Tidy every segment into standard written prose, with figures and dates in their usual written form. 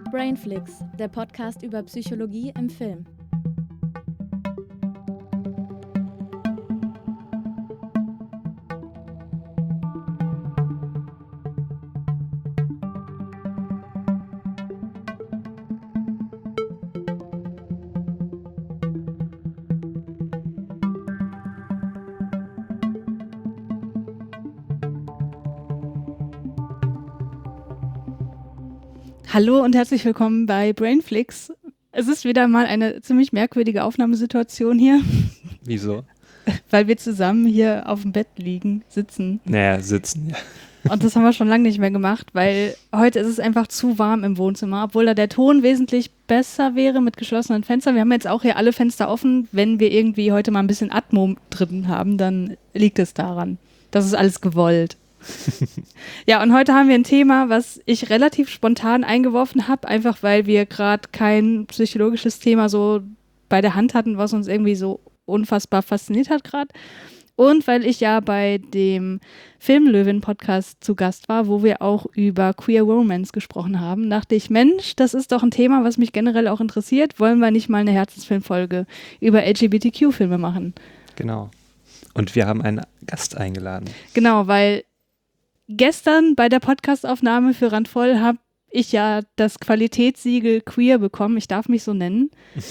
Brainflix, der Podcast über Psychologie im Film. Hallo und herzlich willkommen bei Brainflix. Es ist wieder mal eine ziemlich merkwürdige Aufnahmesituation hier. Wieso? Weil wir zusammen hier auf dem Bett sitzen. Naja, sitzen, ja. Und das haben wir schon lange nicht mehr gemacht, weil heute ist es einfach zu warm im Wohnzimmer, obwohl da der Ton wesentlich besser wäre mit geschlossenen Fenstern. Wir haben jetzt auch hier alle Fenster offen. Wenn wir irgendwie heute mal ein bisschen Atmo drin haben, dann liegt es daran. Das ist alles gewollt. Ja, und heute haben wir ein Thema, was ich relativ spontan eingeworfen habe, einfach weil wir gerade kein psychologisches Thema so bei der Hand hatten, was uns irgendwie so unfassbar fasziniert hat gerade. Und weil ich ja bei dem Filmlöwen-Podcast zu Gast war, wo wir auch über Queer Romance gesprochen haben, dachte ich, Mensch, das ist doch ein Thema, was mich generell auch interessiert. Wollen wir nicht mal eine Herzensfilmfolge über LGBTQ-Filme machen? Genau. Und wir haben einen Gast eingeladen. Genau, weil gestern bei der Podcastaufnahme für Randvoll habe ich ja das Qualitätssiegel Queer bekommen. Ich darf mich so nennen.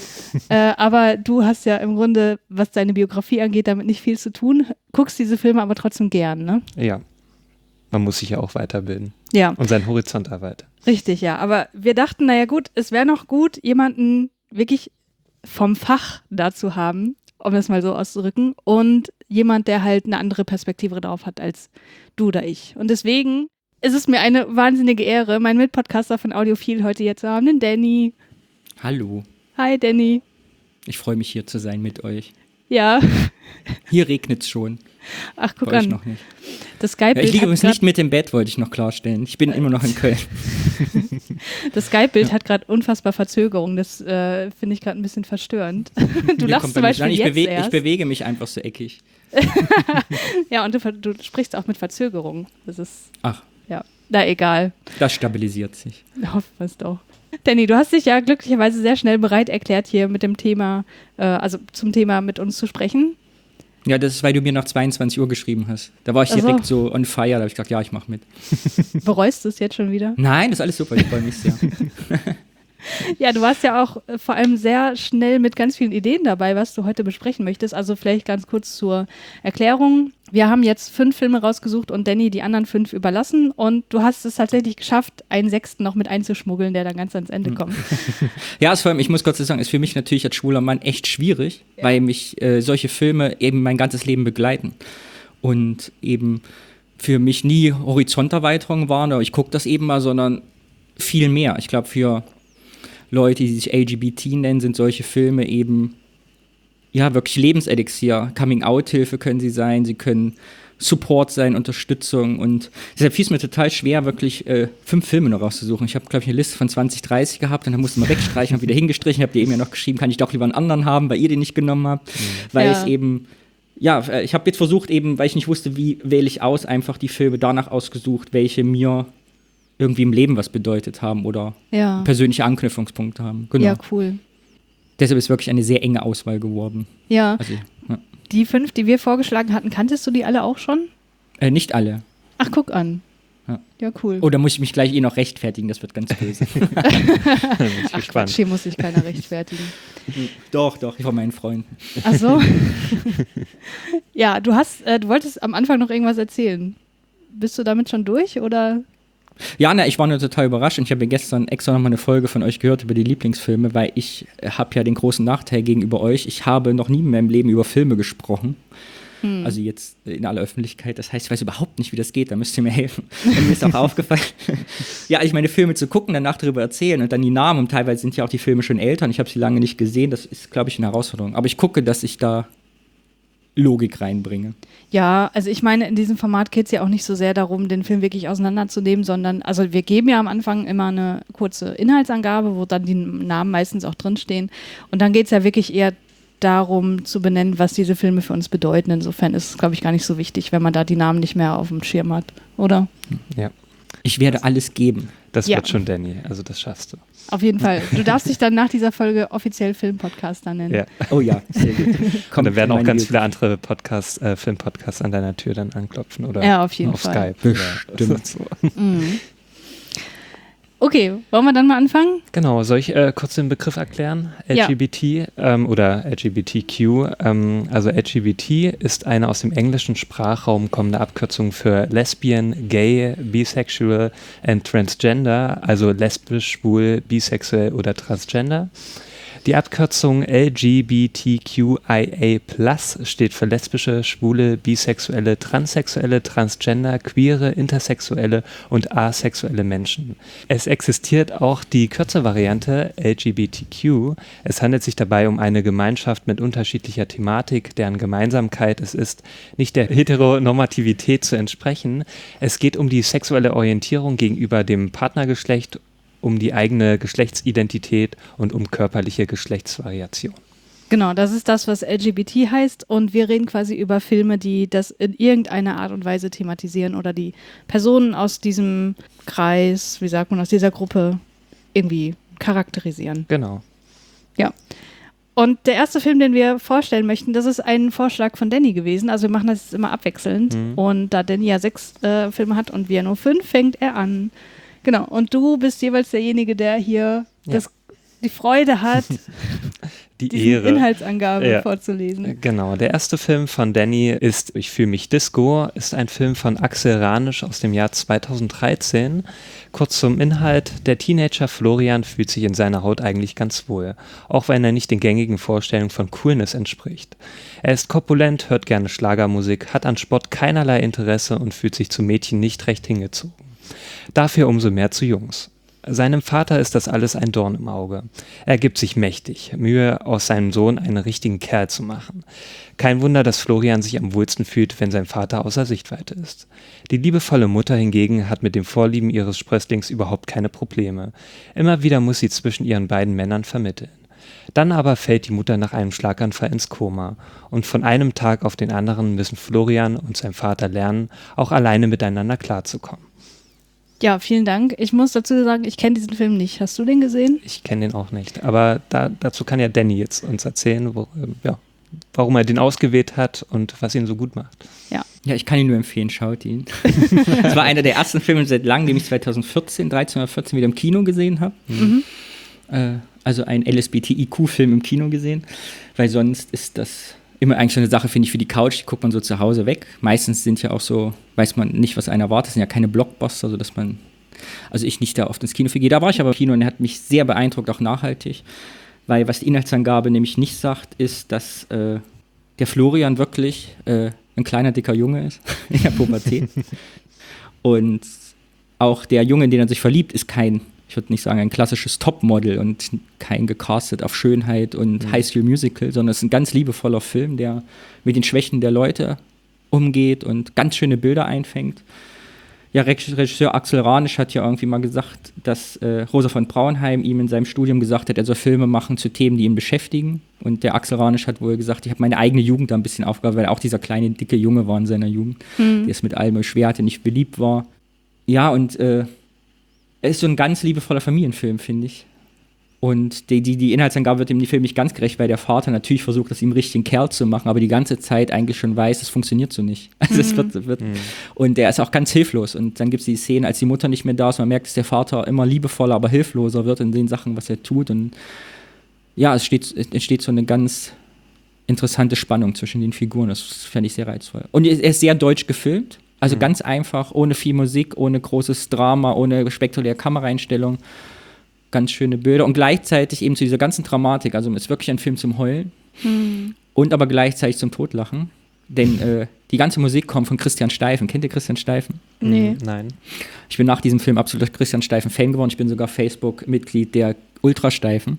Aber du hast ja im Grunde, was deine Biografie angeht, damit nicht viel zu tun. Guckst diese Filme aber trotzdem gern, ne? Ja. Man muss sich ja auch weiterbilden. Ja. Und seinen Horizont erweitern. Richtig, ja. Aber wir dachten, naja gut, es wäre noch gut, jemanden wirklich vom Fach dazu haben, um das mal so auszudrücken, und jemand, der halt eine andere Perspektive drauf hat als du oder ich. Und deswegen ist es mir eine wahnsinnige Ehre, meinen Mitpodcaster von Audiophil heute hier zu haben, den Danny. Hallo. Hi, Danny. Ich freue mich, hier zu sein mit euch. Ja. Hier regnet es schon. Ach, guck Bei euch an. noch nicht. Das Skype-Bild Ich liege hat übrigens nicht mit im Bett, wollte ich noch klarstellen. Ich bin immer noch in Köln. Das Skype-Bild hat gerade unfassbar Verzögerung. Das finde ich gerade ein bisschen verstörend. Du Mir lachst kommt zum bei mir Beispiel an, ich jetzt erst. Ich bewege mich einfach so eckig. Ja, und du sprichst auch mit Verzögerung. Das ist, Ach, ja, na egal. das stabilisiert sich. Hoffen wir es doch. Danny, du hast dich ja glücklicherweise sehr schnell bereit erklärt, hier mit dem Thema, also zum Thema mit uns zu sprechen. Ja, das ist, weil du mir nach 22 Uhr geschrieben hast. Da war ich direkt so on fire, da habe ich gesagt, ja, ich mache mit. Bereust du es jetzt schon wieder? Nein, das ist alles super, ich freue mich sehr. Ja, du warst ja auch vor allem sehr schnell mit ganz vielen Ideen dabei, was du heute besprechen möchtest. Also vielleicht ganz kurz zur Erklärung. Wir haben jetzt 5 Filme rausgesucht und Danny die anderen 5 überlassen. Und du hast es tatsächlich geschafft, einen 6. noch mit einzuschmuggeln, der dann ganz ans Ende kommt. Ja, ist vor allem, ich muss kurz sagen, ist für mich natürlich als schwuler Mann echt schwierig, weil mich solche Filme eben mein ganzes Leben begleiten. Und eben für mich nie Horizonterweiterung waren, aber ich gucke das eben mal, sondern viel mehr. Ich glaube, für Leute, die sich LGBT nennen, sind solche Filme eben, ja, wirklich Lebenselixier. Coming-out-Hilfe können sie sein, sie können Support sein, Unterstützung, und deshalb fiel es mir total schwer, wirklich 5 Filme noch rauszusuchen. Ich habe, glaube ich, eine Liste von 20, 30 gehabt und dann musste man wegstreichen und wieder hingestrichen. Ich habe dir eben ja noch geschrieben, kann ich doch lieber einen anderen haben, weil ihr den nicht genommen habt. Weil es eben, ja, ich habe jetzt versucht eben, weil ich nicht wusste, wie wähle ich aus, einfach die Filme danach ausgesucht, welche mir irgendwie im Leben was bedeutet haben oder persönliche Anknüpfungspunkte haben. Genau. Ja, cool. Deshalb ist wirklich eine sehr enge Auswahl geworden. Ja. Also, ja. Die 5, die wir vorgeschlagen hatten, kanntest du die alle auch schon? Nicht alle. Ach, guck an. Ja, cool. Oh, da muss ich mich gleich noch rechtfertigen, das wird ganz böse. Bin ich Ach, gespannt. Quatsch, hier muss sich keiner rechtfertigen. Doch, von meinen Freunden. Ach so. Ja, du wolltest am Anfang noch irgendwas erzählen. Bist du damit schon durch, oder? Ja, ich war nur total überrascht und ich habe gestern extra nochmal eine Folge von euch gehört über die Lieblingsfilme, weil ich habe ja den großen Nachteil gegenüber euch. Ich habe noch nie in meinem Leben über Filme gesprochen. Also jetzt in aller Öffentlichkeit. Das heißt, ich weiß überhaupt nicht, wie das geht. Da müsst ihr mir helfen. Und mir ist auch aufgefallen, ja, ich meine Filme zu gucken, danach darüber erzählen und dann die Namen. Und teilweise sind ja auch die Filme schon älter und ich habe sie lange nicht gesehen. Das ist, glaube ich, eine Herausforderung. Aber ich gucke, dass ich da Logik reinbringe. Ja, also ich meine, in diesem Format geht es ja auch nicht so sehr darum, den Film wirklich auseinanderzunehmen, sondern, also wir geben ja am Anfang immer eine kurze Inhaltsangabe, wo dann die Namen meistens auch drinstehen. Und dann geht es ja wirklich eher darum zu benennen, was diese Filme für uns bedeuten. Insofern ist es, glaube ich, gar nicht so wichtig, wenn man da die Namen nicht mehr auf dem Schirm hat, oder? Ja. Ich werde alles geben. Das Ja. wird schon Danny, also das schaffst du. Auf jeden Fall. Du darfst dich dann nach dieser Folge offiziell Filmpodcaster nennen. Ja. Oh ja, sehr gut. Und dann werden auch meine ganz Güte. viele andere Filmpodcasts an deiner Tür dann anklopfen oder Ja, auf jeden auf Fall. Skype. Bestimmt. Oder so. Mhm. Okay, wollen wir dann mal anfangen? Genau, soll ich kurz den Begriff erklären? Ja. LGBT oder LGBTQ. Also LGBT ist eine aus dem englischen Sprachraum kommende Abkürzung für Lesbian, Gay, Bisexual and Transgender, also lesbisch, schwul, bisexuell oder Transgender. Die Abkürzung LGBTQIA+ steht für lesbische, schwule, bisexuelle, transsexuelle, transgender, queere, intersexuelle und asexuelle Menschen. Es existiert auch die Kürzelvariante LGBTQ. Es handelt sich dabei um eine Gemeinschaft mit unterschiedlicher Thematik, deren Gemeinsamkeit es ist, nicht der Heteronormativität zu entsprechen. Es geht um die sexuelle Orientierung gegenüber dem Partnergeschlecht, um die eigene Geschlechtsidentität und um körperliche Geschlechtsvariation. Genau, das ist das, was LGBT heißt. Und wir reden quasi über Filme, die das in irgendeiner Art und Weise thematisieren oder die Personen aus diesem Kreis, wie sagt man, aus dieser Gruppe irgendwie charakterisieren. Genau. Ja. Und der erste Film, den wir vorstellen möchten, das ist ein Vorschlag von Danny gewesen. Also wir machen das jetzt immer abwechselnd. Und da Danny ja 6 Filme hat und wir nur 5, fängt er an. Genau, und du bist jeweils derjenige, der hier die Freude hat, Die diese Ehre. Inhaltsangabe vorzulesen. Genau, der erste Film von Danny ist Ich fühle mich Disco, ist ein Film von Axel Ranisch aus dem Jahr 2013. Kurz zum Inhalt: Der Teenager Florian fühlt sich in seiner Haut eigentlich ganz wohl, auch wenn er nicht den gängigen Vorstellungen von Coolness entspricht. Er ist korpulent, hört gerne Schlagermusik, hat an Sport keinerlei Interesse und fühlt sich zu Mädchen nicht recht hingezogen. Dafür umso mehr zu Jungs. Seinem Vater ist das alles ein Dorn im Auge. Er gibt sich mächtig Mühe, aus seinem Sohn einen richtigen Kerl zu machen. Kein Wunder, dass Florian sich am wohlsten fühlt, wenn sein Vater außer Sichtweite ist. Die liebevolle Mutter hingegen hat mit dem Vorlieben ihres Sprösslings überhaupt keine Probleme. Immer wieder muss sie zwischen ihren beiden Männern vermitteln. Dann aber fällt die Mutter nach einem Schlaganfall ins Koma und von einem Tag auf den anderen müssen Florian und sein Vater lernen, auch alleine miteinander klarzukommen. Ja, vielen Dank. Ich muss dazu sagen, ich kenne diesen Film nicht. Hast du den gesehen? Ich kenne den auch nicht, aber dazu kann ja Danny jetzt uns erzählen, warum er den ausgewählt hat und was ihn so gut macht. Ja. Ja, ich kann ihn nur empfehlen, schaut ihn. Das war einer der ersten Filme seit langem, den ich 13 oder 14 wieder im Kino gesehen habe. Also ein LSBTIQ-Film im Kino gesehen, weil sonst ist das immer eigentlich so eine Sache, finde ich, für die Couch, die guckt man so zu Hause weg. Meistens sind ja auch so, weiß man nicht, was einen erwartet, sind ja keine Blockbuster, sodass man, also ich nicht da oft ins Kino gehe. Da war ich aber im Kino und er hat mich sehr beeindruckt, auch nachhaltig, weil was die Inhaltsangabe nämlich nicht sagt, ist, dass der Florian wirklich ein kleiner, dicker Junge ist in der Pubertät. Und auch der Junge, in den er sich verliebt, ist kein, ich würde nicht sagen ein klassisches Topmodel und kein gecastet auf Schönheit und High School Musical, sondern es ist ein ganz liebevoller Film, der mit den Schwächen der Leute umgeht und ganz schöne Bilder einfängt. Ja, Regisseur Axel Ranisch hat ja irgendwie mal gesagt, dass Rosa von Braunheim ihm in seinem Studium gesagt hat, er soll Filme machen zu Themen, die ihn beschäftigen. Und der Axel Ranisch hat wohl gesagt, ich habe meine eigene Jugend da ein bisschen aufgebaut, weil er auch dieser kleine, dicke Junge war in seiner Jugend, der es mit allem schwer hatte, nicht beliebt war. Ja, und er ist so ein ganz liebevoller Familienfilm, finde ich. Und die Inhaltsangabe wird dem Film nicht ganz gerecht, weil der Vater natürlich versucht, das ihm richtigen Kerl zu machen, aber die ganze Zeit eigentlich schon weiß, es funktioniert so nicht. Also es wird und der ist auch ganz hilflos. Und dann gibt es die Szene, als die Mutter nicht mehr da ist, man merkt, dass der Vater immer liebevoller, aber hilfloser wird in den Sachen, was er tut. Und ja, es entsteht so eine ganz interessante Spannung zwischen den Figuren. Das fände ich sehr reizvoll. Und er ist sehr deutsch gefilmt. Also ganz einfach, ohne viel Musik, ohne großes Drama, ohne spektakuläre Kameraeinstellung. Ganz schöne Bilder und gleichzeitig eben zu dieser ganzen Dramatik. Also es ist wirklich ein Film zum Heulen und aber gleichzeitig zum Totlachen. Denn die ganze Musik kommt von Christian Steifen. Kennt ihr Christian Steifen? Nee. Nein. Ich bin nach diesem Film absoluter Christian Steifen-Fan geworden. Ich bin sogar Facebook-Mitglied der Ultrasteifen.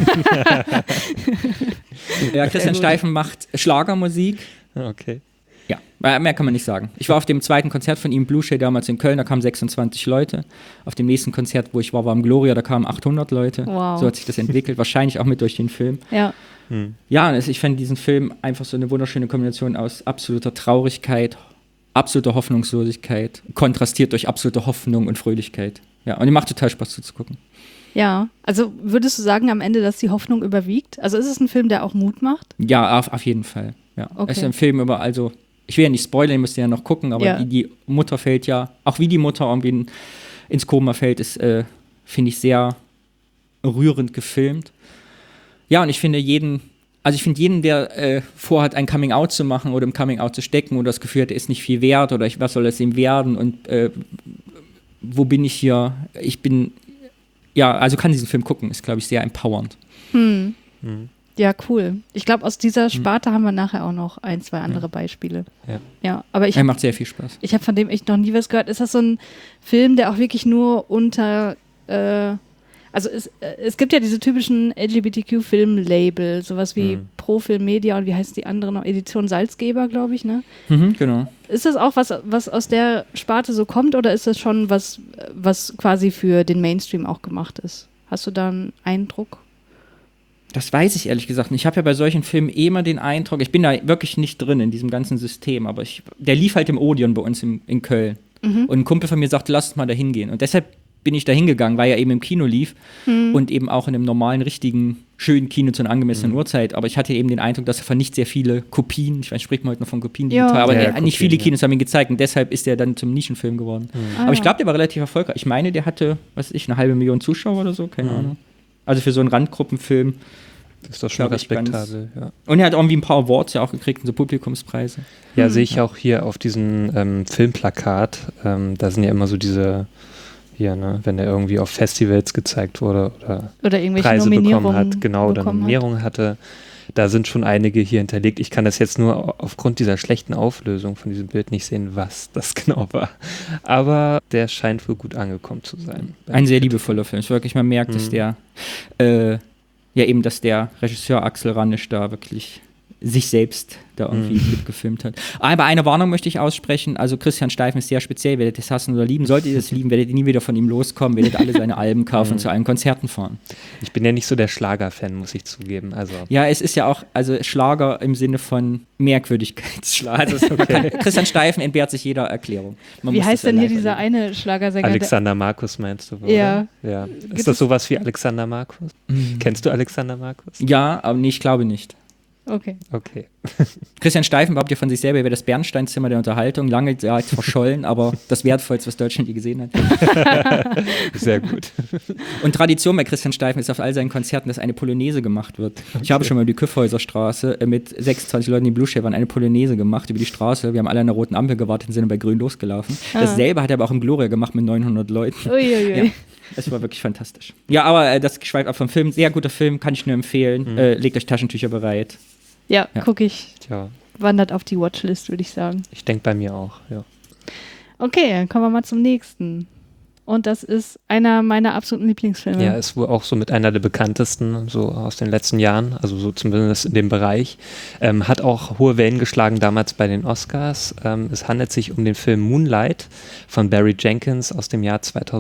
Ja, Christian Steifen macht Schlagermusik. Okay. Ja, mehr kann man nicht sagen. Ich war auf dem zweiten Konzert von ihm, Blue Shade, damals in Köln, da kamen 26 Leute. Auf dem nächsten Konzert, wo ich war im Gloria, da kamen 800 Leute. Wow. So hat sich das entwickelt, wahrscheinlich auch mit durch den Film. Ja. Ja, und ich fand diesen Film einfach so eine wunderschöne Kombination aus absoluter Traurigkeit, absolute Hoffnungslosigkeit kontrastiert durch absolute Hoffnung und Fröhlichkeit. Ja, und die macht total Spaß zuzugucken. Ja, also würdest du sagen am Ende, dass die Hoffnung überwiegt? Also ist es ein Film, der auch Mut macht? Ja, auf jeden Fall. Ja. Okay. Es ist ein Film über, also, ich will ja nicht spoilern, ihr müsst ja noch gucken, aber die Mutter fällt ja, auch wie die Mutter irgendwie ins Koma fällt, ist, finde ich, sehr rührend gefilmt. Ja, und ich finde jeden, der vorhat, ein Coming-out zu machen oder im Coming-out zu stecken oder das Gefühl hat, er ist nicht viel wert oder was soll das ihm werden und wo bin ich hier? Also kann diesen Film gucken, ist, glaube ich, sehr empowernd. Ja, cool. Ich glaube, aus dieser Sparte haben wir nachher auch noch 1, 2 andere Beispiele. Ja, aber er macht sehr viel Spaß. Ich habe von dem echt noch nie was gehört. Ist das so ein Film, der auch wirklich nur unter also es gibt ja diese typischen LGBTQ-Film-Label, sowas wie Profilm Media und wie heißt die andere noch? Edition Salzgeber, glaube ich, ne? Genau. Ist das auch was aus der Sparte so kommt oder ist das schon was quasi für den Mainstream auch gemacht ist? Hast du da einen Eindruck? Das weiß ich ehrlich gesagt nicht. Ich habe ja bei solchen Filmen immer den Eindruck, ich bin da wirklich nicht drin in diesem ganzen System, aber der lief halt im Odeon bei uns in Köln. Und ein Kumpel von mir sagte, lass uns mal da hingehen. Und deshalb bin ich da hingegangen, weil er eben im Kino lief und eben auch in einem normalen, richtigen, schönen Kino zu einer angemessenen Uhrzeit. Aber ich hatte eben den Eindruck, dass er von nicht sehr viele Kopien, ich weiß, spricht man heute noch von Kopien digital, aber nicht viele Kinos haben ihn gezeigt und deshalb ist er dann zum Nischenfilm geworden. Aber ich glaube, der war relativ erfolgreich. Ich meine, der hatte, 500.000 Zuschauer oder so, keine Ahnung. Also für so einen Randgruppenfilm. Das ist doch schon respektabel, ja. Und er hat irgendwie ein paar Awards ja auch gekriegt, so Publikumspreise. Ja, sehe ich auch hier auf diesem Filmplakat. Da sind ja immer so diese, hier, ne, wenn der irgendwie auf Festivals gezeigt wurde oder irgendwelche Preise Nominierungen bekommen hat, genau, oder Nominierungen hatte. Da sind schon einige hier hinterlegt. Ich kann das jetzt nur aufgrund dieser schlechten Auflösung von diesem Bild nicht sehen, was das genau war. Aber der scheint wohl gut angekommen zu sein. Ein sehr liebevoller Film. Ich wirklich mal merkt, dass dass der Regisseur Axel Ranisch da wirklich sich selbst da irgendwie mitgefilmt hat. Aber eine Warnung möchte ich aussprechen, also Christian Steifen ist sehr speziell, werdet ihr das hassen oder lieben, solltet ihr das lieben, werdet ihr nie wieder von ihm loskommen, werdet alle seine Alben kaufen und zu allen Konzerten fahren. Ich bin ja nicht so der Schlager-Fan, muss ich zugeben. Also. Ja, es ist ja auch, also Schlager im Sinne von Merkwürdigkeitsschlager. Also okay. Christian Steifen entbehrt sich jeder Erklärung. Wie heißt denn hier dieser eine Schlagersänger? Alexander Markus meinst du? Oder? Ja. Ist das sowas wie Alexander Markus? Kennst du Alexander Markus? Ja, aber nee, ich glaube nicht. Okay. Christian Steifen behauptet ja von sich selber, er wäre das Bernsteinzimmer der Unterhaltung, lange Zeit verschollen, aber das Wertvollste, was Deutschland je gesehen hat. Sehr gut. Und Tradition bei Christian Steifen ist auf all seinen Konzerten, dass eine Polonaise gemacht wird. Ich habe schon mal die Küffhäuserstraße mit 26 Leuten, die Blueshaven waren, eine Polonaise gemacht über die Straße. Wir haben alle an der roten Ampel gewartet und sind bei grün losgelaufen. Dasselbe hat er aber auch im Gloria gemacht mit 900 Leuten. Uiuiui. Ja. Es war wirklich fantastisch. Ja, aber das schweift ab vom Film. Sehr guter Film, kann ich nur empfehlen. Legt euch Taschentücher bereit. Ja, gucke ich. Tja. Wandert auf die Watchlist, würde ich sagen. Ich denke bei mir auch, ja. Okay, dann kommen wir mal zum nächsten. Und das ist einer meiner absoluten Lieblingsfilme. Ja, ist wohl auch so mit einer der bekanntesten, so aus den letzten Jahren, also so zumindest in dem Bereich. Hat auch hohe Wellen geschlagen damals bei den Oscars. Es handelt sich um den Film Moonlight von Barry Jenkins aus dem Jahr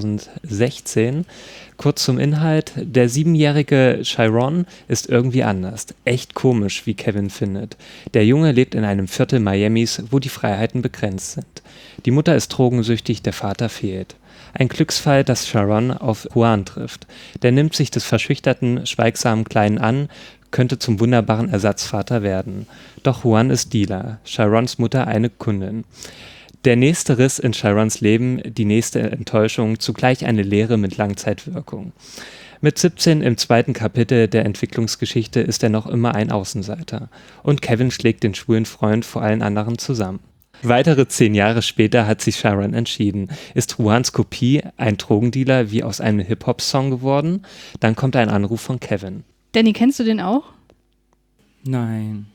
2016. Kurz zum Inhalt: Der 7-jährige Chiron ist irgendwie anders. Echt komisch, wie Kevin findet. Der Junge lebt in einem Viertel Miamis, wo die Freiheiten begrenzt sind. Die Mutter ist drogensüchtig, der Vater fehlt. Ein Glücksfall, dass Chiron auf Juan trifft. Der nimmt sich des verschüchterten, schweigsamen Kleinen an, könnte zum wunderbaren Ersatzvater werden. Doch Juan ist Dealer, Chirons Mutter eine Kundin. Der nächste Riss in Chirons Leben, die nächste Enttäuschung, zugleich eine Lehre mit Langzeitwirkung. Mit 17 im 2. Kapitel der Entwicklungsgeschichte ist er noch immer ein Außenseiter. Und Kevin schlägt den schwulen Freund vor allen anderen zusammen. Weitere 10 Jahre später hat sich Chiron entschieden. Ist Juans Kopie ein Drogendealer wie aus einem Hip-Hop-Song geworden? Dann kommt ein Anruf von Kevin. Danny, kennst du den auch? Nein.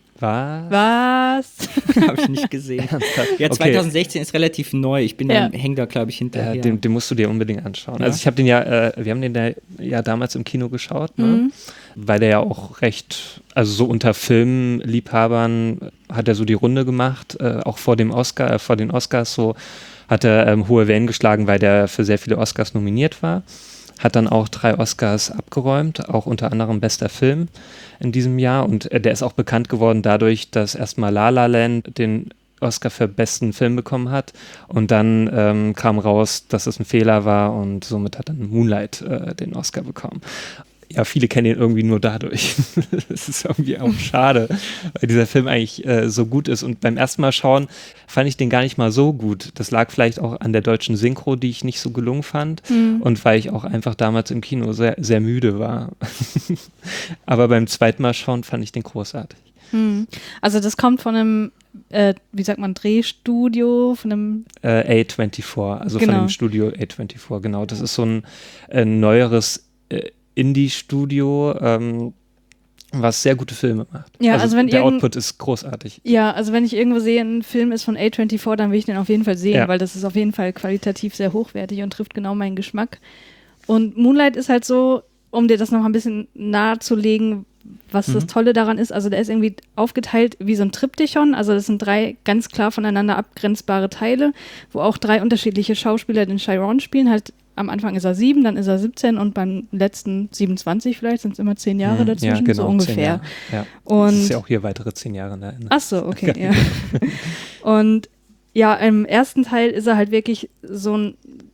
Was? Habe ich nicht gesehen. Ja, 2016 ist relativ neu. Ich häng da, glaube ich, hinterher. Den musst du dir unbedingt anschauen. Ja. Also ich habe wir haben den ja damals im Kino geschaut, ne? Weil der ja auch recht, also so unter Filmliebhabern hat er so die Runde gemacht, auch vor den Oscars so hat er hohe Wellen geschlagen, weil der für sehr viele Oscars nominiert war. Hat dann auch 3 Oscars abgeräumt, auch unter anderem bester Film in diesem Jahr. Und der ist auch bekannt geworden dadurch, dass erstmal La La Land den Oscar für besten Film bekommen hat. Und dann kam raus, dass es ein Fehler war und somit hat dann Moonlight den Oscar bekommen. Ja, viele kennen ihn irgendwie nur dadurch. Das ist irgendwie auch schade, weil dieser Film eigentlich so gut ist. Und beim ersten Mal schauen fand ich den gar nicht mal so gut. Das lag vielleicht auch an der deutschen Synchro, die ich nicht so gelungen fand. Und weil ich auch einfach damals im Kino sehr, sehr müde war. Aber beim zweiten Mal schauen fand ich den großartig. Also das kommt von einem, wie sagt man, Drehstudio, von einem A24, also genau. von dem Studio A24, genau. Das ist so ein neueres Indie-Studio, was sehr gute Filme macht. Ja, also wenn der Output ist großartig. Ja, also wenn ich irgendwo sehe, ein Film ist von A24, dann will ich den auf jeden Fall sehen, weil das ist auf jeden Fall qualitativ sehr hochwertig und trifft genau meinen Geschmack. Und Moonlight ist halt so, um dir das noch ein bisschen nahezulegen, was das Tolle daran ist, also der ist irgendwie aufgeteilt wie so ein Triptychon, also das sind 3 ganz klar voneinander abgrenzbare Teile, wo auch 3 unterschiedliche Schauspieler den Chiron spielen, halt am Anfang ist er 7, dann ist er 17 und beim letzten 27 vielleicht, sind es immer 10 Jahre dazwischen, ja, genau, so ungefähr. Ja. Und das ist ja auch hier weitere 10 Jahre. Ne? Ach so, okay, ja. Und ja, im ersten Teil ist er halt wirklich so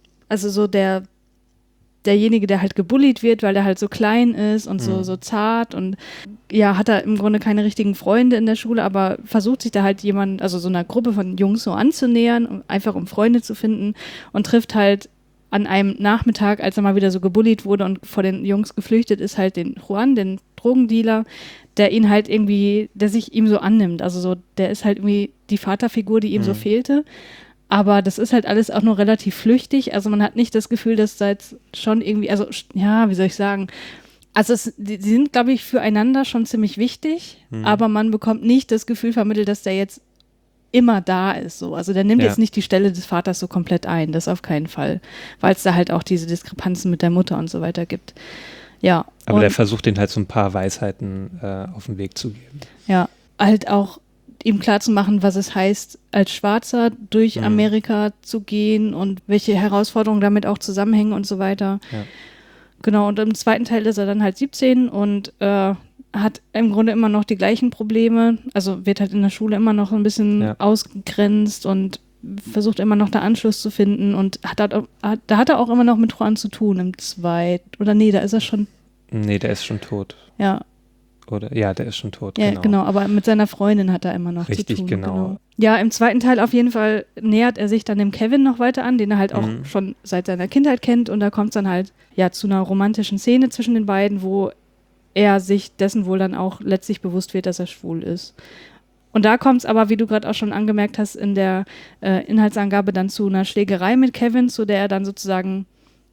derjenige, der halt gebullied wird, weil der halt so klein ist und so zart und ja, hat er im Grunde keine richtigen Freunde in der Schule, aber versucht sich da halt jemand, also so einer Gruppe von Jungs so anzunähern, einfach um Freunde zu finden und trifft halt an einem Nachmittag, als er mal wieder so gebullied wurde und vor den Jungs geflüchtet ist, halt den Juan, den Drogendealer, der ihn halt irgendwie, der sich ihm so annimmt, also so, der ist halt irgendwie die Vaterfigur, die ihm so fehlte. Aber das ist halt alles auch nur relativ flüchtig. Also man hat nicht das Gefühl, dass da jetzt schon irgendwie, also ja, wie soll ich sagen, also die sind, glaube ich, füreinander schon ziemlich wichtig, aber man bekommt nicht das Gefühl vermittelt, dass der jetzt immer da ist. So. Also der nimmt jetzt nicht die Stelle des Vaters so komplett ein, das auf keinen Fall, weil es da halt auch diese Diskrepanzen mit der Mutter und so weiter gibt. Ja. Aber der versucht den halt so ein paar Weisheiten auf den Weg zu geben. Ja, halt auch ihm klarzumachen, was es heißt, als Schwarzer durch Amerika zu gehen und welche Herausforderungen damit auch zusammenhängen und so weiter. Ja. Genau, und im zweiten Teil ist er dann halt 17 und hat im Grunde immer noch die gleichen Probleme, also wird halt in der Schule immer noch ein bisschen ausgegrenzt und versucht immer noch da Anschluss zu finden und da hat er auch immer noch mit Juan zu tun im zweiten, oder nee, da ist er schon. Nee, der ist schon tot. Ja. Oder, ja, der ist schon tot, ja, genau, aber mit seiner Freundin hat er immer noch zu tun. Richtig, genau. Ja, im zweiten Teil auf jeden Fall nähert er sich dann dem Kevin noch weiter an, den er halt auch schon seit seiner Kindheit kennt und da kommt es dann halt zu einer romantischen Szene zwischen den beiden, wo er sich dessen wohl dann auch letztlich bewusst wird, dass er schwul ist. Und da kommt es aber, wie du gerade auch schon angemerkt hast, in der Inhaltsangabe dann zu einer Schlägerei mit Kevin, zu der er dann sozusagen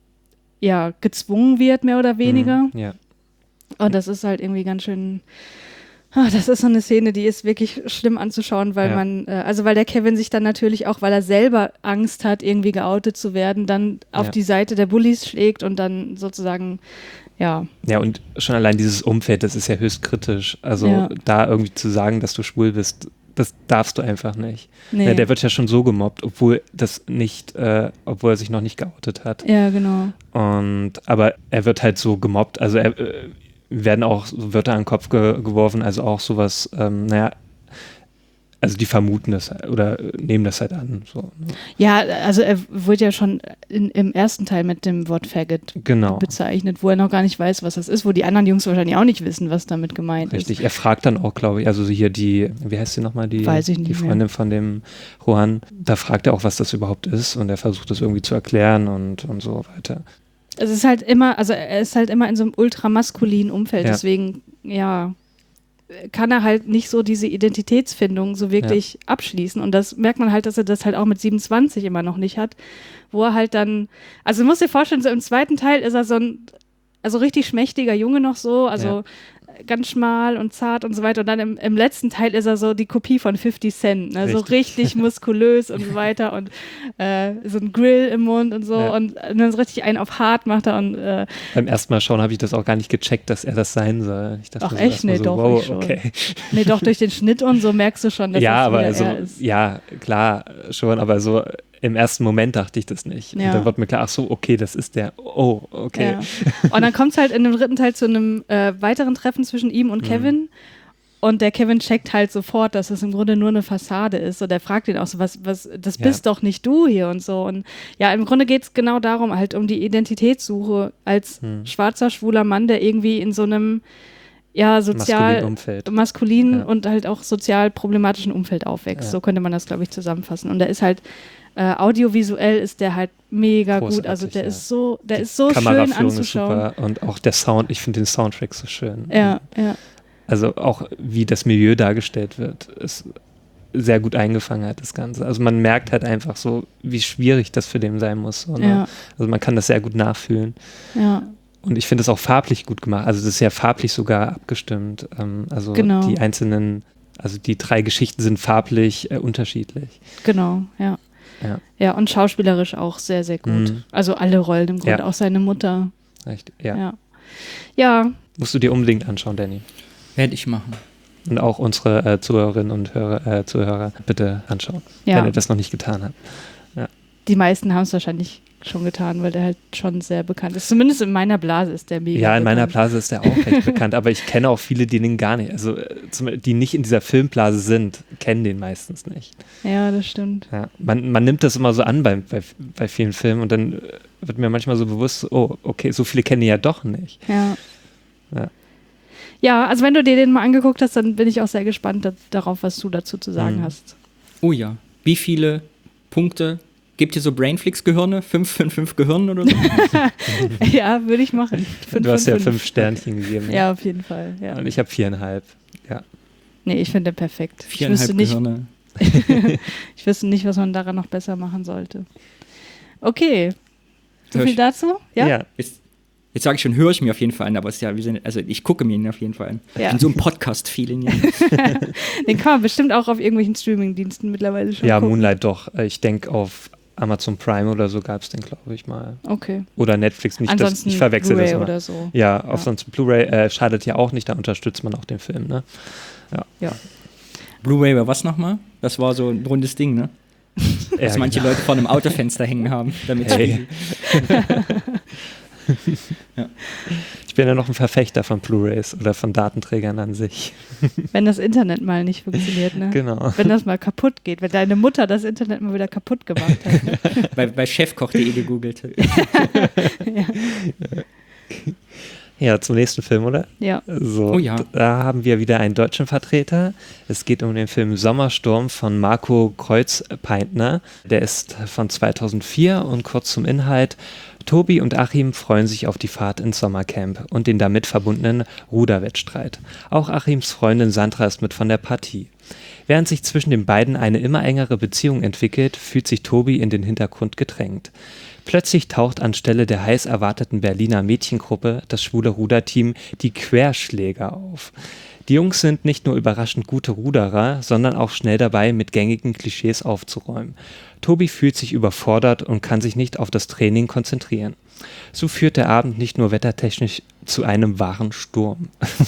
gezwungen wird, mehr oder weniger. Ja. Und das ist halt irgendwie ganz schön, das ist so eine Szene, die ist wirklich schlimm anzuschauen, weil weil der Kevin sich dann natürlich auch, weil er selber Angst hat, irgendwie geoutet zu werden, dann auf die Seite der Bullies schlägt und dann sozusagen, Ja, und schon allein dieses Umfeld, das ist ja höchst kritisch. Also da irgendwie zu sagen, dass du schwul bist, das darfst du einfach nicht. Nee. Ja, der wird ja schon so gemobbt, obwohl er sich noch nicht geoutet hat. Ja, genau. Aber er wird halt so gemobbt, also werden auch Wörter an den Kopf geworfen, also auch sowas, also die vermuten das oder nehmen das halt an. So, ne? Ja, also er wurde ja schon im ersten Teil mit dem Wort Faggot bezeichnet, wo er noch gar nicht weiß, was das ist, wo die anderen Jungs wahrscheinlich auch nicht wissen, was damit gemeint ist. Richtig, er fragt dann auch, glaube ich, also hier wie heißt sie nochmal, die Freundin von dem Juan, da fragt er auch, was das überhaupt ist und er versucht das irgendwie zu erklären und so weiter. Es ist halt immer, also er ist halt immer in so einem ultramaskulinen Umfeld, deswegen, kann er halt nicht so diese Identitätsfindung so wirklich abschließen. Und das merkt man halt, dass er das halt auch mit 27 immer noch nicht hat, wo er halt dann, also du musst dir vorstellen, so im zweiten Teil ist er so ein, also richtig schmächtiger Junge noch so, also ganz schmal und zart und so weiter. Und dann im letzten Teil ist er so die Kopie von 50 Cent, ne? So richtig muskulös und so weiter und so ein Grill im Mund und so und dann so richtig einen auf hart macht er und beim ersten Mal schauen habe ich das auch gar nicht gecheckt, dass er das sein soll. Ich dachte, ach echt? Nee, so, doch, wow, ich schon. Okay. Nee, doch, durch den Schnitt und so merkst du schon, dass ja, das aber also, er ist. Ja, klar, schon, aber so im ersten Moment dachte ich das nicht. Und dann wird mir klar, ach so, okay, das ist der, oh, okay. Ja. Und dann kommt es halt in dem dritten Teil zu einem weiteren Treffen zwischen ihm und Kevin. Und der Kevin checkt halt sofort, dass es im Grunde nur eine Fassade ist. Und er fragt ihn auch so, was, das bist doch nicht du hier und so. Und ja, im Grunde geht es genau darum, halt um die Identitätssuche als schwarzer, schwuler Mann, der irgendwie in so einem sozial maskulinen und halt auch sozial problematischen Umfeld aufwächst. So könnte man das, glaube ich, zusammenfassen. Und der ist halt audiovisuell ist der halt mega gut. Also der ist so schön anzuschauen. Ist super. Und auch der Sound, ich finde den Soundtrack so schön. Ja. Also auch wie das Milieu dargestellt wird, ist sehr gut eingefangen halt das Ganze. Also man merkt halt einfach so, wie schwierig das für den sein muss. Oder? Also man kann das sehr gut nachfühlen. Ja. Und ich finde es auch farblich gut gemacht. Also das ist ja farblich sogar abgestimmt. Also die einzelnen, also die 3 Geschichten sind farblich unterschiedlich. Genau, ja. Ja, und schauspielerisch auch sehr, sehr gut. Also alle Rollen im Grunde, auch seine Mutter. Richtig, ja. Musst du dir unbedingt anschauen, Danny. Werde ich machen. Und auch unsere Zuhörerinnen und Zuhörer bitte anschauen, wenn ihr das noch nicht getan habt. Ja. Die meisten haben es wahrscheinlich schon getan, weil der halt schon sehr bekannt ist. Zumindest in meiner Blase ist der mega bekannt. Ja, in meiner Blase ist der auch recht bekannt, aber ich kenne auch viele, die den gar nicht, also die nicht in dieser Filmblase sind, kennen den meistens nicht. Ja, das stimmt. Ja, man nimmt das immer so an bei vielen Filmen und dann wird mir manchmal so bewusst, oh, okay, so viele kennen ihn ja doch nicht. Ja, also wenn du dir den mal angeguckt hast, dann bin ich auch sehr gespannt darauf, was du dazu zu sagen hast. Oh ja. Wie viele Punkte gibt ihr so Brainflix-Gehirne? 5 von 5 Gehirnen oder so? Ja, würde ich machen. Du hast ja 5 Sternchen gegeben. Ja, auf jeden Fall. Ja. Und ich habe 4,5. Ja. Nee, ich finde den perfekt. 4,5 Gehirne. Ich wüsste nicht, was man daran noch besser machen sollte. Okay. So viel dazu? Ja. Jetzt sage ich schon, höre ich mir auf jeden Fall an, aber ich gucke mir ihn auf jeden Fall an. Ich bin so ein Podcast-Feeling. Den kann man bestimmt auch auf irgendwelchen Streaming-Diensten mittlerweile schon gucken. Moonlight doch. Ich denke, auf Amazon Prime oder so gab es den, glaube ich, mal. Okay. Oder Netflix, nicht, ansonsten ich verwechsel Blu-ray das immer. Oder so. Ja, sonst Blu-ray schadet ja auch nicht, da unterstützt man auch den Film, ne? Ja. Blu-ray war was nochmal? Das war so ein rundes Ding, ne? Dass manche Leute vor einem Autofenster hängen haben, damit Ich bin ja noch ein Verfechter von Blu-rays oder von Datenträgern an sich. Wenn das Internet mal nicht funktioniert, ne? Genau. Wenn das mal kaputt geht, wenn deine Mutter das Internet mal wieder kaputt gemacht hat. Ne? bei chefkoch.de gegoogelt. Ja, zum nächsten Film, oder? Ja. So, oh ja. Da haben wir wieder einen deutschen Vertreter. Es geht um den Film Sommersturm von Marco Kreuzpeintner. Der ist von 2004 und kurz zum Inhalt. Tobi und Achim freuen sich auf die Fahrt ins Sommercamp und den damit verbundenen Ruderwettstreit. Auch Achims Freundin Sandra ist mit von der Partie. Während sich zwischen den beiden eine immer engere Beziehung entwickelt, fühlt sich Tobi in den Hintergrund gedrängt. Plötzlich taucht anstelle der heiß erwarteten Berliner Mädchengruppe das schwule Ruderteam die Querschläger auf. Die Jungs sind nicht nur überraschend gute Ruderer, sondern auch schnell dabei, mit gängigen Klischees aufzuräumen. Tobi fühlt sich überfordert und kann sich nicht auf das Training konzentrieren. So führt der Abend nicht nur wettertechnisch zu einem wahren Sturm.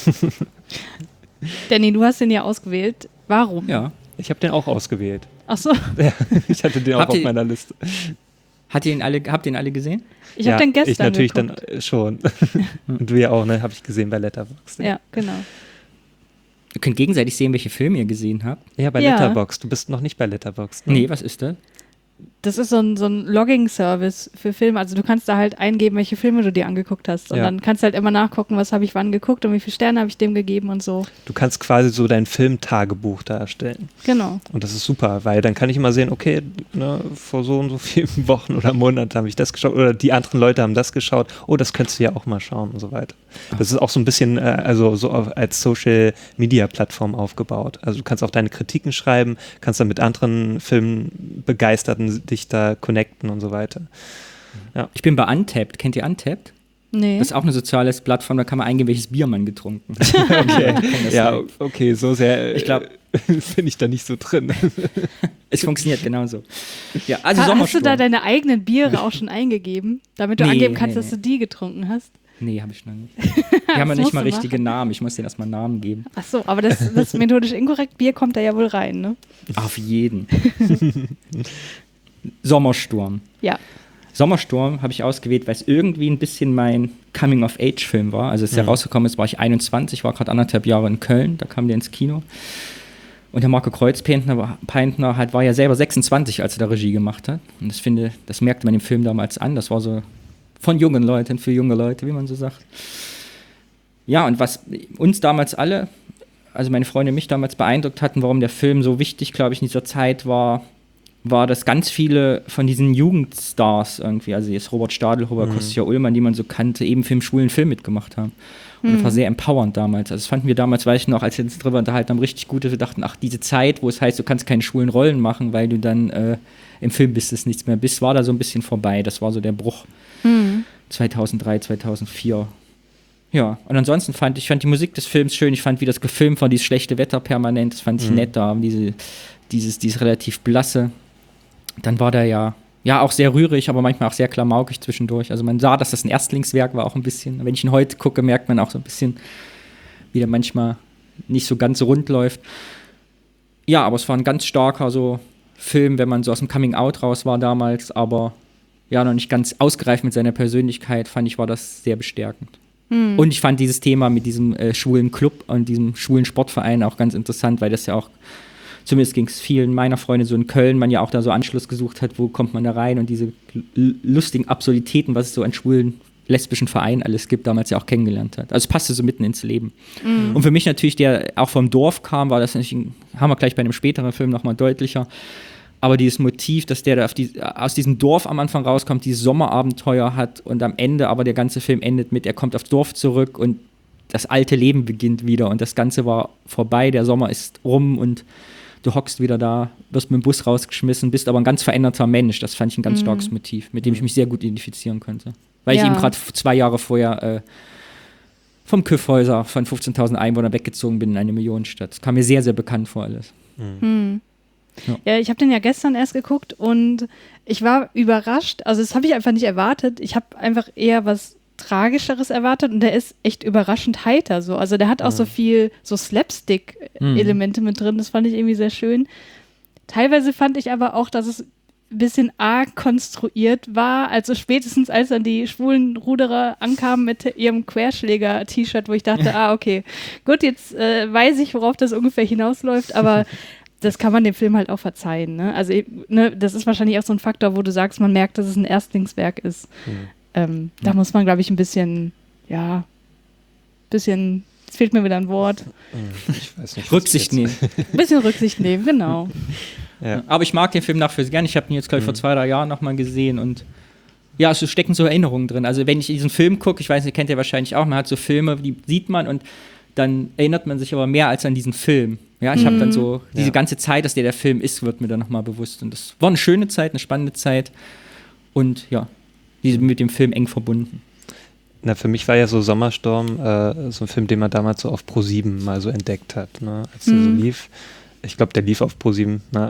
Danny, du hast den ja ausgewählt. Warum? Ja, ich habe den auch ausgewählt. Ach so. Ja, ich hatte den auch auf meiner Liste. Habt ihr ihn alle gesehen? Ich habe den gestern ich natürlich geguckt. Dann schon. Und du ja auch, ne? Habe ich gesehen bei Letterboxd. Ja, genau. Ihr könnt gegenseitig sehen, welche Filme ihr gesehen habt. Ja, bei Letterboxd. Du bist noch nicht bei Letterboxd. Ne? Nee, was ist das? Das ist so ein Logging-Service für Filme. Also du kannst da halt eingeben, welche Filme du dir angeguckt hast. Und dann kannst du halt immer nachgucken, was habe ich wann geguckt und wie viele Sterne habe ich dem gegeben und so. Du kannst quasi so dein Filmtagebuch da erstellen. Genau. Und das ist super, weil dann kann ich immer sehen, okay, ne, vor so und so vielen Wochen oder Monaten habe ich das geschaut oder die anderen Leute haben das geschaut. Oh, das könntest du ja auch mal schauen und so weiter. Das ist auch so ein bisschen so als Social-Media-Plattform aufgebaut. Also du kannst auch deine Kritiken schreiben, kannst dann mit anderen Filmbegeisterten dich da connecten und so weiter. Ja. Ich bin bei Untapped. Kennt ihr Untapped? Nee. Das ist auch eine soziale Plattform, da kann man eingeben, welches Bier man getrunken hat. Okay. Ja, okay, so sehr ich glaube, bin ich da nicht so drin. Es funktioniert genauso. Ja, also hast du da deine eigenen Biere auch schon eingegeben, damit du angeben kannst, dass du die getrunken hast? Nee, habe ich noch nicht. Die haben ja nicht mal richtige Namen. Ich muss denen erstmal Namen geben. Ach so, aber das ist methodisch inkorrekt. Bier kommt da ja wohl rein, ne? Auf jeden. Sommersturm. Ja. Sommersturm habe ich ausgewählt, weil es irgendwie ein bisschen mein Coming-of-Age-Film war. Also als der rausgekommen ist, war ich 21, war gerade 1,5 Jahre in Köln, da kam der ins Kino. Und der Marco Kreuzpaintner war ja selber 26, als er da Regie gemacht hat. Und das merkte man dem Film damals an. Das war so von jungen Leuten für junge Leute, wie man so sagt. Ja, und was uns damals alle, also meine Freunde und mich damals beeindruckt hatten, warum der Film so wichtig, glaube ich, in dieser Zeit war, dass ganz viele von diesen Jugendstars irgendwie, also jetzt Robert Stadelhuber, Kostja Ullmann, die man so kannte, eben für einen schwulen Film mitgemacht haben. Und das war sehr empowernd damals. Also das fanden wir damals, weiß ich noch, als wir uns drüber unterhalten haben, richtig gut, dass wir dachten, ach, diese Zeit, wo es heißt, du kannst keine schwulen Rollen machen, weil du dann im Filmbusiness nichts mehr bist, war da so ein bisschen vorbei. Das war so der Bruch 2003, 2004. Ja, und ansonsten fand ich die Musik des Films schön. Ich fand, wie das gefilmt war, dieses schlechte Wetter permanent, das fand ich nett da, dieses relativ blasse. Dann war der ja auch sehr rührig, aber manchmal auch sehr klamaukig zwischendurch. Also man sah, dass das ein Erstlingswerk war auch ein bisschen. Wenn ich ihn heute gucke, merkt man auch so ein bisschen, wie der manchmal nicht so ganz rund läuft. Ja, aber es war ein ganz starker so Film, wenn man so aus dem Coming-out raus war damals, aber ja, noch nicht ganz ausgereift mit seiner Persönlichkeit, fand ich, war das sehr bestärkend. Und ich fand dieses Thema mit diesem schwulen Club und diesem schwulen Sportverein auch ganz interessant, weil das ja auch, zumindest ging es vielen meiner Freunde so in Köln, man ja auch da so Anschluss gesucht hat, wo kommt man da rein und diese lustigen Absurditäten, was es so an schwulen, lesbischen Vereinen alles gibt, damals ja auch kennengelernt hat. Also es passte so mitten ins Leben. Und für mich natürlich, der auch vom Dorf kam, war das natürlich, haben wir gleich bei einem späteren Film nochmal deutlicher, aber dieses Motiv, dass der da aus diesem Dorf am Anfang rauskommt, dieses Sommerabenteuer hat und am Ende aber der ganze Film endet mit, er kommt aufs Dorf zurück und das alte Leben beginnt wieder und das Ganze war vorbei, der Sommer ist rum und du hockst wieder da, wirst mit dem Bus rausgeschmissen, bist aber ein ganz veränderter Mensch. Das fand ich ein ganz starkes Motiv, mit dem ich mich sehr gut identifizieren konnte. Weil ich eben gerade 2 Jahre vorher vom Kyffhäuser von 15.000 Einwohnern weggezogen bin in eine Millionenstadt. Das kam mir sehr, sehr bekannt vor alles. Ja, ich habe den ja gestern erst geguckt und ich war überrascht. Also das habe ich einfach nicht erwartet. Ich habe einfach eher was Tragischeres erwartet und der ist echt überraschend heiter so. Also der hat auch so viel so Slapstick-Elemente mit drin, das fand ich irgendwie sehr schön. Teilweise fand ich aber auch, dass es ein bisschen arg konstruiert war, also spätestens als dann die schwulen Ruderer ankamen mit ihrem Querschläger-T-Shirt, wo ich dachte, okay, gut, jetzt weiß ich, worauf das ungefähr hinausläuft, aber das kann man dem Film halt auch verzeihen, ne? Also das ist wahrscheinlich auch so ein Faktor, wo du sagst, man merkt, dass es ein Erstlingswerk ist. Da muss man, glaube ich, ein bisschen, jetzt fehlt mir wieder ein Wort. Ich weiß nicht. Rücksicht nehmen. Ein bisschen Rücksicht nehmen, genau. Ja. Aber ich mag den Film nach wie vor gerne. Ich habe ihn jetzt, glaube ich, vor 2, 3 Jahren nochmal gesehen und ja, es stecken so Erinnerungen drin. Also wenn ich diesen Film gucke, ich weiß nicht, kennt ihr wahrscheinlich auch, man hat so Filme, die sieht man und dann erinnert man sich aber mehr als an diesen Film. Ja, ich habe dann so, diese ganze Zeit, dass der Film ist, wird mir dann nochmal bewusst. Und das war eine schöne Zeit, eine spannende Zeit und ja, mit dem Film eng verbunden. Na, für mich war ja so Sommersturm so ein Film, den man damals so auf Pro7 mal so entdeckt hat, ne, als der so lief. Ich glaube, der lief auf Pro7, ne?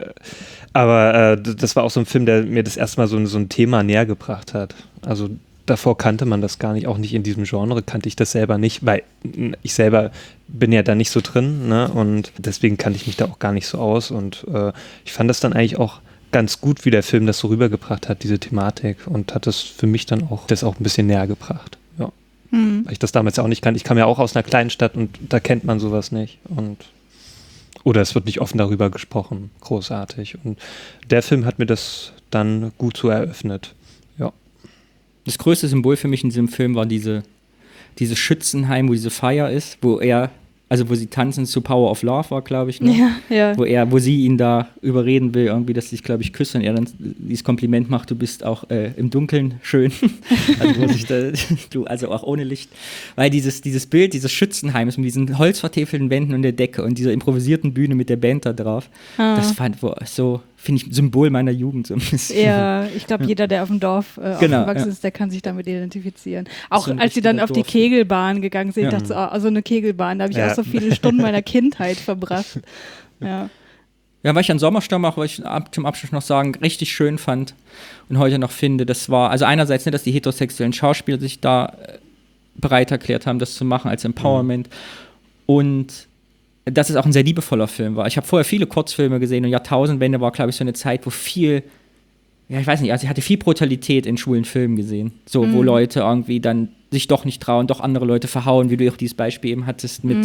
Aber das war auch so ein Film, der mir das erste Mal so ein Thema näher gebracht hat. Also davor kannte man das gar nicht, auch nicht in diesem Genre kannte ich das selber nicht, weil ich selber bin ja da nicht so drin, ne? Und deswegen kannte ich mich da auch gar nicht so aus und ich fand das dann eigentlich auch ganz gut, wie der Film das so rübergebracht hat, diese Thematik, und hat das für mich dann auch ein bisschen näher gebracht. Ja. Weil ich das damals auch nicht kannte. Ich kam ja auch aus einer kleinen Stadt und da kennt man sowas nicht. Oder es wird nicht offen darüber gesprochen. Großartig. Und der Film hat mir das dann gut so eröffnet. Ja. Das größte Symbol für mich in diesem Film war dieses Schützenheim, wo diese Feier ist, wo sie tanzen zu Power of Love war, glaube ich, ne? Ja. Wo sie ihn da überreden will, irgendwie, dass sie sich, glaube ich, küssen und er dann dieses Kompliment macht, du bist auch im Dunkeln schön. Also auch ohne Licht. Weil dieses Bild dieses Schützenheims mit diesen holzvertäfelten Wänden und der Decke und dieser improvisierten Bühne mit der Band da drauf, das finde ich, Symbol meiner Jugend so ein bisschen. Ja, ich glaube, jeder, der auf dem Dorf aufgewachsen ist, der kann sich damit identifizieren. Auch so als sie dann auf die Kegelbahn gegangen sind, dachte ich, so eine Kegelbahn, da habe ich auch so viele Stunden meiner Kindheit verbracht. Ja. Ja, weil ich an Sommersturm auch, was ich zum Abschluss noch sagen, richtig schön fand und heute noch finde, das war, also einerseits nicht, dass die heterosexuellen Schauspieler sich da bereit erklärt haben, das zu machen als Empowerment und dass es auch ein sehr liebevoller Film war. Ich habe vorher viele Kurzfilme gesehen und Jahrtausendwende war, glaube ich, so eine Zeit, wo viel ja, ich weiß nicht, also ich hatte viel Brutalität in schwulen Filmen gesehen. So, wo Leute irgendwie dann sich doch nicht trauen, doch andere Leute verhauen, wie du auch dieses Beispiel eben hattest mit,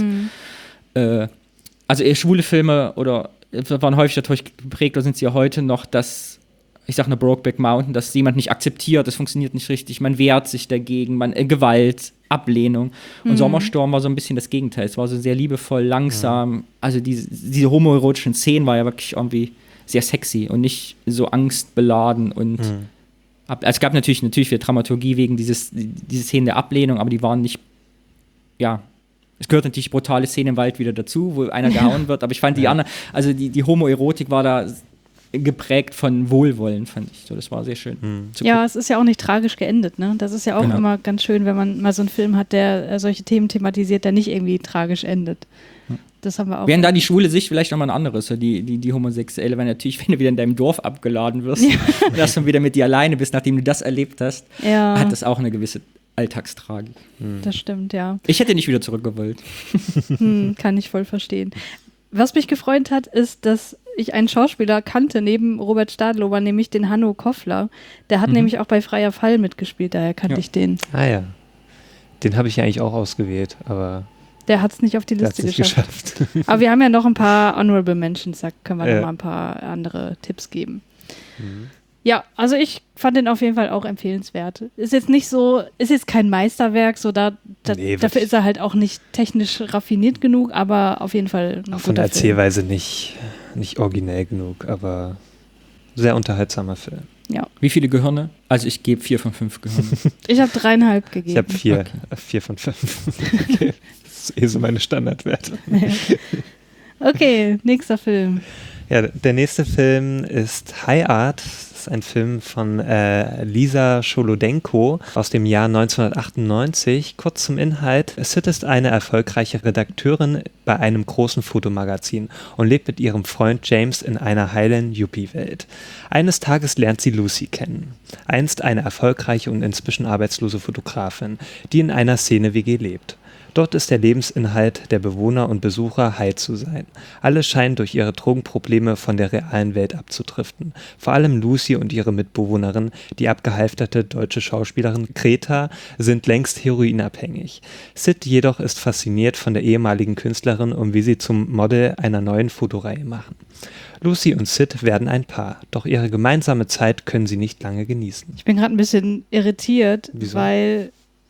also eher schwule Filme oder waren häufig dadurch geprägt, oder sind sie ja heute noch, dass, ich sag nur Brokeback Mountain, dass jemand nicht akzeptiert, das funktioniert nicht richtig, man wehrt sich dagegen, Gewalt, Ablehnung. Und Sommersturm war so ein bisschen das Gegenteil. Es war so sehr liebevoll, langsam. Also diese homoerotischen Szenen war ja wirklich irgendwie sehr sexy und nicht so angstbeladen und es gab natürlich viel Dramaturgie wegen diese Szenen der Ablehnung, aber die waren nicht, ja, es gehört natürlich brutale Szenen im Wald wieder dazu, wo einer gehauen wird, aber ich fand die anderen, also die Homoerotik war da geprägt von Wohlwollen, fand ich. So, das war sehr schön zu gucken. Ja, es ist ja auch nicht tragisch geendet, ne? Das ist ja auch immer ganz schön, wenn man mal so einen Film hat, der solche Themen thematisiert, der nicht irgendwie tragisch endet. Das haben wir auch. Wären da die schwule Sicht vielleicht nochmal ein anderes, so die homosexuelle, weil natürlich, wenn du wieder in deinem Dorf abgeladen wirst und erst dann wieder mit dir alleine bist, nachdem du das erlebt hast, hat das auch eine gewisse Alltagstragik. Das stimmt, ja. Ich hätte nicht wieder zurückgewollt. Kann ich voll verstehen. Was mich gefreut hat, ist, dass ich einen Schauspieler kannte, neben Robert Stadlober, nämlich den Hanno Koffler. Der hat nämlich auch bei Freier Fall mitgespielt, daher kannte ich den. Ah ja, den habe ich ja eigentlich auch ausgewählt, aber der hat es nicht auf die Liste geschafft. Aber wir haben ja noch ein paar Honorable Mentions, da können wir noch mal ein paar andere Tipps geben. Ja, also ich fand den auf jeden Fall auch empfehlenswert. Ist jetzt nicht so, ist jetzt kein Meisterwerk, so dafür ist er halt auch nicht technisch raffiniert genug, aber auf jeden Fall ein auch von der Erzählweise nicht originell genug, aber sehr unterhaltsamer Film. Ja. Wie viele Gehirne? Also ich gebe 4 von 5 Gehirne. Ich habe 3,5 gegeben. Ich habe 4 von 5. Okay. Das ist so meine Standardwerte. Okay, nächster Film. Ja, der nächste Film ist High Art. Das ist ein Film von Lisa Scholodenko aus dem Jahr 1998. Kurz zum Inhalt. Sid ist eine erfolgreiche Redakteurin bei einem großen Fotomagazin und lebt mit ihrem Freund James in einer heilen Yuppie-Welt. Eines Tages lernt sie Lucy kennen. Einst eine erfolgreiche und inzwischen arbeitslose Fotografin, die in einer Szene-WG lebt. Dort ist der Lebensinhalt der Bewohner und Besucher heil zu sein. Alle scheinen durch ihre Drogenprobleme von der realen Welt abzudriften. Vor allem Lucy und ihre Mitbewohnerin, die abgehalfterte deutsche Schauspielerin Greta, sind längst heroinabhängig. Sid jedoch ist fasziniert von der ehemaligen Künstlerin und will sie zum Model einer neuen Fotoreihe machen. Lucy und Sid werden ein Paar, doch ihre gemeinsame Zeit können sie nicht lange genießen. Ich bin gerade ein bisschen irritiert, Wieso? weil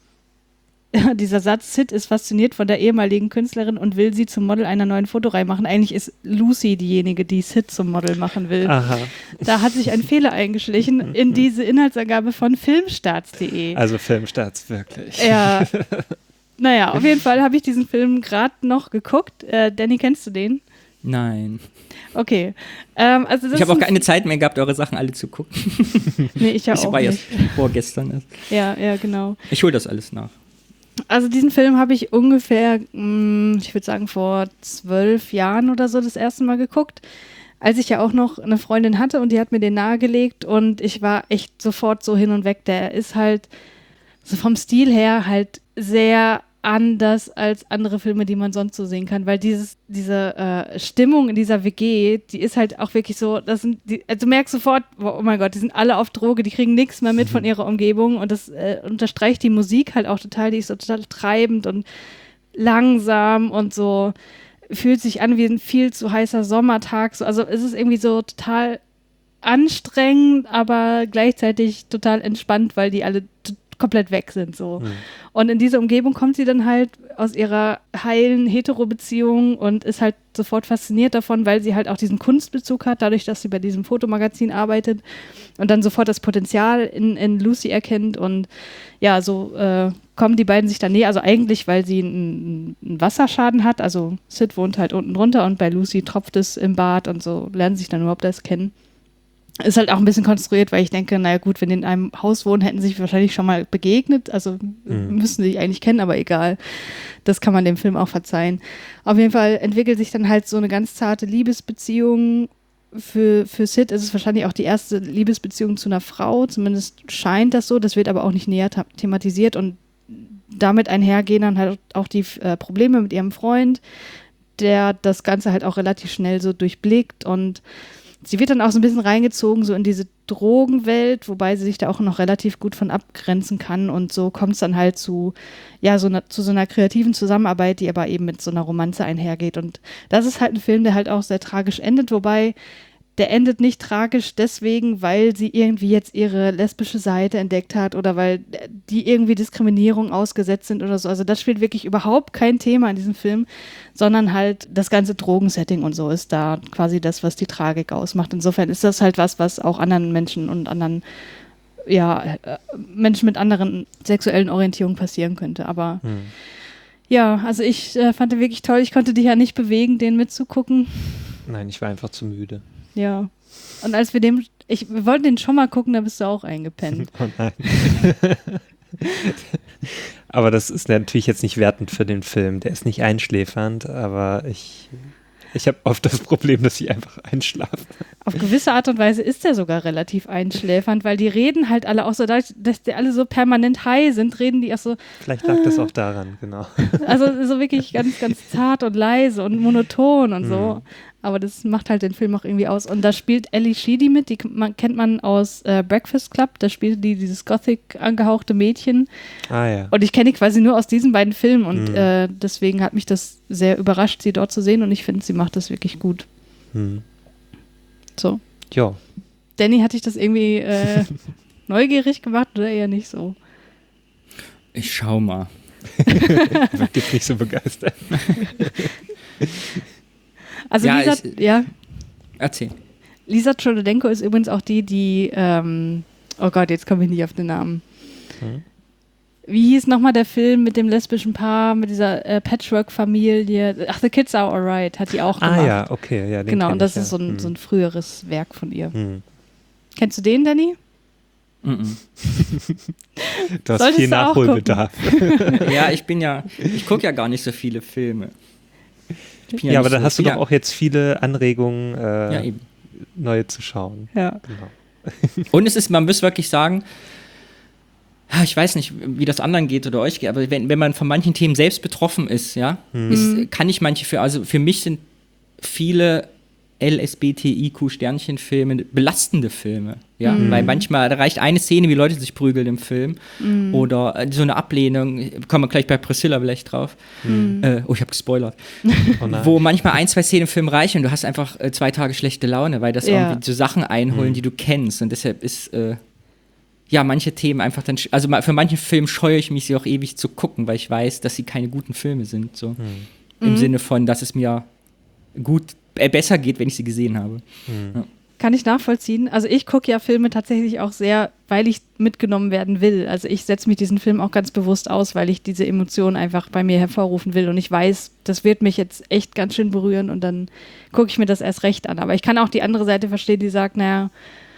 dieser Satz, Sid ist fasziniert von der ehemaligen Künstlerin und will sie zum Model einer neuen Fotoreihe machen. Eigentlich ist Lucy diejenige, die Sid zum Model machen will. Aha. Da hat sich ein Fehler eingeschlichen in diese Inhaltsangabe von filmstarts.de. Also Filmstarts, wirklich. Ja. Naja, auf jeden Fall habe ich diesen Film gerade noch geguckt. Danny, kennst du den? Nein. Okay. Also das ich habe auch keine Zeit mehr gehabt, eure Sachen alle zu gucken. Nee, ich ja auch war nicht. Erst vorgestern. Ja, genau. Ich hole das alles nach. Also diesen Film habe ich ungefähr, ich würde sagen vor 12 Jahren oder so das erste Mal geguckt, als ich ja auch noch eine Freundin hatte und die hat mir den nahegelegt und ich war echt sofort so hin und weg. Der ist halt so vom Stil her halt sehr anders als andere Filme, die man sonst so sehen kann, weil diese Stimmung in dieser WG, die ist halt auch wirklich so, also du merkst sofort, oh mein Gott, die sind alle auf Droge, die kriegen nichts mehr mit von ihrer Umgebung und das unterstreicht die Musik halt auch total, die ist so total treibend und langsam und so, fühlt sich an wie ein viel zu heißer Sommertag, so, also es ist irgendwie so total anstrengend, aber gleichzeitig total entspannt, weil die alle komplett weg sind, so. Und in diese Umgebung kommt sie dann halt aus ihrer heilen Hetero-Beziehung und ist halt sofort fasziniert davon, weil sie halt auch diesen Kunstbezug hat, dadurch, dass sie bei diesem Fotomagazin arbeitet und dann sofort das Potenzial in Lucy erkennt und ja, so kommen die beiden sich dann näher, also eigentlich, weil sie einen Wasserschaden hat, also Sid wohnt halt unten drunter und bei Lucy tropft es im Bad und so lernen sie sich dann überhaupt erst kennen. Ist halt auch ein bisschen konstruiert, weil ich denke, naja gut, wenn die in einem Haus wohnen, hätten sie sich wahrscheinlich schon mal begegnet. Also müssen sie sich eigentlich kennen, aber egal. Das kann man dem Film auch verzeihen. Auf jeden Fall entwickelt sich dann halt so eine ganz zarte Liebesbeziehung. Für Sid ist es wahrscheinlich auch die erste Liebesbeziehung zu einer Frau. Zumindest scheint das so. Das wird aber auch nicht näher thematisiert. Und damit einhergehen dann halt auch die Probleme mit ihrem Freund, der das Ganze halt auch relativ schnell so durchblickt und sie wird dann auch so ein bisschen reingezogen, so in diese Drogenwelt, wobei sie sich da auch noch relativ gut von abgrenzen kann und so kommt es dann halt zu so einer kreativen Zusammenarbeit, die aber eben mit so einer Romanze einhergeht und das ist halt ein Film, der halt auch sehr tragisch endet, wobei der endet nicht tragisch deswegen, weil sie irgendwie jetzt ihre lesbische Seite entdeckt hat oder weil die irgendwie Diskriminierung ausgesetzt sind oder so. Also das spielt wirklich überhaupt kein Thema in diesem Film, sondern halt das ganze Drogensetting und so ist da quasi das, was die Tragik ausmacht. Insofern ist das halt was auch anderen Menschen und anderen, Menschen mit anderen sexuellen Orientierungen passieren könnte. Aber ja, also ich fand den wirklich toll. Ich konnte dich ja nicht bewegen, den mitzugucken. Nein, ich war einfach zu müde. Ja. Und als wir wir wollten den schon mal gucken, da bist du auch eingepennt. Oh nein. Aber das ist natürlich jetzt nicht wertend für den Film. Der ist nicht einschläfernd, aber ich habe oft das Problem, dass ich einfach einschlafe. Auf gewisse Art und Weise ist der sogar relativ einschläfernd, weil die reden halt alle auch so, dass die alle so permanent high sind, reden die auch so. Vielleicht lag das auch daran, genau. Also so wirklich ganz, ganz zart und leise und monoton und so. Aber das macht halt den Film auch irgendwie aus. Und da spielt Ally Sheedy mit, die kennt man aus Breakfast Club. Da spielt die dieses Gothic angehauchte Mädchen. Ah ja. Und ich kenne die quasi nur aus diesen beiden Filmen. Und deswegen hat mich das sehr überrascht, sie dort zu sehen. Und ich finde, sie macht das wirklich gut. So. Ja. Danny, hat dich das irgendwie neugierig gemacht oder eher nicht so? Ich schau mal. Wird jetzt nicht so begeistert. Also ja, Erzähl. Lisa Cholodenko ist übrigens auch die, oh Gott, jetzt komme ich nicht auf den Namen. Wie hieß nochmal der Film mit dem lesbischen Paar, mit dieser Patchwork-Familie? Ach, The Kids Are Alright, hat die auch gemacht. Ah ja, okay. Ja, den genau, und das ich, ist so ein früheres Werk von ihr. Kennst du den, Danny? Du hast Solltest viel du auch Nachholbedarf. Ja, ich gucke ja gar nicht so viele Filme. Ja, aber dann hast du doch auch jetzt viele Anregungen, eben. neue zu schauen. Ja. Genau. Und man muss wirklich sagen, ich weiß nicht, wie das anderen geht oder euch geht, aber wenn man von manchen Themen selbst betroffen ist, kann ich also für mich sind viele LSBTIQ-Sternchen-Filme belastende Filme, weil manchmal, da reicht eine Szene, wie Leute sich prügeln im Film oder so eine Ablehnung, kommen wir gleich bei Priscilla vielleicht drauf, ich habe gespoilert, wo manchmal 1, 2 Szenen im Film reichen und du hast einfach 2 Tage schlechte Laune, weil das irgendwie so Sachen einholen, die du kennst und deshalb ist manche Themen einfach dann, also für manche Filme scheue ich mich, sie auch ewig zu gucken, weil ich weiß, dass sie keine guten Filme sind, so im Sinne von, dass es mir besser geht, wenn ich sie gesehen habe. Ja. Kann ich nachvollziehen. Also ich gucke ja Filme tatsächlich auch sehr, weil ich mitgenommen werden will. Also ich setze mich diesen Film auch ganz bewusst aus, weil ich diese Emotionen einfach bei mir hervorrufen will und ich weiß, das wird mich jetzt echt ganz schön berühren und dann gucke ich mir das erst recht an. Aber ich kann auch die andere Seite verstehen, die sagt, naja,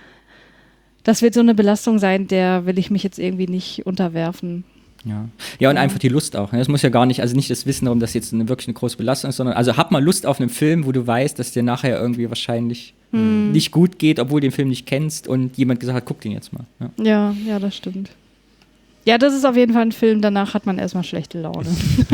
das wird so eine Belastung sein, der will ich mich jetzt irgendwie nicht unterwerfen. Ja, und einfach die Lust auch. Das muss ja gar nicht, also nicht das Wissen darum, dass jetzt wirklich eine große Belastung ist, sondern also hab mal Lust auf einen Film, wo du weißt, dass dir nachher irgendwie wahrscheinlich nicht gut geht, obwohl du den Film nicht kennst und jemand gesagt hat, guck den jetzt mal. Ja, das stimmt. Ja, das ist auf jeden Fall ein Film, danach hat man erstmal schlechte Laune.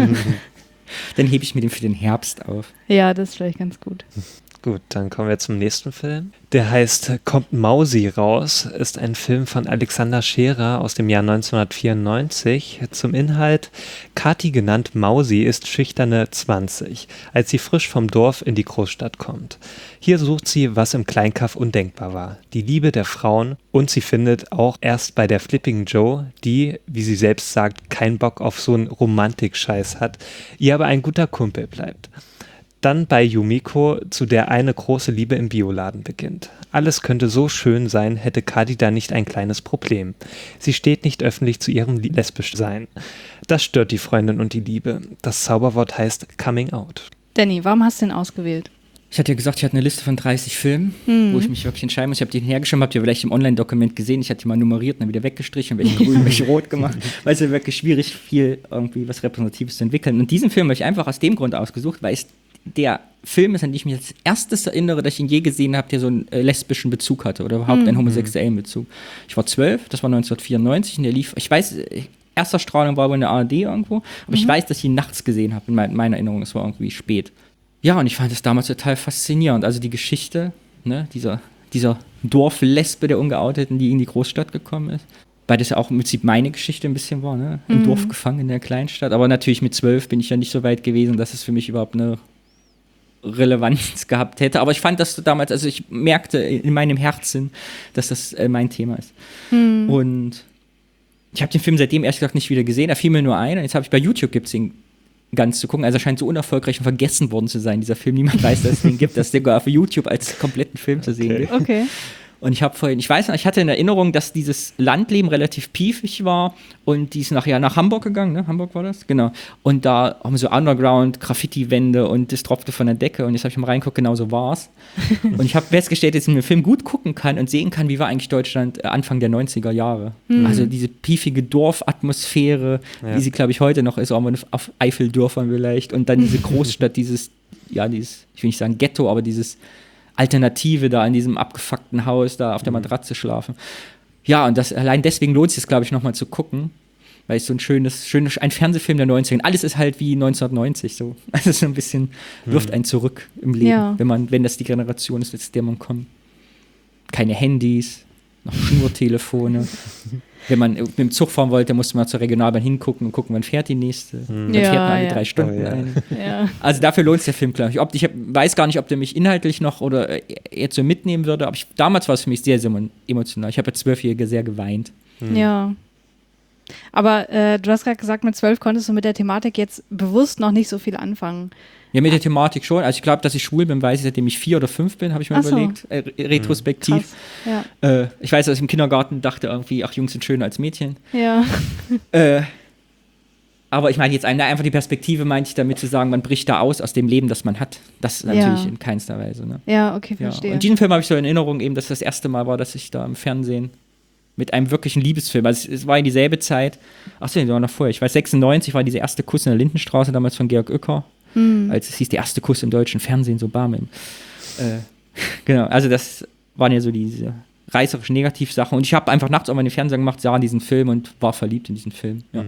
Dann hebe ich mir den für den Herbst auf. Ja, das ist vielleicht ganz gut. Gut, dann kommen wir zum nächsten Film. Der heißt Kommt Mausi raus, ist ein Film von Alexander Scherer aus dem Jahr 1994. Zum Inhalt: Kathi, genannt Mausi, ist schüchterne 20, als sie frisch vom Dorf in die Großstadt kommt. Hier sucht sie, was im Kleinkaff undenkbar war: die Liebe der Frauen, und sie findet auch erst bei der Flipping Joe, die, wie sie selbst sagt, keinen Bock auf so einen Romantik-Scheiß hat, ihr aber ein guter Kumpel bleibt. Dann bei Yumiko, zu der eine große Liebe im Bioladen beginnt. Alles könnte so schön sein, hätte Kathi da nicht ein kleines Problem. Sie steht nicht öffentlich zu ihrem Lesbischsein. Das stört die Freundin und die Liebe. Das Zauberwort heißt Coming Out. Danny, warum hast du den ausgewählt? Ich hatte ja gesagt, ich hatte eine Liste von 30 Filmen, wo ich mich wirklich entscheiden muss. Ich habe die hergeschrieben, habt ihr vielleicht im Online-Dokument gesehen. Ich hatte die mal nummeriert und dann wieder weggestrichen, welche grün, welche rot gemacht. Weil es ist wirklich schwierig, viel irgendwie was Repräsentatives zu entwickeln. Und diesen Film habe ich einfach aus dem Grund ausgesucht, weil es der Film ist, an den ich mich als erstes erinnere, dass ich ihn je gesehen habe, der so einen lesbischen Bezug hatte oder überhaupt einen homosexuellen Bezug. Ich war 12, das war 1994 und der lief, ich weiß, erster Strahlung war wohl in der ARD irgendwo, aber ich weiß, dass ich ihn nachts gesehen habe, in meiner Erinnerung, es war irgendwie spät. Ja, und ich fand das damals total faszinierend, also die Geschichte, ne? Dieser Dorflesbe der Ungeouteten, die in die Großstadt gekommen ist. Weil das ja auch im Prinzip meine Geschichte ein bisschen war, ne? Im Dorf gefangen, in der Kleinstadt. Aber natürlich mit 12 bin ich ja nicht so weit gewesen, dass es für mich überhaupt eine Relevanz gehabt hätte. Aber ich fand das damals, also ich merkte in meinem Herzen, dass das mein Thema ist. Und ich habe den Film seitdem ehrlich gesagt nicht wieder gesehen. Da fiel mir nur ein. Und jetzt habe ich bei YouTube gibt's ihn ganz zu gucken. Also er scheint so unerfolgreich und vergessen worden zu sein, dieser Film. Niemand weiß, dass es den gibt, dass der sogar auf YouTube als kompletten Film zu sehen gibt. Okay. Und ich weiß noch, ich hatte in Erinnerung, dass dieses Landleben relativ piefig war und die ist nach Hamburg gegangen, ne? Hamburg war das? Genau. Und da haben so Underground, Graffiti-Wände und das tropfte von der Decke und jetzt habe ich mal reingeguckt, genau so war's. Und ich habe festgestellt, dass ich den Film gut gucken kann und sehen kann, wie war eigentlich Deutschland Anfang der 90er Jahre. Also diese piefige Dorfatmosphäre, wie sie, glaube ich, heute noch ist, auch mal auf Eifeldörfern vielleicht und dann diese Großstadt, dieses, ich will nicht sagen Ghetto, aber dieses Alternative da in diesem abgefuckten Haus da auf der Matratze schlafen. Ja, und allein deswegen lohnt es sich, glaube ich, nochmal zu gucken, weil es so ein Fernsehfilm der 90er. Alles ist halt wie 1990 so. Also so ein bisschen wirft einen zurück im Leben, wenn das die Generation ist, aus der man kommt. Keine Handys, noch Schnurtelefone. Wenn man mit dem Zug fahren wollte, musste man zur Regionalbahn hingucken und gucken, wann fährt die nächste. Dann fährt man alle 3 Stunden ein. Ja. Also dafür lohnt es der Film, glaube ich. Ich weiß gar nicht, ob der mich inhaltlich noch oder jetzt so mitnehmen würde, aber damals war es für mich sehr, sehr emotional. Ich habe als 12-Jährige sehr geweint. Ja. Aber du hast gerade gesagt, mit 12 konntest du mit der Thematik jetzt bewusst noch nicht so viel anfangen. Ja, mit der Thematik schon. Also ich glaube, dass ich schwul bin, weiß ich, seitdem ich 4 oder 5 bin, habe ich mir überlegt, retrospektiv. Ja. Ich weiß, dass ich im Kindergarten dachte irgendwie, ach, Jungs sind schöner als Mädchen. Ja. Aber ich meine jetzt einfach die Perspektive, meinte ich damit zu sagen, man bricht da aus dem Leben, das man hat. Das natürlich in keinster Weise. Ne? Ja, okay, verstehe. Und diesen Film habe ich so in Erinnerung eben, dass das erste Mal war, dass ich da im Fernsehen mit einem wirklichen Liebesfilm, also es war in dieselbe Zeit, das war noch vorher, ich weiß, 96 war dieser erste Kuss in der Lindenstraße, damals von Georg Uecker, als es hieß, der erste Kuss im deutschen Fernsehen, so bam. Genau, also das waren ja so diese reißerischen Negativsachen und ich habe einfach nachts auch mal den Fernseher gemacht, sah diesen Film und war verliebt in diesen Film. Ja.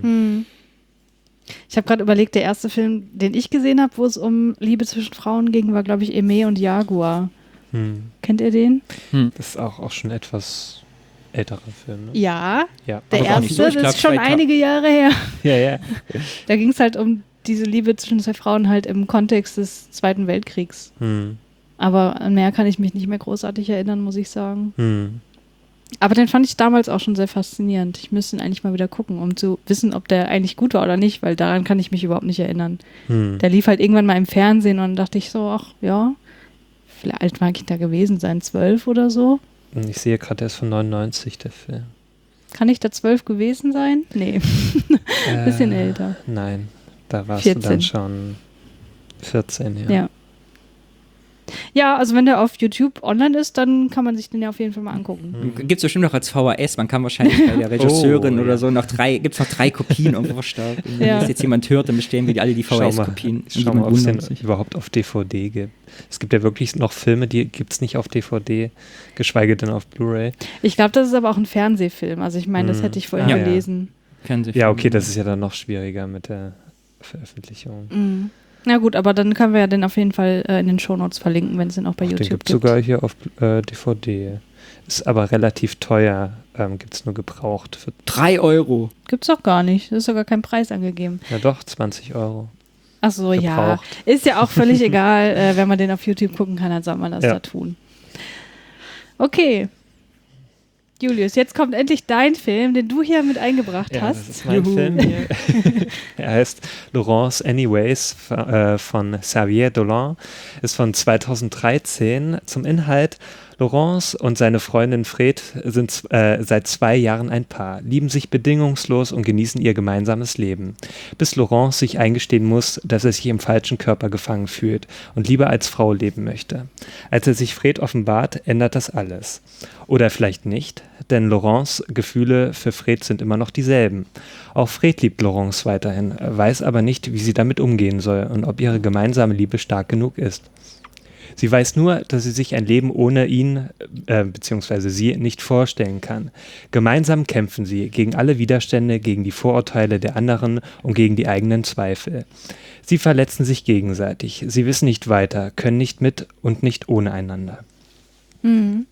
Ich habe gerade überlegt, der erste Film, den ich gesehen habe, wo es um Liebe zwischen Frauen ging, war, glaube ich, Aimee und Jaguar. Kennt ihr den? Das ist auch schon etwas älterer Film, ne? Ja, Ja. der Aber auch nicht erste, so, ich das glaub, ist schon einige Jahre her. Ja. Da ging es halt um diese Liebe zwischen 2 Frauen halt im Kontext des Zweiten Weltkriegs. Aber an mehr kann ich mich nicht mehr großartig erinnern, muss ich sagen. Aber den fand ich damals auch schon sehr faszinierend. Ich müsste ihn eigentlich mal wieder gucken, um zu wissen, ob der eigentlich gut war oder nicht, weil daran kann ich mich überhaupt nicht erinnern. Der lief halt irgendwann mal im Fernsehen und dann dachte ich so, ach ja, wie alt mag ich da gewesen sein? 12 oder so? Ich sehe gerade, der ist von 99, der Film. Kann ich da 12 gewesen sein? Nee, bisschen älter. Nein, da warst 14. du dann schon 14, Ja. Ja, also wenn der auf YouTube online ist, dann kann man sich den ja auf jeden Fall mal angucken. Gibt es bestimmt noch als VHS, man kann wahrscheinlich bei der Regisseurin oder so gibt es noch 3 Kopien irgendwo verstaubt. Wenn jetzt jemand hört, dann bestellen wir alle die VHS-Kopien. Schau mal, ob es den überhaupt auf DVD gibt. Es gibt ja wirklich noch Filme, die gibt es nicht auf DVD, geschweige denn auf Blu-ray. Ich glaube, das ist aber auch ein Fernsehfilm. Also ich meine, das hätte ich vorhin gelesen. Ja, okay, das ist ja dann noch schwieriger mit der Veröffentlichung. Na gut, aber dann können wir ja den auf jeden Fall in den Shownotes verlinken, wenn es den auch bei YouTube den gibt. Den sogar hier auf DVD. Ist aber relativ teuer, gibt es nur gebraucht. Für 3 Euro. Gibt's doch gar nicht, ist sogar kein Preis angegeben. Ja doch, 20 Euro. Ach so, ja. Ist ja auch völlig egal, wenn man den auf YouTube gucken kann, dann soll man das da tun. Okay. Julius, jetzt kommt endlich dein Film, den du hier mit eingebracht hast. Das ist mein Film hier. Er heißt Laurence Anyways von Xavier Dolan. Ist von 2013. Zum Inhalt: Laurence und seine Freundin Fred sind seit 2 Jahren ein Paar, lieben sich bedingungslos und genießen ihr gemeinsames Leben. Bis Laurence sich eingestehen muss, dass er sich im falschen Körper gefangen fühlt und lieber als Frau leben möchte. Als er sich Fred offenbart, ändert das alles. Oder vielleicht nicht, denn Laurence' Gefühle für Fred sind immer noch dieselben. Auch Fred liebt Laurence weiterhin, weiß aber nicht, wie sie damit umgehen soll und ob ihre gemeinsame Liebe stark genug ist. Sie weiß nur, dass sie sich ein Leben ohne ihn bzw. sie nicht vorstellen kann. Gemeinsam kämpfen sie gegen alle Widerstände, gegen die Vorurteile der anderen und gegen die eigenen Zweifel. Sie verletzen sich gegenseitig. Sie wissen nicht weiter, können nicht mit und nicht ohne einander. Mhm.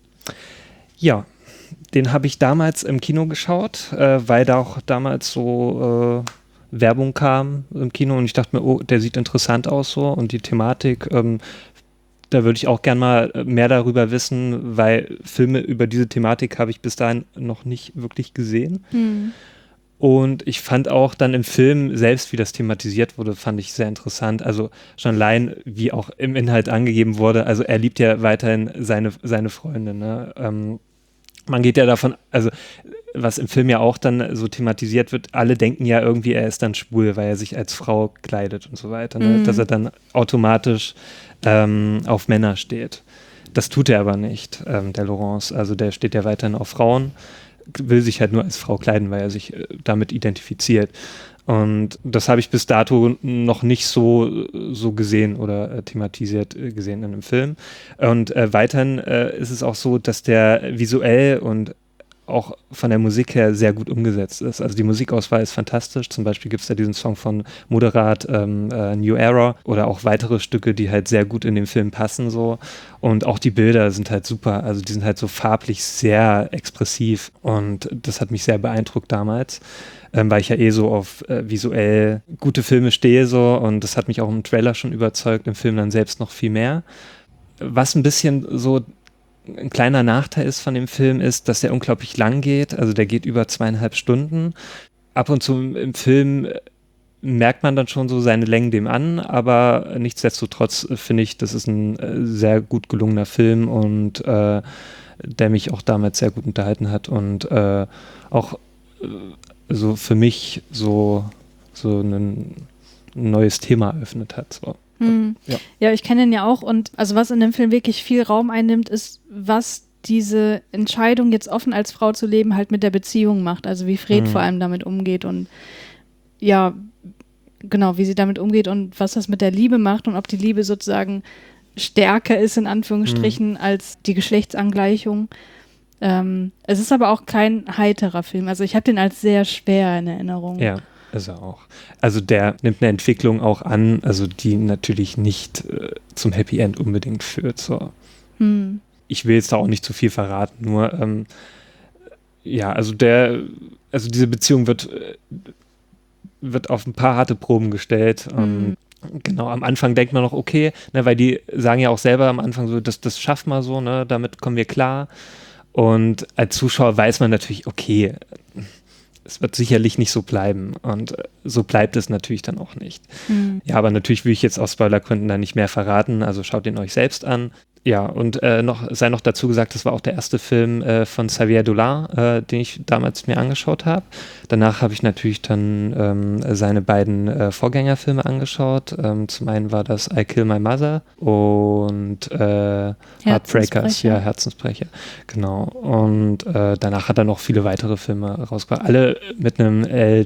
Ja, den habe ich damals im Kino geschaut, weil da auch damals so Werbung kam im Kino und ich dachte mir, oh, der sieht interessant aus so und die Thematik, da würde ich auch gern mal mehr darüber wissen, weil Filme über diese Thematik habe ich bis dahin noch nicht wirklich gesehen. Mhm. Und ich fand auch dann im Film selbst, wie das thematisiert wurde, fand ich sehr interessant. Also schon allein, wie auch im Inhalt angegeben wurde, also er liebt ja weiterhin seine Freundin. Ne? Man geht ja davon, also was im Film ja auch dann so thematisiert wird, alle denken ja irgendwie, er ist dann schwul, weil er sich als Frau kleidet und so weiter. Ne? Dass er dann automatisch auf Männer steht. Das tut er aber nicht, der Laurence. Also der steht ja weiterhin auf Frauen, will sich halt nur als Frau kleiden, weil er sich damit identifiziert. Und das habe ich bis dato noch nicht so gesehen oder thematisiert gesehen in einem Film. Und weiterhin ist es auch so, dass der visuell und auch von der Musik her sehr gut umgesetzt ist. Also die Musikauswahl ist fantastisch. Zum Beispiel gibt es da diesen Song von Moderat, New Era oder auch weitere Stücke, die halt sehr gut in den Film passen so. Und auch die Bilder sind halt super. Also die sind halt so farblich sehr expressiv und das hat mich sehr beeindruckt damals, weil ich ja eh so auf visuell gute Filme stehe so und das hat mich auch im Trailer schon überzeugt, im Film dann selbst noch viel mehr. Was ein bisschen so ein kleiner Nachteil ist von dem Film ist, dass der unglaublich lang geht. Also der geht über 2,5 Stunden. Ab und zu im Film merkt man dann schon so seine Längen dem an, aber nichtsdestotrotz finde ich, das ist ein sehr gut gelungener Film und der mich auch damals sehr gut unterhalten hat und auch so für mich so ein neues Thema eröffnet hat. So. Ja, ich kenne ihn ja auch und also was in dem Film wirklich viel Raum einnimmt, ist, was diese Entscheidung, jetzt offen als Frau zu leben, halt mit der Beziehung macht. Also wie Fred vor allem damit umgeht und ja, genau, wie sie damit umgeht und was das mit der Liebe macht und ob die Liebe sozusagen stärker ist, in Anführungsstrichen, als die Geschlechtsangleichung. Es ist aber auch kein heiterer Film. Also ich habe den als sehr schwer in Erinnerung. Ja. Ist er auch. Also der nimmt eine Entwicklung auch an, also die natürlich nicht zum Happy End unbedingt führt. So. Ich will jetzt da auch nicht zu viel verraten, nur also diese Beziehung wird auf ein paar harte Proben gestellt. Genau, am Anfang denkt man noch, okay, ne, weil die sagen ja auch selber am Anfang so, das schaffen wir so, ne, damit kommen wir klar. Und als Zuschauer weiß man natürlich, okay, es wird sicherlich nicht so bleiben und so bleibt es natürlich dann auch nicht. Ja, aber natürlich will ich jetzt aus Spoilergründen da nicht mehr verraten, also schaut ihn euch selbst an. Ja, und sei noch dazu gesagt, das war auch der erste Film von Xavier Dolan, den ich damals mir angeschaut habe. Danach habe ich natürlich dann seine beiden Vorgängerfilme angeschaut. Zum einen war das I Kill My Mother und Heartbreakers, ja, Herzensbrecher. Genau. Und danach hat er noch viele weitere Filme rausgebracht. Alle mit einem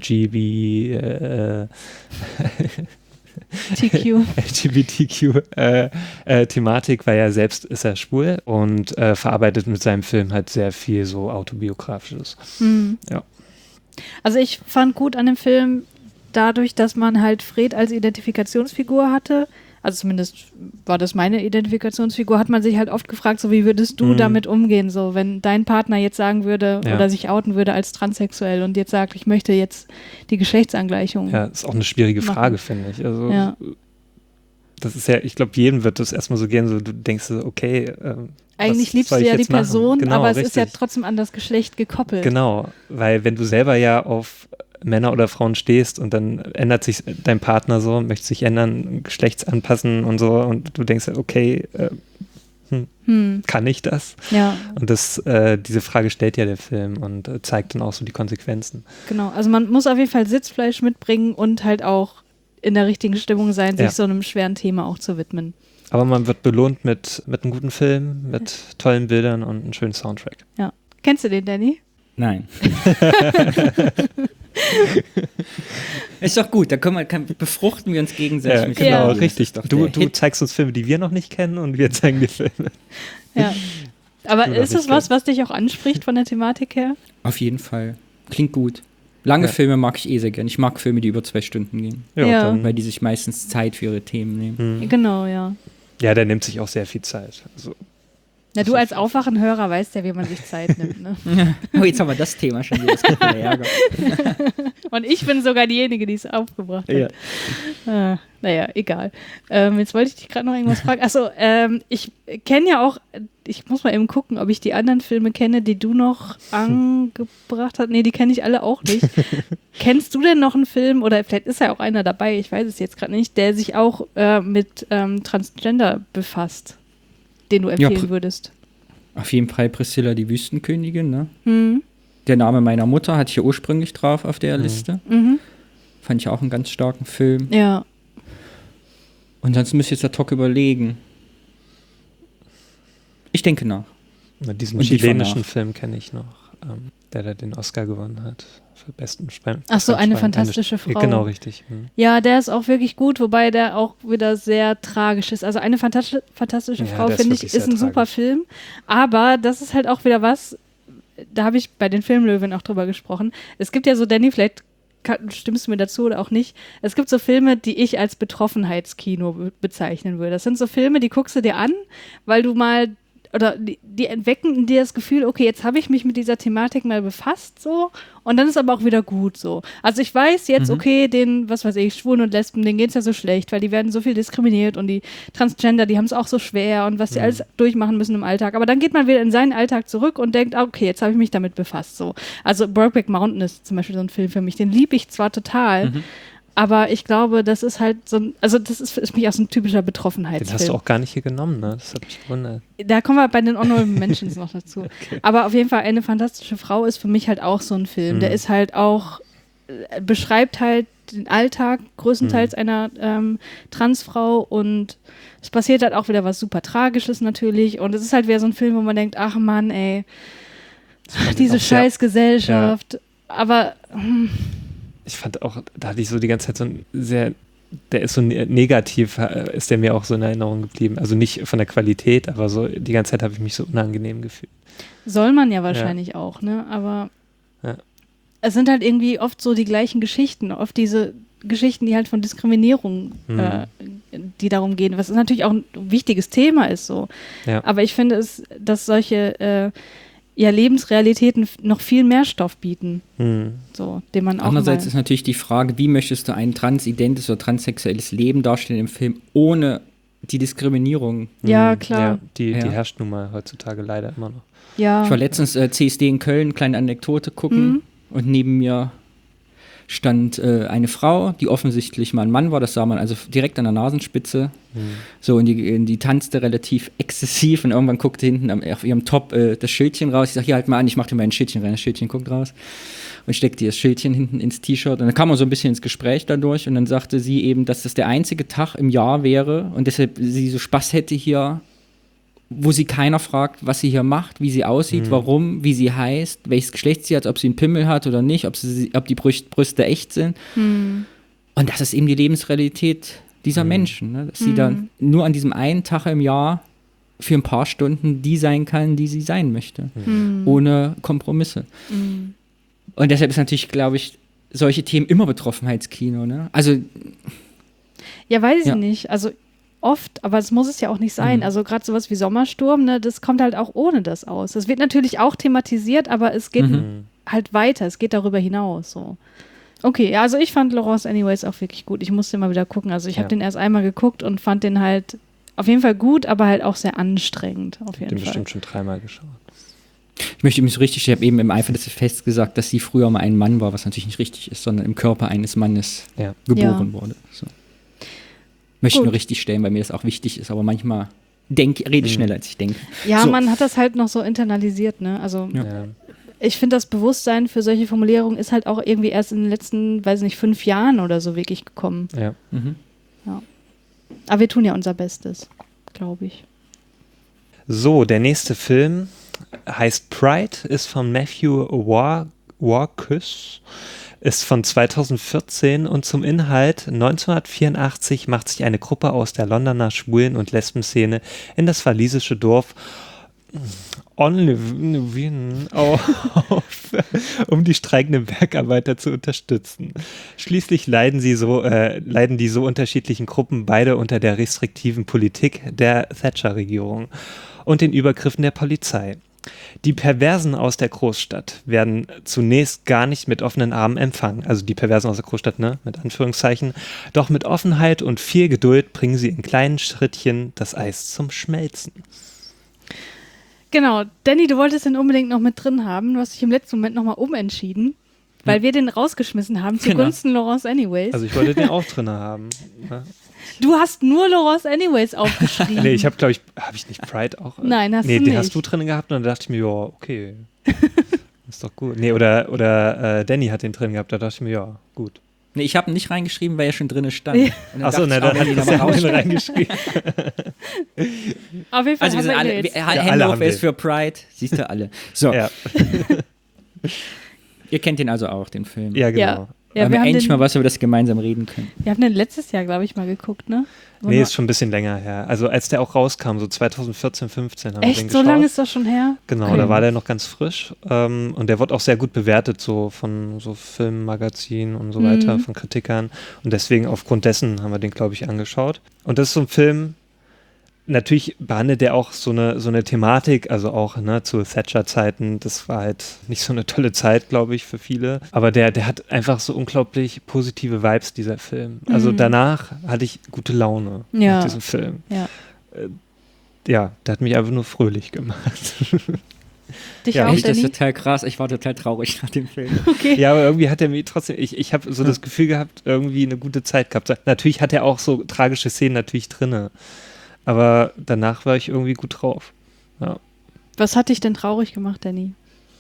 LGBTQ-Thematik, weil er selbst ist er schwul und verarbeitet mit seinem Film halt sehr viel so Autobiografisches. Ja. Also ich fand gut an dem Film dadurch, dass man halt Fred als Identifikationsfigur hatte, also zumindest war das meine Identifikationsfigur, hat man sich halt oft gefragt, so wie würdest du damit umgehen, so wenn dein Partner jetzt sagen würde oder sich outen würde als transsexuell und jetzt sagt, ich möchte jetzt die Geschlechtsangleichung. Ja, ist auch eine schwierige Frage, finde ich. Also das ist ja, ich glaube, jedem wird das erstmal so gehen, so du denkst so, okay, eigentlich liebst du ja die Person, genau, aber es richtig. ist ja trotzdem an das Geschlecht gekoppelt. Genau, weil wenn du selber ja auf Männer oder Frauen stehst und dann ändert sich dein Partner so, möchte sich ändern, Geschlechtsanpassen und so und du denkst, okay, kann ich das? Ja. Und diese Frage stellt ja der Film und zeigt dann auch so die Konsequenzen. Genau, also man muss auf jeden Fall Sitzfleisch mitbringen und halt auch in der richtigen Stimmung sein, sich so einem schweren Thema auch zu widmen. Aber man wird belohnt mit einem guten Film, mit tollen Bildern und einem schönen Soundtrack. Ja. Kennst du den, Danny? Nein. Ist doch gut, da befruchten wir uns gegenseitig. Ja, genau, Ja. richtig. Du zeigst uns Filme, die wir noch nicht kennen und wir zeigen dir Filme. Ja. Aber ist es was dich auch anspricht von der Thematik her? Auf jeden Fall. Klingt gut. Lange Filme mag ich sehr gern. Ich mag Filme, die über 2 Stunden gehen. Ja. Weil die sich meistens Zeit für ihre Themen nehmen. Genau, ja. Ja, der nimmt sich auch sehr viel Zeit. Also, Ja, du als Aufwachenhörer weißt ja, wie man sich Zeit nimmt. Ne? Oh, jetzt haben wir das Thema schon wieder. Das gibt mir Ärger. Und ich bin sogar diejenige, die es aufgebracht hat. Ja. Naja, egal. Jetzt wollte ich dich gerade noch irgendwas fragen. Achso, ich kenne ja auch, ich muss mal eben gucken, ob ich die anderen Filme kenne, die du noch angebracht hast. Nee, die kenne ich alle auch nicht. Kennst du denn noch einen Film, oder vielleicht ist ja auch einer dabei, ich weiß es jetzt gerade nicht, der sich auch mit Transgender befasst, den du empfehlen würdest? Auf jeden Fall Priscilla, die Wüstenkönigin, ne? Mhm. Der Name meiner Mutter hatte ich hier ursprünglich drauf auf der Liste. Mhm. Fand ich auch einen ganz starken Film. Ja. Und sonst müsste ich jetzt ad hoc überlegen. Ich denke nach. Diesen Und die chilenischen von Film kenne ich noch, der da den Oscar gewonnen hat für besten Spanischen. Ach so, eine fantastische Frau. Genau, richtig. Ja, der ist auch wirklich gut, wobei der auch wieder sehr tragisch ist. Also eine fantastische Frau, der ist finde ich, wirklich ist ein sehr super tragisch. Film. Aber das ist halt auch wieder was, da habe ich bei den Filmlöwen auch drüber gesprochen. Es gibt ja so, Danny, vielleicht stimmst du mir dazu oder auch nicht, es gibt so Filme, die ich als Betroffenheitskino bezeichnen würde. Das sind so Filme, die guckst du dir an, weil du mal, oder die entwecken in dir das Gefühl, okay, jetzt habe ich mich mit dieser Thematik mal befasst, so, und dann ist aber auch wieder gut, so. Also ich weiß jetzt, okay, den, was weiß ich, Schwulen und Lesben, denen geht's ja so schlecht, weil die werden so viel diskriminiert und die Transgender, die haben es auch so schwer und was die alles durchmachen müssen im Alltag. Aber dann geht man wieder in seinen Alltag zurück und denkt, okay, jetzt habe ich mich damit befasst, so. Also Brokeback Mountain ist zum Beispiel so ein Film für mich, den liebe ich zwar total, aber ich glaube, das ist halt so ein, also das ist für mich auch so ein typischer Betroffenheitsfilm. Den hast du auch gar nicht hier genommen, ne? Das hat mich gewundert. Da kommen wir bei den Honorable Mentions noch dazu. Okay. Aber auf jeden Fall, eine fantastische Frau ist für mich halt auch so ein Film. Der ist halt auch, beschreibt halt den Alltag größtenteils einer Transfrau, und es passiert halt auch wieder was super Tragisches natürlich, und es ist halt wieder so ein Film, wo man denkt, ach Mann, ey, diese scheiß Gesellschaft. Ja. Aber ich fand auch, da hatte ich so die ganze Zeit so ein sehr, der ist so negativ, ist der mir auch so in Erinnerung geblieben. Also nicht von der Qualität, aber so die ganze Zeit habe ich mich so unangenehm gefühlt. Soll man ja wahrscheinlich auch, ne? Aber es sind halt irgendwie oft so die gleichen Geschichten, oft diese Geschichten, die halt von Diskriminierung, die darum gehen, was natürlich auch ein wichtiges Thema ist, so. Ja. Aber ich finde dass solche Lebensrealitäten noch viel mehr Stoff bieten, so, den man auch. Andererseits ist natürlich die Frage, wie möchtest du ein transidentes oder transsexuelles Leben darstellen im Film, ohne die Diskriminierung? Ja, klar. Ja, die herrscht nun mal heutzutage leider immer noch. Ja. Ich war letztens CSD in Köln, kleine Anekdote gucken, und neben mir stand eine Frau, die offensichtlich mal ein Mann war, das sah man also direkt an der Nasenspitze. So, und die tanzte relativ exzessiv, und irgendwann guckte hinten auf ihrem Top das Schildchen raus. Ich sag, hier, halt mal an, ich mach dir mal ein Schildchen rein. Das Schildchen guckt raus und steckte das Schildchen hinten ins T-Shirt, und dann kam man so ein bisschen ins Gespräch dadurch, und dann sagte sie eben, dass das der einzige Tag im Jahr wäre und deshalb sie so Spaß hätte hier, wo sie keiner fragt, was sie hier macht, wie sie aussieht, warum, wie sie heißt, welches Geschlecht sie hat, ob sie einen Pimmel hat oder nicht, ob die Brüste echt sind. Und das ist eben die Lebensrealität dieser Menschen, ne? Dass sie dann nur an diesem einen Tag im Jahr für ein paar Stunden die sein kann, die sie sein möchte, ohne Kompromisse. Und deshalb ist natürlich, glaube ich, solche Themen immer Betroffenheitskino, ne? Also ja, weiß ich nicht. Also oft, aber es muss es ja auch nicht sein. Also gerade sowas wie Sommersturm, ne, das kommt halt auch ohne das aus. Das wird natürlich auch thematisiert, aber es geht halt weiter. Es geht darüber hinaus. So. Okay, ja, also ich fand Laurence Anyways auch wirklich gut. Ich musste mal wieder gucken. Also ich habe den erst einmal geguckt und fand den halt auf jeden Fall gut, aber halt auch sehr anstrengend. Auf jeden Fall. Den bestimmt schon 3-mal geschaut. Ich möchte mich so richtig, ich habe eben im Eifer des Fests gesagt, dass sie früher mal ein Mann war, was natürlich nicht richtig ist, sondern im Körper eines Mannes geboren wurde. So. Möchte ich nur richtig stellen, weil mir das auch wichtig ist, aber manchmal rede ich schneller, als ich denke. Ja, so. Man hat das halt noch so internalisiert, ne? Also ich finde, das Bewusstsein für solche Formulierungen ist halt auch irgendwie erst in den letzten, weiß nicht, 5 Jahren oder so wirklich gekommen. Ja. Ja. Aber wir tun ja unser Bestes, glaube ich. So, der nächste Film heißt Pride, ist von Matthew Warchus, ist von 2014 und zum Inhalt: 1984 macht sich eine Gruppe aus der Londoner Schwulen- und Lesbenszene in das walisische Dorf Onlwyn auf, um die streikenden Bergarbeiter zu unterstützen. Schließlich leiden die so unterschiedlichen Gruppen beide unter der restriktiven Politik der Thatcher-Regierung. und den Übergriffen der Polizei. Die Perversen aus der Großstadt werden zunächst gar nicht mit offenen Armen empfangen. Also die Perversen aus der Großstadt, ne, mit Anführungszeichen. Doch mit Offenheit und viel Geduld bringen sie in kleinen Schrittchen das Eis zum Schmelzen. Genau, Danny, du wolltest den unbedingt noch mit drin haben. Du hast dich im letzten Moment nochmal umentschieden, weil wir den rausgeschmissen haben zugunsten Laurence Anyways. Also ich wollte den auch drin haben. Ne? Du hast nur Laurence Anyways aufgeschrieben. Nee, ich habe, glaube ich, habe ich nicht Pride auch? Nein, hast du nicht. Nee, den hast nicht. du drin gehabt und dann dachte ich mir, ja, okay. Ist doch gut. Nee, oder Danny hat den drin gehabt, da dachte ich mir, ja, gut. Nee, ich habe ihn nicht reingeschrieben, weil er schon drin stand. Ja. Achso, dann hat er das reingeschrieben. Auf jeden Fall Also wir sind haben wir alle, ihn jetzt. alle haben Handover ist den. für Pride, siehst du alle. So, Ja, ihr kennt den also auch, den Film. ja, genau. Ja. Ja, Haben wir wir haben endlich den, mal was, über das gemeinsam reden können. wir haben den letztes Jahr, glaube ich, mal geguckt, ne? Nee, ist schon ein bisschen länger her. Also als der auch rauskam, so 2014, 15 haben wir den Echt, so geschaut. lange ist das schon her? Genau, Okay. da war der noch ganz frisch und der wurde auch sehr gut bewertet, so von so Filmmagazinen und so weiter, von Kritikern und deswegen aufgrund dessen haben wir den, glaube ich, angeschaut. Und das ist so ein Film, natürlich behandelt der auch so eine Thematik, also auch ne, zu Thatcher-Zeiten, das war halt nicht so eine tolle Zeit, glaube ich, für viele, aber der hat einfach so unglaublich positive Vibes, dieser Film. Also danach hatte ich gute Laune Ja. nach diesem Film. Ja. Ja, der hat mich einfach nur fröhlich gemacht. Dich Ja, auch, Echt, das ist Danny? total krass. Ich war total traurig nach dem Film. Okay. Ja, aber irgendwie hat er mir trotzdem, ich habe so das Gefühl gehabt, irgendwie eine gute Zeit gehabt. Natürlich hat er auch so tragische Szenen natürlich drinne, aber danach war ich irgendwie gut drauf. Ja. Was hat dich denn traurig gemacht, Danny?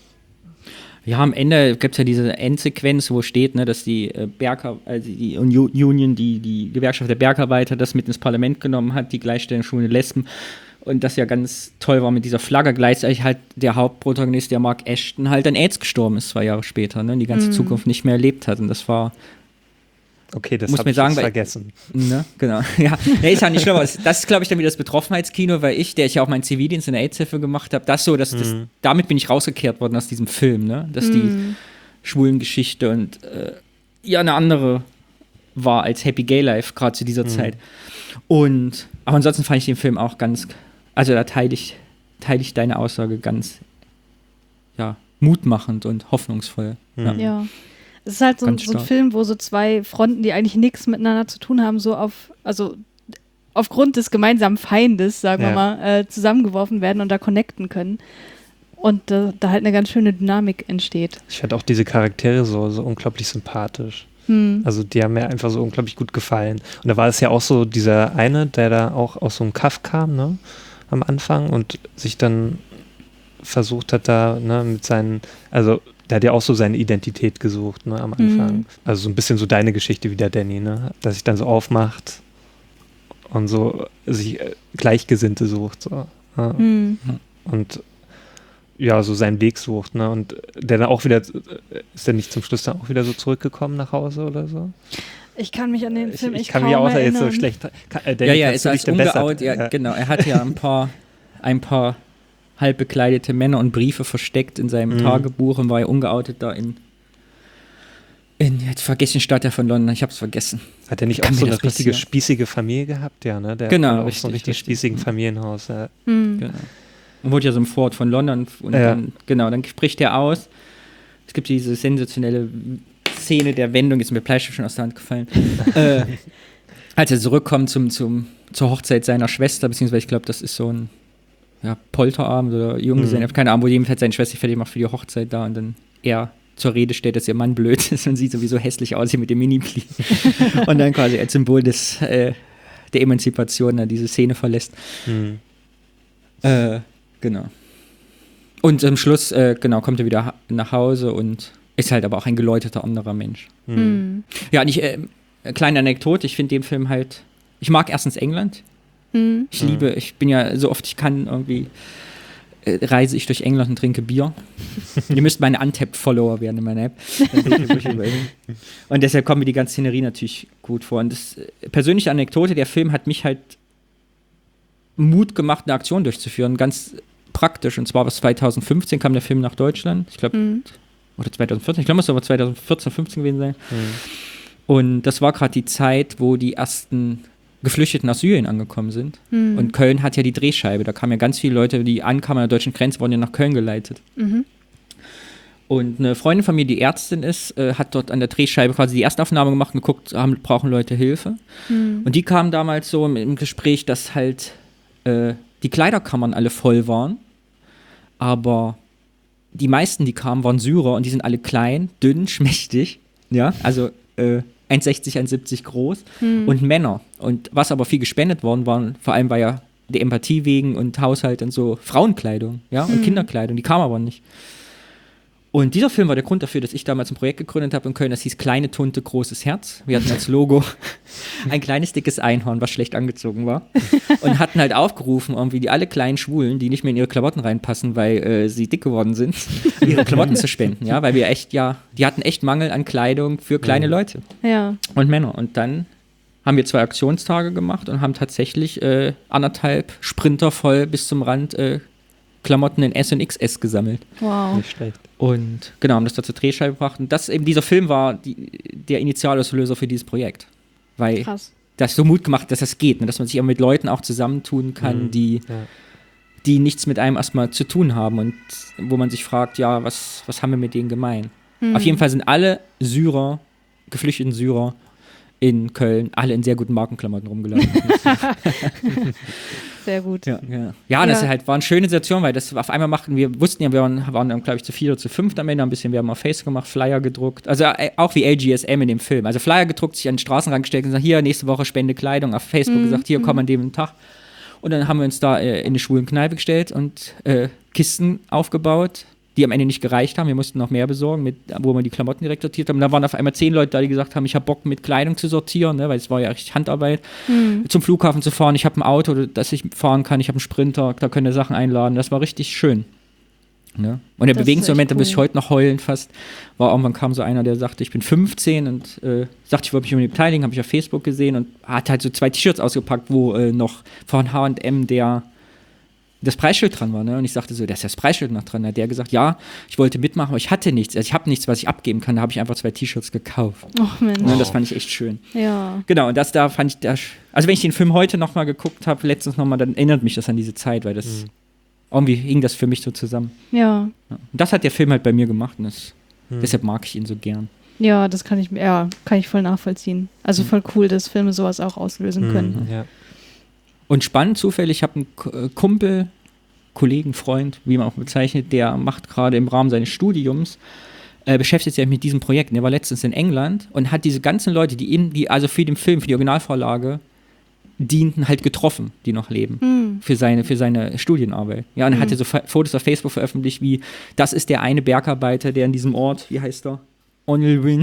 Ja, am Ende gibt es ja diese Endsequenz, wo steht, ne, dass die die Union, die Gewerkschaft der Bergarbeiter, das mit ins Parlament genommen hat, die Gleichstellung Schwulen und Lesben. Und das ja ganz toll war mit dieser Flagge. Gleichzeitig halt der Hauptprotagonist, der Mark Ashton, halt an AIDS gestorben ist 2 Jahre später, ne, und die ganze Zukunft nicht mehr erlebt hat. Und das war, Okay, das Muss habe mir ich sagen, jetzt weil- vergessen. ne, genau. Ja, nee, ist ja nicht schlimm. Aber das ist, glaube ich, dann wieder das Betroffenheitskino, weil der ich ja auch meinen Zivildienst in der AIDS-Hilfe gemacht habe, damit bin ich rausgekehrt worden aus diesem Film, ne, dass die schwulen Geschichte und ja eine andere war als Happy Gay Life, gerade zu dieser Zeit. Aber ansonsten fand ich den Film auch ganz, also da teile ich deine Aussage ganz, ja, mutmachend und hoffnungsvoll. Ja. Ja. Es ist halt so ein Ganz stark. Film, wo so zwei Fronten, die eigentlich nichts miteinander zu tun haben, also aufgrund des gemeinsamen Feindes, sagen wir Ja. mal, zusammengeworfen werden und da connecten können. Und da halt eine ganz schöne Dynamik entsteht. Ich fand auch diese Charaktere so unglaublich sympathisch. Also die haben mir einfach so unglaublich gut gefallen. Und da war es ja auch so dieser eine, der da auch aus so einem Kaff kam, ne, am Anfang und sich dann versucht hat da, ne, mit seinen, also der hat ja auch so seine Identität gesucht, ne, am Anfang. Also so ein bisschen so deine Geschichte wie der Danny, ne, dass sich dann so aufmacht und so sich Gleichgesinnte sucht, so. Ja. Und ja, so seinen Weg sucht, ne, und der dann auch wieder, ist der nicht zum Schluss dann auch wieder so zurückgekommen nach Hause oder so? Ich kann mich an den Film Ich echt kann kaum mich auch jetzt erinnern. so schlecht, Danny, Ja, kannst ist du als dich denn besser- ungeout, ja, genau. Er hat ja ein paar halb bekleidete Männer und Briefe versteckt in seinem Tagebuch und war ja ungeoutet da in jetzt vergesse ich den Stadt von London, ich hab's vergessen. Hat er nicht Kann auch so mir eine das richtige passieren? spießige Familie gehabt? Ja, ne? Der Genau, war auch so ein richtig richtig. spießigen Familienhaus. Ja. Genau. Und wurde ja so im Fort von London und Ja. dann spricht er aus. Es gibt diese sensationelle Szene der Wendung, ist mir Bleistift schon aus der Hand gefallen. Als er zurückkommt zur Hochzeit seiner Schwester, beziehungsweise ich glaube, das ist so ein Polterabend oder Junggesellen, ich habe keine Ahnung, wo jemand halt seine Schwester fertig macht für die Hochzeit da und dann er zur Rede stellt, dass ihr Mann blöd ist und sieht sowieso hässlich aus hier mit dem Mini-Pli. Und dann quasi als Symbol der Emanzipation dann diese Szene verlässt. Genau. Und am Schluss, kommt er wieder nach Hause und ist halt aber auch ein geläuterter anderer Mensch. Ja, und kleine Anekdote, ich finde den Film halt, ich mag erstens England. Ich bin ja so oft ich kann irgendwie, reise ich durch England und trinke Bier. Ihr müsst meine Untapped-Follower werden in meiner App. Dann seht ihr, wo ich überall hin. Und deshalb kommt mir die ganze Szenerie natürlich gut vor. Und das persönliche Anekdote, der Film hat mich halt Mut gemacht, eine Aktion durchzuführen, ganz praktisch. Und zwar was 2015 kam der Film nach Deutschland. Ich glaube, oder 2014, ich glaube, es muss aber 2014, 15 gewesen sein. Und das war gerade die Zeit, wo die ersten Geflüchteten aus Syrien angekommen sind. Und Köln hat ja die Drehscheibe. Da kamen ja ganz viele Leute, die ankamen an der deutschen Grenze, wurden ja nach Köln geleitet. Und eine Freundin von mir, die Ärztin ist, hat dort an der Drehscheibe quasi die Erstaufnahme gemacht und geguckt, brauchen Leute Hilfe. Und die kamen damals so im Gespräch, dass halt die Kleiderkammern alle voll waren. Aber die meisten, die kamen, waren Syrer und die sind alle klein, dünn, schmächtig. Ja, also 1,60, 1,70 groß und Männer. Und was aber viel gespendet worden waren, vor allem war ja der Empathie wegen und Haushalt und so Frauenkleidung, ja, und Kinderkleidung, die kam aber nicht. Und dieser Film war der Grund dafür, dass ich damals ein Projekt gegründet habe in Köln, das hieß Kleine Tunte, großes Herz. Wir hatten als Logo ein kleines, dickes Einhorn, was schlecht angezogen war. Und hatten halt aufgerufen, irgendwie alle kleinen Schwulen, die nicht mehr in ihre Klamotten reinpassen, weil sie dick geworden sind, ihre Klamotten zu spenden. Ja, weil wir echt, die hatten echt Mangel an Kleidung für kleine Leute und Männer. Und dann haben wir 2 Aktionstage gemacht und haben tatsächlich 1,5 Sprinter voll bis zum Rand Klamotten in S und XS gesammelt. Wow. Nicht schlecht. Und genau, haben das da zur Drehscheibe gebracht. Und dieser Film war der Initialauslöser für dieses Projekt. Weil das so Mut gemacht, dass das geht. Ne? Dass man sich auch mit Leuten auch zusammentun kann, die nichts mit einem erstmal zu tun haben. Und wo man sich fragt, ja, was haben wir mit denen gemein? Auf jeden Fall sind alle Syrer, geflüchteten Syrer in Köln, alle in sehr guten Markenklamotten rumgelaufen. Sehr gut. Ja, das war eine schöne Situation, weil das auf einmal wir wussten ja, wir waren dann, glaube ich, zu 4 oder zu 5 am Ende, ein bisschen, wir haben auf Facebook gemacht, Flyer gedruckt, also auch wie LGSM in dem Film, also Flyer gedruckt, sich an den Straßenrand gestellt und gesagt, hier, nächste Woche Spende Kleidung, auf Facebook gesagt, hier, komm an dem Tag. Und dann haben wir uns da in eine schwulen Kneipe gestellt und Kisten aufgebaut, die am Ende nicht gereicht haben. Wir mussten noch mehr besorgen, wo wir die Klamotten direkt sortiert haben. Und da waren auf einmal 10 Leute da, die gesagt haben, ich habe Bock, mit Kleidung zu sortieren, ne, weil es war ja richtig Handarbeit, zum Flughafen zu fahren. Ich habe ein Auto, das ich fahren kann. Ich habe einen Sprinter, da könnt ihr Sachen einladen. Das war richtig schön. Ne? Und der Bewegungsmoment, da muss ich heute noch heulen fast, war irgendwann kam so einer, der sagte, ich bin 15 und sagte, ich wollte mich unbedingt beteiligen, habe ich auf Facebook gesehen und hat halt so 2 T-Shirts ausgepackt, wo noch von H&M das Preisschild dran war, ne? Und ich sagte so, da ist das Preisschild noch dran. Da hat der gesagt, ja, ich wollte mitmachen, aber ich hatte nichts. Also ich habe nichts, was ich abgeben kann. Da habe ich einfach 2 T-Shirts gekauft. Och Mensch. Und das fand ich echt schön. Ja. Genau, und da fand ich, also wenn ich den Film heute nochmal geguckt habe, letztens nochmal, dann erinnert mich das an diese Zeit, weil das irgendwie hing das für mich so zusammen. Ja. Und das hat der Film halt bei mir gemacht und deshalb mag ich ihn so gern. Ja, das kann ich voll nachvollziehen. Also voll cool, dass Filme sowas auch auslösen können. Ja. Und spannend, zufällig, ich habe einen Kumpel, Kollegen, Freund, wie man auch bezeichnet, der macht gerade im Rahmen seines Studiums, beschäftigt sich mit diesem Projekt. Der war letztens in England und hat diese ganzen Leute, die also für den Film, für die Originalvorlage dienten, halt getroffen, die noch leben, für seine Studienarbeit. Ja, und er hatte so Fotos auf Facebook veröffentlicht, wie, das ist der eine Bergarbeiter, der in diesem Ort, wie heißt er? Onilwin,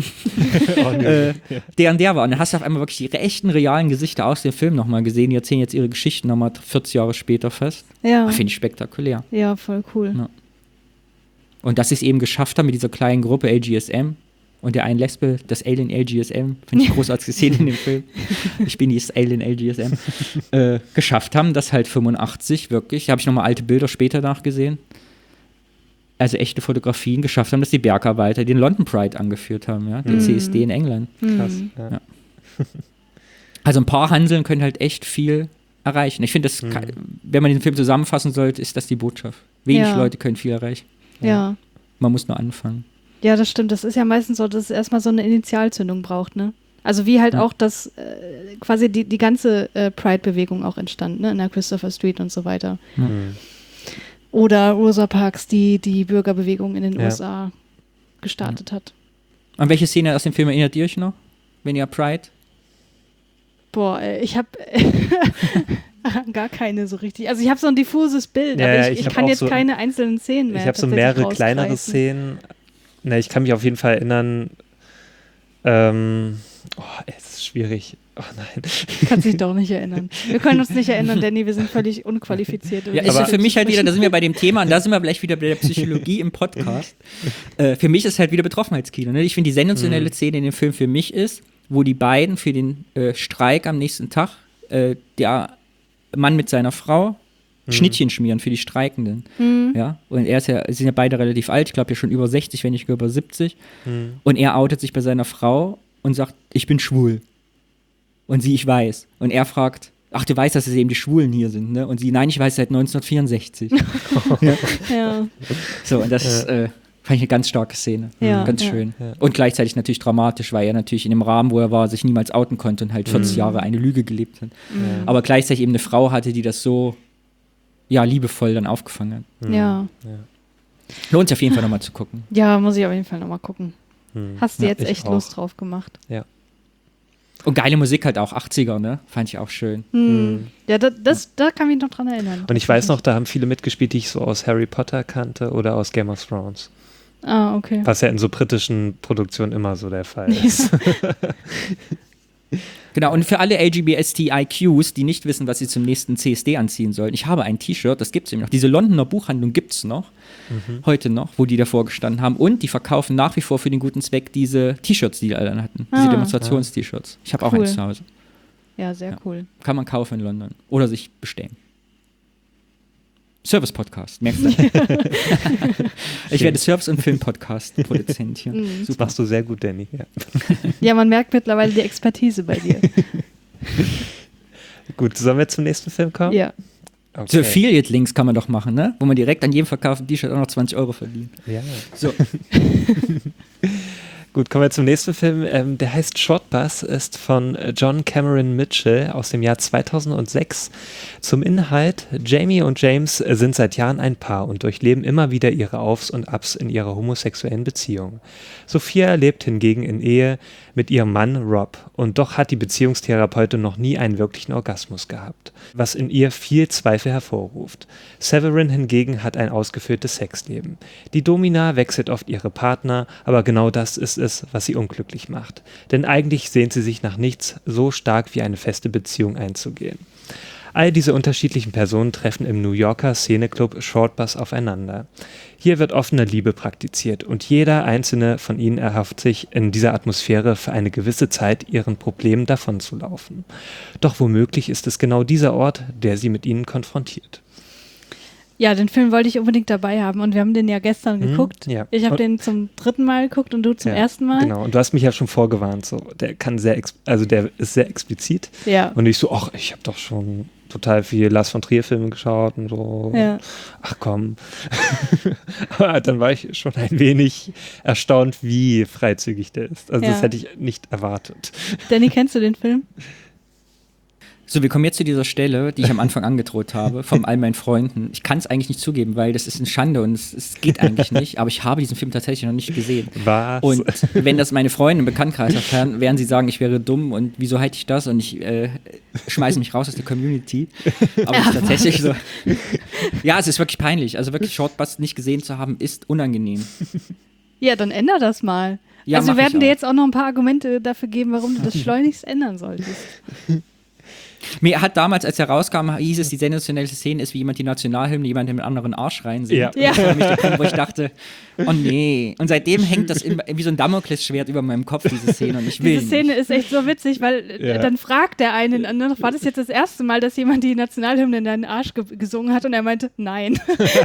der war. Und dann hast du auf einmal wirklich die echten, realen Gesichter aus dem Film nochmal gesehen. Die erzählen jetzt ihre Geschichten nochmal 40 Jahre später fest. Ja. Finde ich spektakulär. Ja, voll cool. Ja. Und dass sie es eben geschafft haben mit dieser kleinen Gruppe LGSM und der einen Lesbe, das Alien LGSM, finde ich großartig gesehen in dem Film. Ich bin dieses Alien LGSM. Geschafft haben, das halt 85 wirklich, habe ich nochmal alte Bilder später nachgesehen, also echte Fotografien geschafft haben, dass die Bergarbeiter den London Pride angeführt haben, ja, den CSD in England. Krass. Ja. Also ein paar Hanseln können halt echt viel erreichen. Ich finde, wenn man den Film zusammenfassen sollte, ist das die Botschaft. Wenig Leute können viel erreichen. Ja. Man muss nur anfangen. Ja, das stimmt. Das ist ja meistens so, dass es erstmal so eine Initialzündung braucht, ne? Also wie halt auch das quasi die ganze Pride-Bewegung auch entstand, ne? In der Christopher Street und so weiter. Oder Rosa Parks, die Bürgerbewegung in den USA gestartet hat. An welche Szene aus dem Film erinnert ihr euch noch? Wenn ihr Pride? Boah, ich habe gar keine so richtig. Also ich habe so ein diffuses Bild, Ja, aber ich ich hab kann auch jetzt so- keine einzelnen Szenen mehr. Ich habe so tatsächlich mehrere kleinere rausgreifen. Szenen. Na, ich kann mich auf jeden Fall erinnern. Es ist schwierig. Oh nein. Kannst dich doch nicht erinnern. Wir können uns nicht erinnern, Danny, wir sind völlig unqualifiziert. Ja, ist ja für mich halt wieder, da sind wir bei dem Thema und da sind wir gleich wieder bei der Psychologie im Podcast. Für mich ist halt wieder Betroffenheitskino. Ne? Ich finde, die sensationelle Szene in dem Film für mich ist, wo die beiden für den Streik am nächsten Tag, der Mann mit seiner Frau, Schnittchen schmieren für die Streikenden. Ja? Und sind ja beide relativ alt, ich glaube ja schon über 60, wenn nicht über 70. Und er outet sich bei seiner Frau und sagt, ich bin schwul. Und sie, ich weiß. Und er fragt, ach, du weißt, dass es eben die Schwulen hier sind, ne? Und sie, nein, ich weiß seit 1964. Ja. So, und das fand ich eine ganz starke Szene. Ja, Ganz ja. schön. Und gleichzeitig natürlich dramatisch, weil er natürlich in dem Rahmen, wo er war, sich niemals outen konnte und halt 40 Jahre eine Lüge gelebt hat. Aber gleichzeitig eben eine Frau hatte, die das so liebevoll dann aufgefangen hat. Ja. Lohnt sich auf jeden Fall nochmal zu gucken. Ja, muss ich auf jeden Fall nochmal gucken. Hast du Ja, jetzt ich echt auch. Lust drauf gemacht? Ja. Und geile Musik halt auch, 80er, ne? Fand ich auch schön. Ja, da kann ich mich noch dran erinnern. Und ich weiß noch, da haben viele mitgespielt, die ich so aus Harry Potter kannte oder aus Game of Thrones. Ah, okay. Was ja in so britischen Produktionen immer so der Fall ist. Genau, und für alle LGBTIQs, die nicht wissen, was sie zum nächsten CSD anziehen sollen, ich habe ein T-Shirt, das gibt es eben noch. Diese Londoner Buchhandlung gibt es noch, heute noch, wo die davor gestanden haben. Und die verkaufen nach wie vor für den guten Zweck diese T-Shirts, die alle dann hatten. Diese Demonstrations-T-Shirts. Ich habe auch Cool. eins zu Hause. Ja, sehr cool. Kann man kaufen in London. Oder sich bestellen. Service-Podcast, merkst du? Ich werde Service- und Film-Podcast-Produzent hier. Das machst du sehr gut, Danny. Ja. Ja, man merkt mittlerweile die Expertise bei dir. Gut, sollen wir zum nächsten Film kommen? Ja. Okay. So Affiliate-Links kann man doch machen, ne? Wo man direkt an jedem verkauften T-Shirt auch noch 20 € verdient. Ja. So. Gut, kommen wir zum nächsten Film. Der heißt Short Bus, ist von John Cameron Mitchell aus dem Jahr 2006. Zum Inhalt: Jamie und James sind seit Jahren ein Paar und durchleben immer wieder ihre Aufs und Abs in ihrer homosexuellen Beziehung. Sophia lebt hingegen in Ehe mit ihrem Mann Rob und doch hat die Beziehungstherapeutin noch nie einen wirklichen Orgasmus gehabt, was in ihr viel Zweifel hervorruft. Severin hingegen hat ein ausgefülltes Sexleben. Die Domina wechselt oft ihre Partner, aber genau das ist es, was sie unglücklich macht. Denn eigentlich sehnt sie sich nach nichts so stark wie eine feste Beziehung einzugehen. All diese unterschiedlichen Personen treffen im New Yorker Szeneclub Short Bus aufeinander. Hier wird offene Liebe praktiziert und jeder einzelne von ihnen erhofft sich, in dieser Atmosphäre für eine gewisse Zeit ihren Problemen davonzulaufen. Doch womöglich ist es genau dieser Ort, der sie mit ihnen konfrontiert. Ja, den Film wollte ich unbedingt dabei haben und wir haben den ja gestern geguckt. ja. Ich habe Und- den zum 3. Mal geguckt und du zum Ja, ersten Mal. Genau, und du hast mich ja schon vorgewarnt, so, der kann der ist sehr explizit. Ja. Und ich so, ach, ich habe doch schon total viel Lars von Trier Filme geschaut und so. Ja. Ach komm. Aber dann war ich schon ein wenig erstaunt, wie freizügig der ist. Also Ja. das hätte ich nicht erwartet. Danny, kennst du den Film? So, wir kommen jetzt zu dieser Stelle, die ich am Anfang angedroht habe, von all meinen Freunden. Ich kann es eigentlich nicht zugeben, weil das ist eine Schande und es geht eigentlich nicht, aber ich habe diesen Film tatsächlich noch nicht gesehen. Was? Und wenn das meine Freunde im Bekanntenkreis erfahren, werden sie sagen, ich wäre dumm und wieso halte ich das und ich schmeiße mich raus aus der Community. Aber es ist tatsächlich so. Ja, es ist wirklich peinlich. Also wirklich Short Bus nicht gesehen zu haben, ist unangenehm. Ja, dann änder das mal. Ja, also wir mach ich werden dir auch. jetzt auch noch ein paar Argumente dafür geben, warum du das schleunigst ändern solltest. Mir hat damals, als er rauskam, hieß es, die sensationellste Szene ist, wie jemand die Nationalhymne jemand in einen anderen Arsch reinsingt. Ja. Ja. Das war für mich der Punkt, wo ich dachte, oh nee. Und seitdem hängt das wie so ein Damoklesschwert über meinem Kopf, diese Szene. Und ich will Diese Szene nicht. ist echt so witzig, weil Ja. dann fragt der eine den anderen, war das jetzt das erste Mal, dass jemand die Nationalhymne in deinen Arsch gesungen hat? Und er meinte, nein.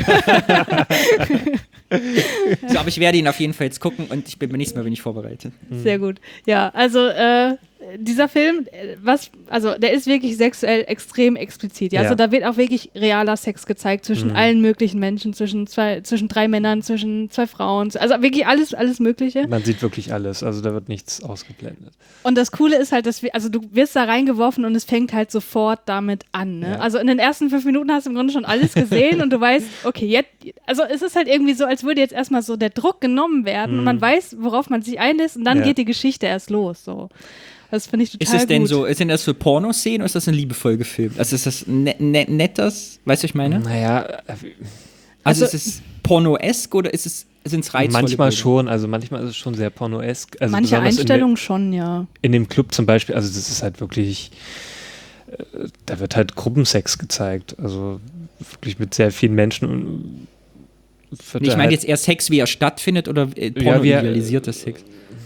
So, aber ich werde ihn auf jeden Fall jetzt gucken und ich bin beim nächsten Mal bin ich vorbereitet. Sehr gut. Ja, also dieser Film, der ist wirklich sexuell extrem explizit. Ja? Ja. Also da wird auch wirklich realer Sex gezeigt zwischen allen möglichen Menschen, zwischen 3 Männern, zwischen 2 Frauen. Also wirklich alles Mögliche. Man sieht wirklich alles, also da wird nichts ausgeblendet. Und das Coole ist halt, dass du wirst da reingeworfen und es fängt halt sofort damit an. Ne? Ja. Also in den ersten 5 Minuten hast du im Grunde schon alles gesehen und du weißt, okay, jetzt, also es ist halt irgendwie so, als würde jetzt erstmal so der Druck genommen werden und man weiß, worauf man sich einlässt und dann Ja. geht die Geschichte erst los. So. Das finde ich total Ist es denn gut. so, sind das so Pornoszenen oder ist das ein liebevoll gefilmt? Also ist das nettes, weißt du, was ich meine? Naja, Also, Also- ist es pornoesk oder sind es reizvolle manchmal Bilder? schon, also manchmal ist es schon sehr pornoesk. Also Manche besonders Einstellungen schon, ja. in dem Club zum Beispiel, also das ist halt wirklich, da wird halt Gruppensex gezeigt, also wirklich mit sehr vielen Menschen. Und wird Nee, ich da meine halt, jetzt eher Sex, wie er stattfindet oder Ja, porno-idealisierter Sex?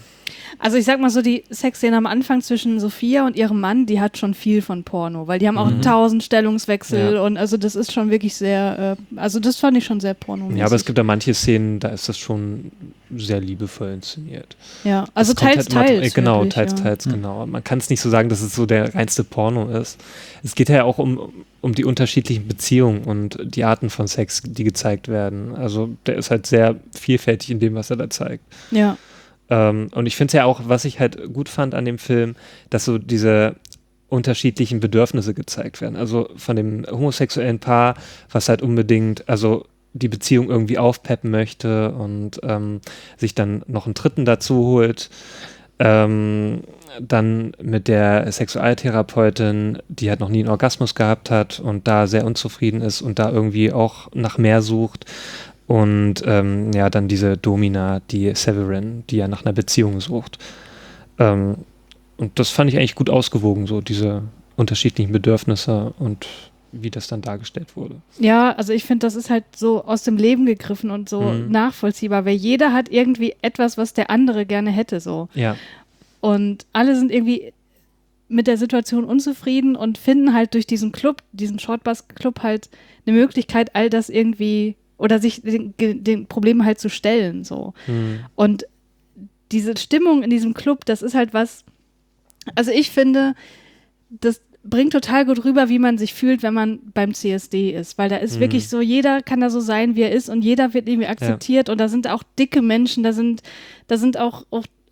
Also ich sag mal so, die Sexszene am Anfang zwischen Sophia und ihrem Mann, die hat schon viel von Porno, weil die haben auch 1000 Stellungswechsel und also das ist schon wirklich sehr, also das fand ich schon sehr pornomäßig. Ja, aber es gibt da manche Szenen, da ist das schon sehr liebevoll inszeniert. Ja, also Es kommt teils, halt immer- teils. Genau, wirklich, teils, ja. teils, genau. Man kann es nicht so sagen, dass es so der reinste Porno ist. Es geht ja auch um die unterschiedlichen Beziehungen und die Arten von Sex, die gezeigt werden. Also der ist halt sehr vielfältig in dem, was er da zeigt. Ja. Und ich finde es ja auch, was ich halt gut fand an dem Film, dass so diese unterschiedlichen Bedürfnisse gezeigt werden. Also von dem homosexuellen Paar, was halt unbedingt, also die Beziehung irgendwie aufpeppen möchte und sich dann noch einen Dritten dazu holt. Dann mit der Sexualtherapeutin, die halt noch nie einen Orgasmus gehabt hat und da sehr unzufrieden ist und da irgendwie auch nach mehr sucht. Und ja, dann diese Domina, die Severin, die ja nach einer Beziehung sucht. Und das fand ich eigentlich gut ausgewogen, so diese unterschiedlichen Bedürfnisse und wie das dann dargestellt wurde. Ja, also ich finde, das ist halt so aus dem Leben gegriffen und so nachvollziehbar, weil jeder hat irgendwie etwas, was der andere gerne hätte, so. Ja. Und alle sind irgendwie mit der Situation unzufrieden und finden halt durch diesen Club, diesen Shortbus-Club halt eine Möglichkeit, all das irgendwie oder sich den Problemen halt zu stellen, so. Und diese Stimmung in diesem Club, das ist halt was, also ich finde, das bringt total gut rüber, wie man sich fühlt, wenn man beim CSD ist, weil da ist wirklich so, jeder kann da so sein, wie er ist und jeder wird irgendwie akzeptiert und da sind auch dicke Menschen, da sind auch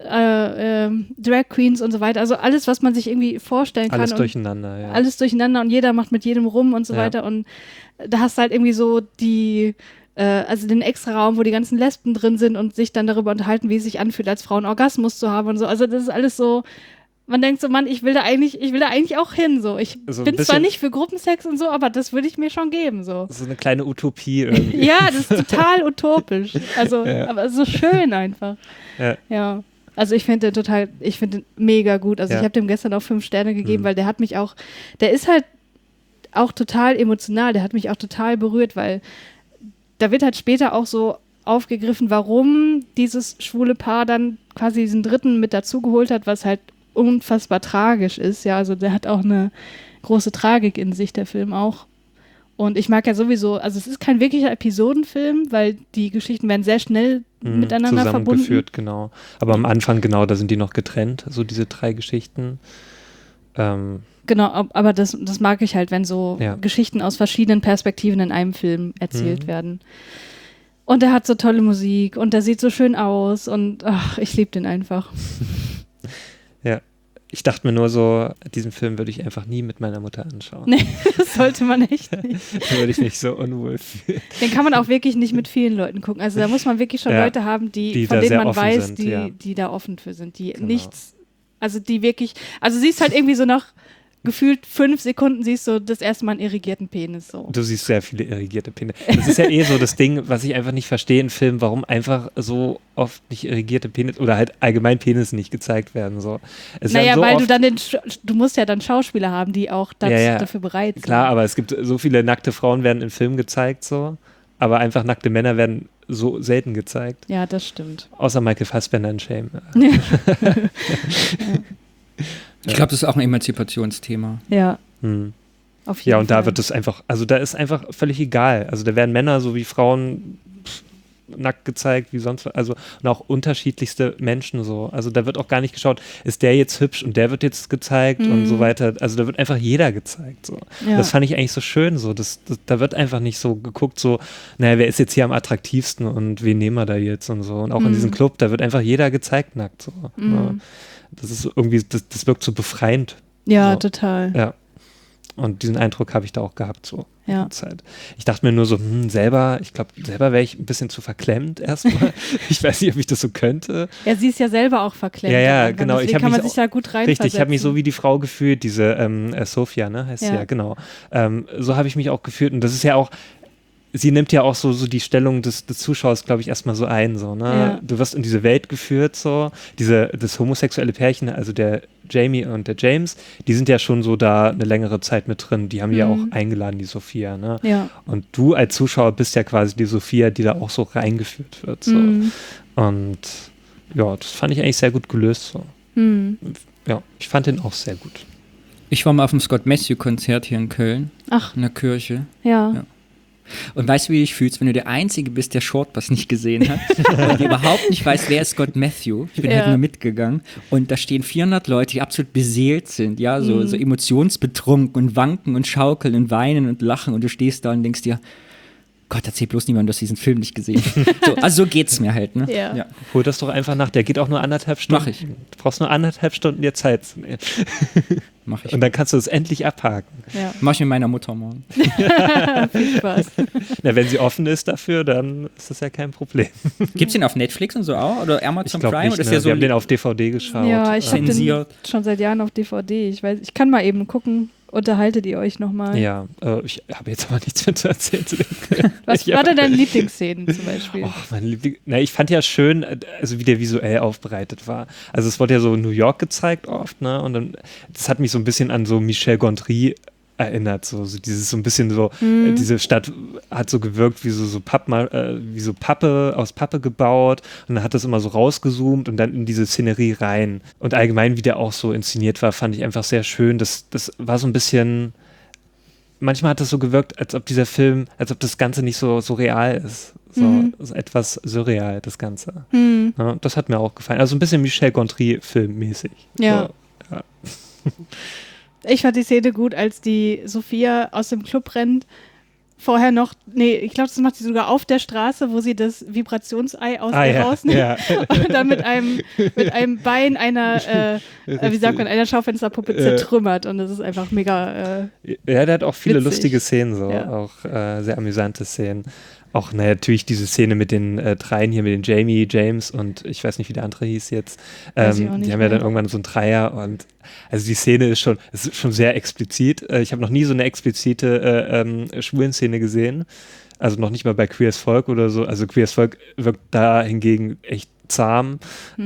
Drag Queens und so weiter, also alles, was man sich irgendwie vorstellen kann. Alles und durcheinander, ja. Alles durcheinander und jeder macht mit jedem rum und so weiter und da hast du halt irgendwie so also den extra Raum, wo die ganzen Lesben drin sind und sich dann darüber unterhalten, wie es sich anfühlt, als Frau einen Orgasmus zu haben und so, also das ist alles so, man denkt so, Mann, ich will da eigentlich auch hin, so. Ich So ein bin zwar bisschen- nicht für Gruppensex und so, aber das würde ich mir schon geben, so. So eine kleine Utopie irgendwie. Ja, das ist total utopisch. Also, aber so schön einfach. Ja. Also ich finde den mega gut. Also Ja. ich habe dem gestern auch 5 Sterne gegeben, weil der ist halt auch total emotional, der hat mich auch total berührt, weil da wird halt später auch so aufgegriffen, warum dieses schwule Paar dann quasi diesen Dritten mit dazugeholt hat, was halt unfassbar tragisch ist. Ja, also der hat auch eine große Tragik in sich, der Film auch. Und ich mag ja sowieso, also es ist kein wirklicher Episodenfilm, weil die Geschichten werden sehr schnell miteinander verbunden. Zusammengeführt, genau. Aber am Anfang, genau, da sind die noch getrennt, so diese 3 Geschichten. Genau, aber das mag ich halt, wenn so Ja. Geschichten aus verschiedenen Perspektiven in einem Film erzählt werden. Und er hat so tolle Musik und der sieht so schön aus und ach, ich liebe den einfach. Ja. Ich dachte mir nur so, diesen Film würde ich einfach nie mit meiner Mutter anschauen. Nee, das sollte man echt nicht. Da würde ich mich so unwohl fühlen. Den kann man auch wirklich nicht mit vielen Leuten gucken. Also da muss man wirklich schon Ja, Leute haben, die von da denen sehr man offen weiß, sind, die, ja. die da offen für sind, die Genau. nichts, also die wirklich, also siehst halt irgendwie so nach gefühlt 5 Sekunden siehst du das erste Mal einen irrigierten Penis so. Du siehst sehr viele irrigierte Penisse. Das ist ja so das Ding, was ich einfach nicht verstehe in Filmen, warum einfach so oft nicht irrigierte Penisse oder halt allgemein Penisse nicht gezeigt werden. So. Es Naja, werden so weil oft, du musst ja dann Schauspieler haben, die auch dafür bereit sind. Klar, aber es gibt so viele nackte Frauen werden in Filmen gezeigt, so, aber nackte Männer werden so selten gezeigt. Ja, das stimmt. Außer Michael Fassbender in Shame. Ich glaube, das ist auch ein Emanzipationsthema. Ja, Hm. auf jeden Ja, und Fall. da wird es einfach, also da ist einfach völlig egal. Also da werden Männer so wie Frauen nackt gezeigt, wie sonst, also und auch unterschiedlichste Menschen so. Also da wird auch gar nicht geschaut, ist der jetzt hübsch und der wird jetzt gezeigt und so weiter. Also da wird einfach jeder gezeigt so. Ja. Das fand ich eigentlich so schön so. Da wird einfach nicht so geguckt so, naja, wer ist jetzt hier am attraktivsten und wen nehmen wir da jetzt und so. Und auch in diesem Club, da wird einfach jeder gezeigt nackt so. Ja. Das ist irgendwie, das wirkt so befreiend. Ja, so. total. Ja. Und diesen Eindruck habe ich da auch gehabt, so Ja. die Zeit. Ich dachte mir nur so, selber wäre ich ein bisschen zu verklemmt erstmal. Ich weiß nicht, ob ich das so könnte. Ja, sie ist ja selber auch verklemmt. Ja, ja, am Anfang, genau. Deswegen kann man sich ja gut reinversetzen. Richtig, ich habe mich so wie die Frau gefühlt, diese Sophia, ne, heißt sie Ja. ja, genau. So habe ich mich auch gefühlt und das ist ja auch, sie nimmt ja auch so die Stellung des Zuschauers, glaube ich, erstmal so ein, so, ne? Ja. Du wirst in diese Welt geführt, so. Das homosexuelle Pärchen, also der Jamie und der James, die sind ja schon so da eine längere Zeit mit drin. Die haben die ja auch eingeladen, die Sophia, ne? Ja. Und du als Zuschauer bist ja quasi die Sophia, die da auch so reingeführt wird, so. Und ja, das fand ich eigentlich sehr gut gelöst. So. Ja, ich fand den auch sehr gut. Ich war mal auf dem Scott Matthew-Konzert hier in Köln, Ach, in der Kirche. ja. Und weißt du, wie du dich fühlst, wenn du der Einzige bist, der Shortbus nicht gesehen hat und überhaupt nicht weiß, wer ist Scott Matthew. Ich bin halt nur mitgegangen und da stehen 400 Leute, die absolut beseelt sind, ja, so emotionsbetrunken und wanken und schaukeln und weinen und lachen und du stehst da und denkst dir, Gott, erzähl bloß niemand, dass diesen Film nicht gesehen hast. So, also so geht's mir halt, ne? Ja. Hol das doch einfach nach, der geht auch nur 1,5 Stunden. Mach ich. Du brauchst nur 1,5 Stunden dir Zeit zu nehmen. Mach ich. Und dann kannst du es endlich abhaken. Ja. Mach ich mit meiner Mutter morgen. Viel Spaß. Na, wenn sie offen ist dafür, dann ist das ja kein Problem. Gibt's den auf Netflix und so auch? Oder Amazon glaub Prime? nicht, oder ist ne? der so Wir haben den auf DVD geschaut. Ja, ich habe den zensiert? schon seit Jahren auf DVD. Ich kann mal eben gucken. Unterhaltet ihr euch nochmal? Ja, ich habe jetzt aber nichts mehr zu erzählen zu dem. Was war denn deine Lieblingsszenen zum Beispiel? Oh, mein Liebling. Na, ich fand ja schön, also wie der visuell aufbereitet war. Also es wurde ja so New York gezeigt oft, ne? Und dann, das hat mich so ein bisschen an so Michel Gondry erinnert. So dieses so ein bisschen so, diese Stadt hat so gewirkt wie so Pappe, aus Pappe gebaut. Und dann hat das immer so rausgezoomt und dann in diese Szenerie rein. Und allgemein, wie der auch so inszeniert war, fand ich einfach sehr schön. Das war so ein bisschen, manchmal hat das so gewirkt, als ob dieser Film, als ob das Ganze nicht so real ist. So etwas surreal, das Ganze. Ja, das hat mir auch gefallen. Also ein bisschen Michel Gondry-Filmmäßig. Ja. So, ja. Ich fand die Szene gut, als die Sophia aus dem Club rennt. Vorher noch, ich glaube, das macht sie sogar auf der Straße, wo sie das Vibrationsei aus ihr rausnimmt. Ja. Und dann mit einem Bein einer, wie sagt man, einer Schaufensterpuppe zertrümmert. Und das ist einfach mega ja, der hat auch viele witzig. lustige Szenen, so. Ja. Auch sehr amüsante Szenen. Auch natürlich diese Szene mit den dreien hier, mit den Jamie, James und ich weiß nicht, wie der andere hieß jetzt. Die haben ja dann irgendwann so einen Dreier und also die Szene ist schon sehr explizit. Ich habe noch nie so eine explizite Schwulenszene gesehen. Also noch nicht mal bei Queer as Folk oder so. Also Queer as Folk wirkt da hingegen echt zahm.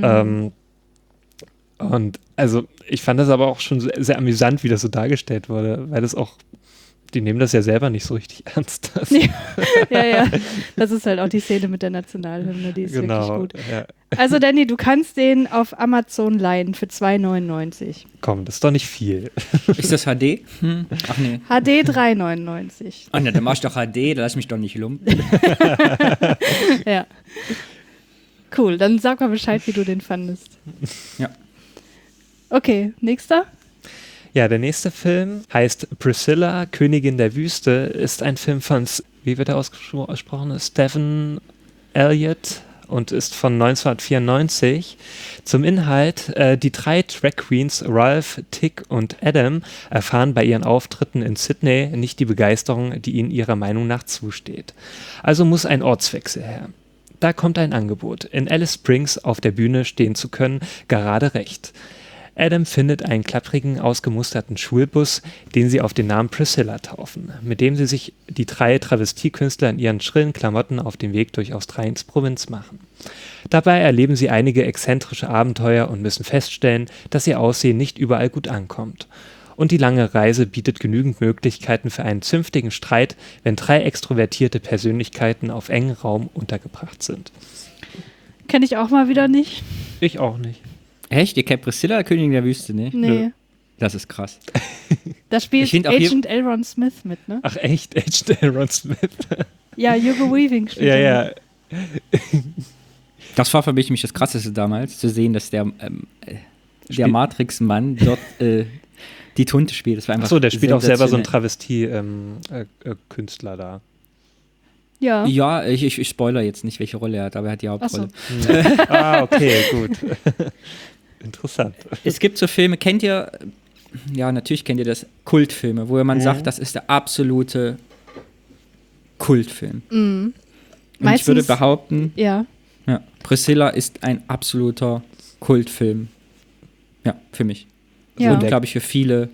Und also ich fand das aber auch schon sehr, sehr amüsant, wie das so dargestellt wurde, weil das auch, die nehmen das ja selber nicht so richtig ernst. Ja. Das ist halt auch die Szene mit der Nationalhymne, die ist wirklich gut. Ja. Also Danny, du kannst den auf Amazon leihen für 2,99. Komm, das ist doch nicht viel. Ist das HD? Ach nee. HD 3,99. Ach ne, dann mach ich doch HD, da lass mich doch nicht lumpen. Ja. Cool, dann sag mal Bescheid, wie du den fandest. Ja. Okay, nächster? Ja, der nächste Film heißt Priscilla, Königin der Wüste, ist ein Film von, wie wird er ausgesprochen, Stephen Elliott und ist von 1994. Zum Inhalt, die 3 Drag Queens, Ralph, Tick und Adam, erfahren bei ihren Auftritten in Sydney nicht die Begeisterung, die ihnen ihrer Meinung nach zusteht. Also muss ein Ortswechsel her. Da kommt ein Angebot, in Alice Springs auf der Bühne stehen zu können, gerade recht. Adam findet einen klapprigen, ausgemusterten Schulbus, den sie auf den Namen Priscilla taufen, mit dem sie sich die 3 Travestiekünstler in ihren schrillen Klamotten auf den Weg durch Australiens Provinz machen. Dabei erleben sie einige exzentrische Abenteuer und müssen feststellen, dass ihr Aussehen nicht überall gut ankommt. Und die lange Reise bietet genügend Möglichkeiten für einen zünftigen Streit, wenn 3 extrovertierte Persönlichkeiten auf engem Raum untergebracht sind. Kenne ich auch mal wieder nicht. Ich auch nicht. Echt? Ihr kennt Priscilla, Königin der Wüste nicht? Nee. Das ist krass. Da spielt Agent Elron Smith mit, ne? Ach echt? Agent Elron Smith? Ja, Hugo Weaving spielt ja. Das war für mich das Krasseste damals, zu sehen, dass der Matrix-Mann dort die Tunte spielt. Das war einfach Achso, der spielt auch selber so einen Travestie-Künstler da. Ja. Ja, ich spoiler jetzt nicht, welche Rolle er hat, aber er hat die Hauptrolle. So. Okay, gut. Interessant. Es gibt so Filme, natürlich kennt ihr das, Kultfilme, wo man sagt, das ist der absolute Kultfilm. Und ich würde behaupten, ja, Priscilla ist ein absoluter Kultfilm. Ja, für mich. Ja. Und glaube ich für viele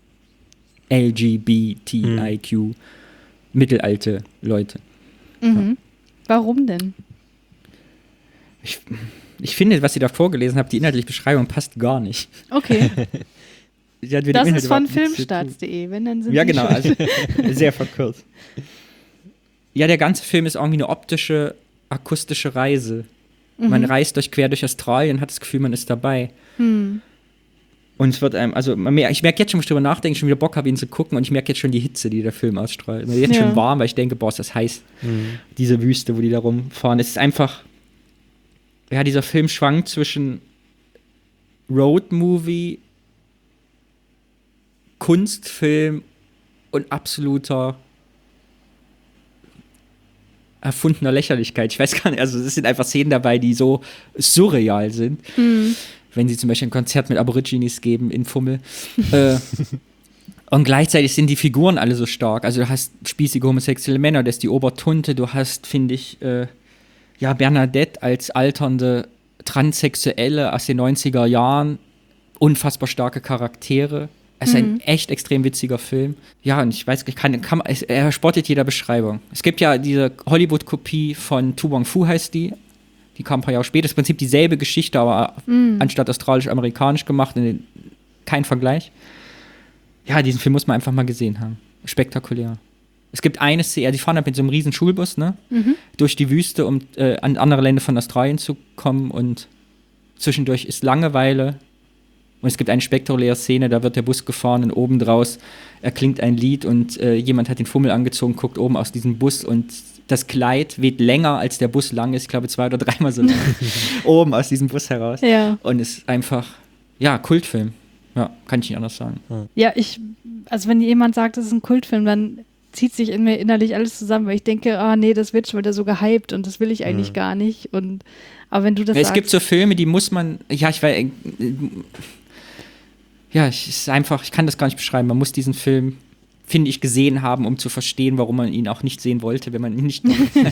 LGBTIQ mittelalte Leute. Mhm. Warum denn? Ich finde, was ihr da vorgelesen habt, die inhaltliche Beschreibung passt gar nicht. Okay. Das ist von Filmstarts.de. filmstarts.de, wenn dann sind Ja, die genau, also sehr verkürzt. Ja, der ganze Film ist irgendwie eine optische, akustische Reise Man reist quer durch Australien, hat das Gefühl, man ist dabei. Und es wird einem, also ich merke jetzt schon, wenn ich drüber nachdenke, schon wieder Bock habe, ihn zu gucken, und ich merke jetzt schon die Hitze, die der Film ausstrahlt. Mir ist jetzt schon warm, weil ich denke, boah, ist das heiß, diese Wüste, wo die da rumfahren. Es ist einfach, ja, dieser Film schwankt zwischen Roadmovie, Kunstfilm und absoluter erfundener Lächerlichkeit. Ich weiß gar nicht, also es sind einfach Szenen dabei, die so surreal sind. Wenn sie zum Beispiel ein Konzert mit Aborigines geben in Fummel. Und gleichzeitig sind die Figuren alle so stark. Also du hast spießige homosexuelle Männer, das ist die Obertunte. Du hast, finde ich, Bernadette als alternde Transsexuelle aus den 90er Jahren. Unfassbar starke Charaktere. Es ist ein echt extrem witziger Film. Ja, und ich weiß, er spottet jeder Beschreibung. Es gibt ja diese Hollywood-Kopie von Tu Wong Fu, heißt die. Die kam ein paar Jahre später. Das ist im Prinzip dieselbe Geschichte, aber anstatt australisch-amerikanisch gemacht. Kein Vergleich. Ja, diesen Film muss man einfach mal gesehen haben. Spektakulär. Es gibt eine Szene, die fahren halt mit so einem riesen Schulbus, ne? Durch die Wüste, um an andere Länder von Australien zu kommen, und zwischendurch ist Langeweile. Und es gibt eine spektakuläre Szene, da wird der Bus gefahren und oben draus erklingt ein Lied und jemand hat den Fummel angezogen, guckt oben aus diesem Bus und das Kleid weht länger, als der Bus lang ist. Ich glaube 2 oder 3-mal so lang. Oben aus diesem Bus heraus. Ja. Und es ist einfach, ja, Kultfilm. Ja, kann ich nicht anders sagen. Ja, also wenn jemand sagt, das ist ein Kultfilm, dann zieht sich in mir innerlich alles zusammen, weil ich denke, nee, das wird schon wieder so gehypt und das will ich eigentlich gar nicht. Aber wenn du das sagst. Es gibt so Filme, die muss man, ist einfach, ich kann das gar nicht beschreiben. Man muss diesen Film, finde ich, gesehen haben, um zu verstehen, warum man ihn auch nicht sehen wollte, wenn man ihn nicht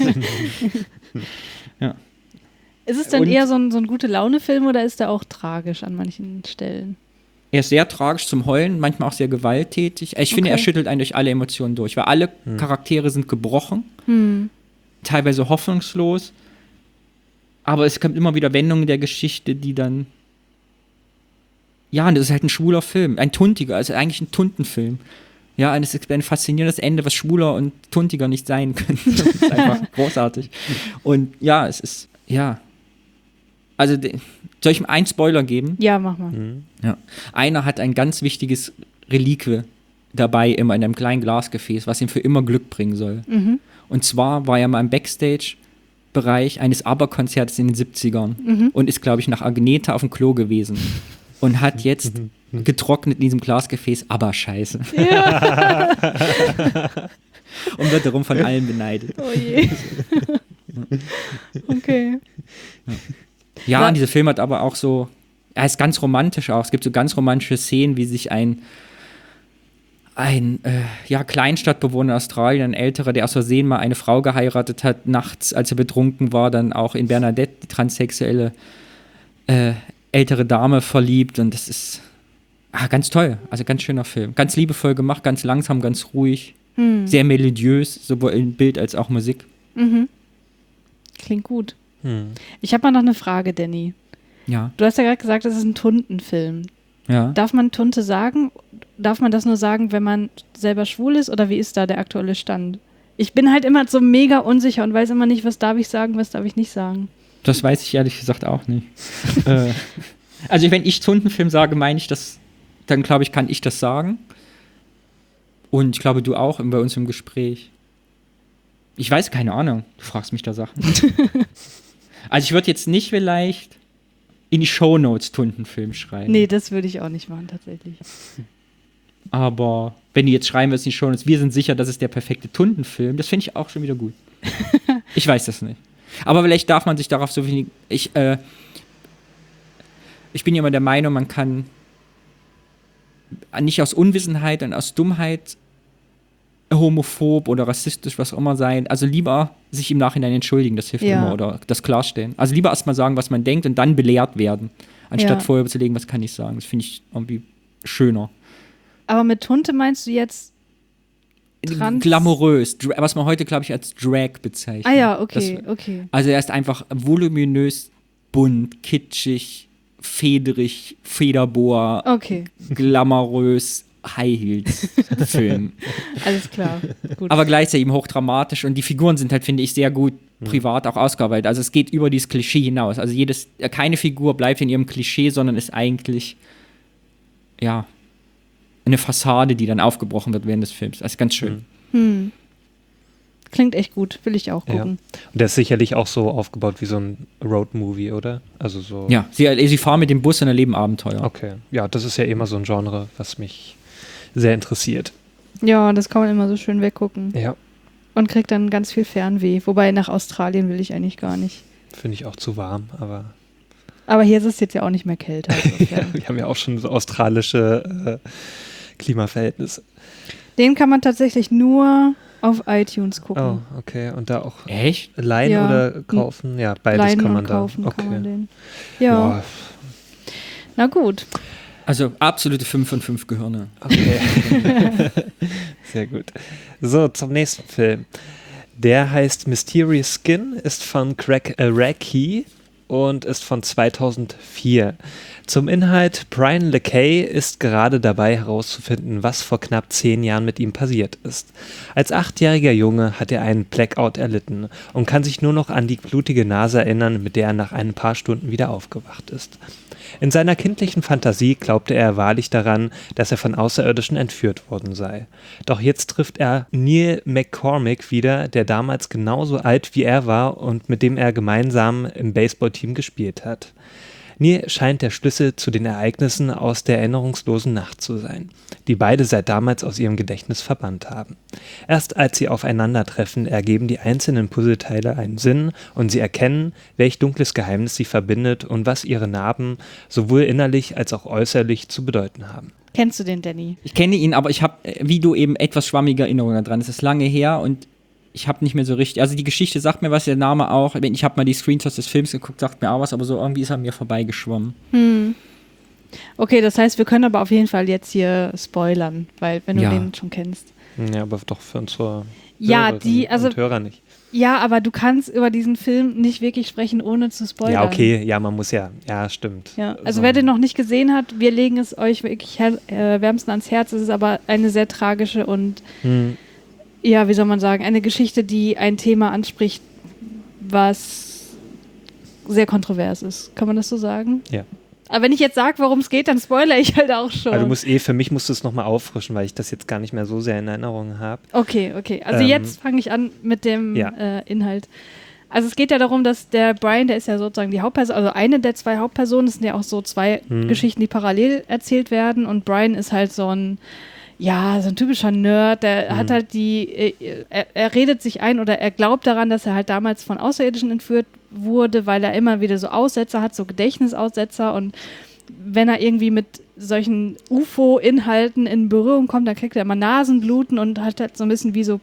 ja. Ist es denn eher so ein Gute-Laune-Film oder ist er auch tragisch an manchen Stellen? Er ist sehr tragisch zum Heulen, manchmal auch sehr gewalttätig. Ich finde, er schüttelt einen durch alle Emotionen durch, weil alle Charaktere sind gebrochen, teilweise hoffnungslos, aber es kommt immer wieder Wendungen der Geschichte, die dann, ja, und das ist halt ein schwuler Film, ein tuntiger, also eigentlich ein Tuntenfilm. Ja, und es ist ein faszinierendes Ende, was schwuler und tuntiger nicht sein könnte. Das ist einfach großartig. Und ja, es ist, ja. Also, soll ich ihm einen Spoiler geben? Ja, mach mal. Ja. Einer hat ein ganz wichtiges Reliquie dabei, immer in einem kleinen Glasgefäß, was ihm für immer Glück bringen soll. Und zwar war er mal im Backstage-Bereich eines ABBA-Konzerts in den 70ern und ist, glaube ich, nach Agneta auf dem Klo gewesen und hat jetzt getrocknet in diesem Glasgefäß ABBA-Scheiße. Ja. Und wird darum von allen beneidet. Oh je. Okay. Ja, und dieser Film hat aber auch so, er ist ganz romantisch auch. Es gibt so ganz romantische Szenen, wie sich ein Kleinstadtbewohner in Australien, ein älterer, der aus Versehen mal eine Frau geheiratet hat, nachts, als er betrunken war, dann auch in Bernadette, die transsexuelle ältere Dame, verliebt. Und das ist ganz toll. Also ganz schöner Film. Ganz liebevoll gemacht, ganz langsam, ganz ruhig. Sehr melodiös, sowohl in Bild als auch Musik. Klingt gut. Ich habe mal noch eine Frage, Danny. Ja. Du hast ja gerade gesagt, das ist ein Tuntenfilm. Ja. Darf man Tunte sagen? Darf man das nur sagen, wenn man selber schwul ist? Oder wie ist da der aktuelle Stand? Ich bin halt immer so mega unsicher und weiß immer nicht, was darf ich sagen, was darf ich nicht sagen. Das weiß ich ehrlich gesagt auch nicht. Also wenn ich Tuntenfilm sage, meine ich das, dann glaube ich, kann ich das sagen. Und ich glaube, du auch bei uns im Gespräch. Ich weiß, keine Ahnung. Du fragst mich da Sachen. Also ich würde jetzt nicht vielleicht in die Shownotes Tuntenfilm schreiben. Nee, das würde ich auch nicht machen, tatsächlich. Aber wenn du jetzt schreiben würdest in die Shownotes, wir sind sicher, das ist der perfekte Tuntenfilm, das finde ich auch schon wieder gut. Ich weiß das nicht. Aber vielleicht darf man sich darauf so wenig. Ich bin ja immer der Meinung, man kann nicht aus Unwissenheit und aus Dummheit homophob oder rassistisch, was auch immer sein. Also lieber sich im Nachhinein entschuldigen, das hilft immer, oder das klarstellen. Also lieber erstmal sagen, was man denkt und dann belehrt werden, anstatt vorher zu legen, was kann ich sagen. Das finde ich irgendwie schöner. Aber mit Tunte meinst du jetzt glamourös, was man heute, glaube ich, als Drag bezeichnet. Ah ja, okay, okay. Also er ist einfach voluminös, bunt, kitschig, federig, Federboa, glamourös, High Heels Film. Alles klar, gut. Aber gleichzeitig eben hochdramatisch und die Figuren sind halt, finde ich, sehr gut privat auch ausgearbeitet. Also es geht über dieses Klischee hinaus. Also keine Figur bleibt in ihrem Klischee, sondern ist eigentlich, ja, eine Fassade, die dann aufgebrochen wird während des Films. Das ist ganz schön. Klingt echt gut, will ich auch gucken. Ja. Und der ist sicherlich auch so aufgebaut wie so ein Roadmovie, oder? Also so. Ja, sie fahren mit dem Bus und erleben Abenteuer. Okay, ja, das ist ja immer so ein Genre, was mich sehr interessiert. Ja, das kann man immer so schön weggucken. Ja, Und kriegt dann ganz viel Fernweh. Wobei nach Australien will ich eigentlich gar nicht. finde ich auch zu warm, aber Aber hier ist es jetzt ja auch nicht mehr kälter. ja, wir haben ja auch schon so australische Klimaverhältnisse. Den kann man tatsächlich nur auf iTunes gucken. Oh, okay. Und da auch Echt? leihen Ja. oder kaufen? Ja, beides Leihen kann man und da. kaufen Okay. kann man den. Ja, na gut. Also absolute 5 von 5 Gehirne. Okay. Sehr gut. So, zum nächsten Film. Der heißt Mysterious Skin, ist von Craig Araki und ist von 2004. Zum Inhalt: Brian LeKay ist gerade dabei herauszufinden, was vor knapp 10 Jahren mit ihm passiert ist. Als 8-jähriger Junge hat er einen Blackout erlitten und kann sich nur noch an die blutige Nase erinnern, mit der er nach ein paar Stunden wieder aufgewacht ist. In seiner kindlichen Fantasie glaubte er wahrlich daran, dass er von Außerirdischen entführt worden sei. Doch jetzt trifft er Neil McCormick wieder, der damals genauso alt wie er war und mit dem er gemeinsam im Baseballteam gespielt hat. Neil scheint der Schlüssel zu den Ereignissen aus der erinnerungslosen Nacht zu sein, die beide seit damals aus ihrem Gedächtnis verbannt haben. Erst als sie aufeinandertreffen, ergeben die einzelnen Puzzleteile einen Sinn und sie erkennen, welch dunkles Geheimnis sie verbindet und was ihre Narben sowohl innerlich als auch äußerlich zu bedeuten haben. Kennst du den, Danny? Ich kenne ihn, aber ich habe, wie du, eben etwas schwammige Erinnerungen daran. Es ist lange her und ich habe nicht mehr so richtig, also die Geschichte sagt mir was, der Name auch. Ich habe mal die Screenshots des Films geguckt, sagt mir auch was, aber so irgendwie ist er mir vorbeigeschwommen. Okay, das heißt, wir können aber auf jeden Fall jetzt hier spoilern, weil wenn du Ja. den schon kennst. Ja, aber doch für unsere Ja, Hörerinnen und Hörer nicht. Ja, aber du kannst über diesen Film nicht wirklich sprechen, ohne zu spoilern. Ja, okay, ja, man muss ja, stimmt. Ja, also So. wer den noch nicht gesehen hat, wir legen es euch wirklich wärmsten ans Herz. Es ist aber eine sehr tragische und, ja, wie soll man sagen, eine Geschichte, die ein Thema anspricht, was sehr kontrovers ist. Kann man das so sagen? Ja. Aber wenn ich jetzt sage, worum es geht, dann spoilere ich halt auch schon. Also für mich musst du es nochmal auffrischen, weil ich das jetzt gar nicht mehr so sehr in Erinnerung habe. Okay. Also jetzt fange ich an mit dem Inhalt. Also es geht ja darum, dass der Brian, der ist ja sozusagen die Hauptperson, also eine der 2 Hauptpersonen, es sind ja auch so 2 Geschichten, die parallel erzählt werden, und Brian ist halt so ein typischer Nerd, der hat halt er redet sich ein oder er glaubt daran, dass er halt damals von Außerirdischen entführt wurde, weil er immer wieder so Aussetzer hat, so Gedächtnisaussetzer, und wenn er irgendwie mit solchen UFO-Inhalten in Berührung kommt, dann kriegt er immer Nasenbluten und hat halt so ein bisschen wie so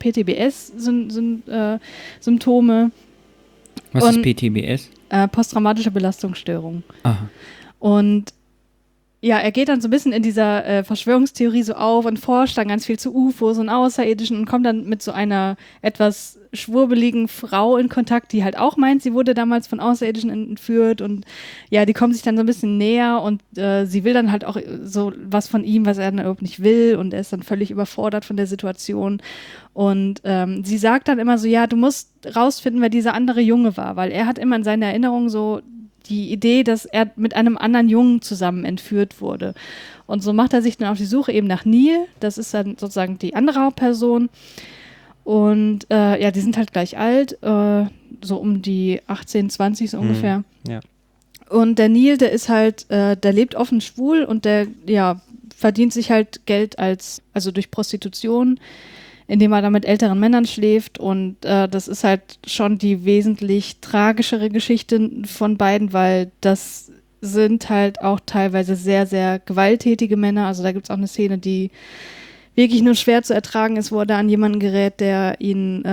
PTBS-Symptome. Was Und- ist PTBS? Posttraumatische Belastungsstörung. Aha. Und ja, er geht dann so ein bisschen in dieser Verschwörungstheorie so auf und forscht dann ganz viel zu UFOs und Außerirdischen und kommt dann mit so einer etwas schwurbeligen Frau in Kontakt, die halt auch meint, sie wurde damals von Außerirdischen entführt, und ja, die kommen sich dann so ein bisschen näher, und sie will dann halt auch so was von ihm, was er dann überhaupt nicht will, und er ist dann völlig überfordert von der Situation, und sie sagt dann immer so, ja, du musst rausfinden, wer dieser andere Junge war, weil er hat immer in seiner Erinnerung so die Idee, dass er mit einem anderen Jungen zusammen entführt wurde. Und so macht er sich dann auf die Suche eben nach Neil. Das ist dann sozusagen die andere Hauptperson. Und die sind halt gleich alt, so um die 18, 20 so ungefähr. Ja. Und der Neil, der ist halt, der lebt offen schwul und der, verdient sich halt Geld durch Prostitution, indem er da mit älteren Männern schläft, und das ist halt schon die wesentlich tragischere Geschichte von beiden, weil das sind halt auch teilweise sehr, sehr gewalttätige Männer. Also da gibt es auch eine Szene, die wirklich nur schwer zu ertragen ist, wo er da an jemanden gerät, der ihn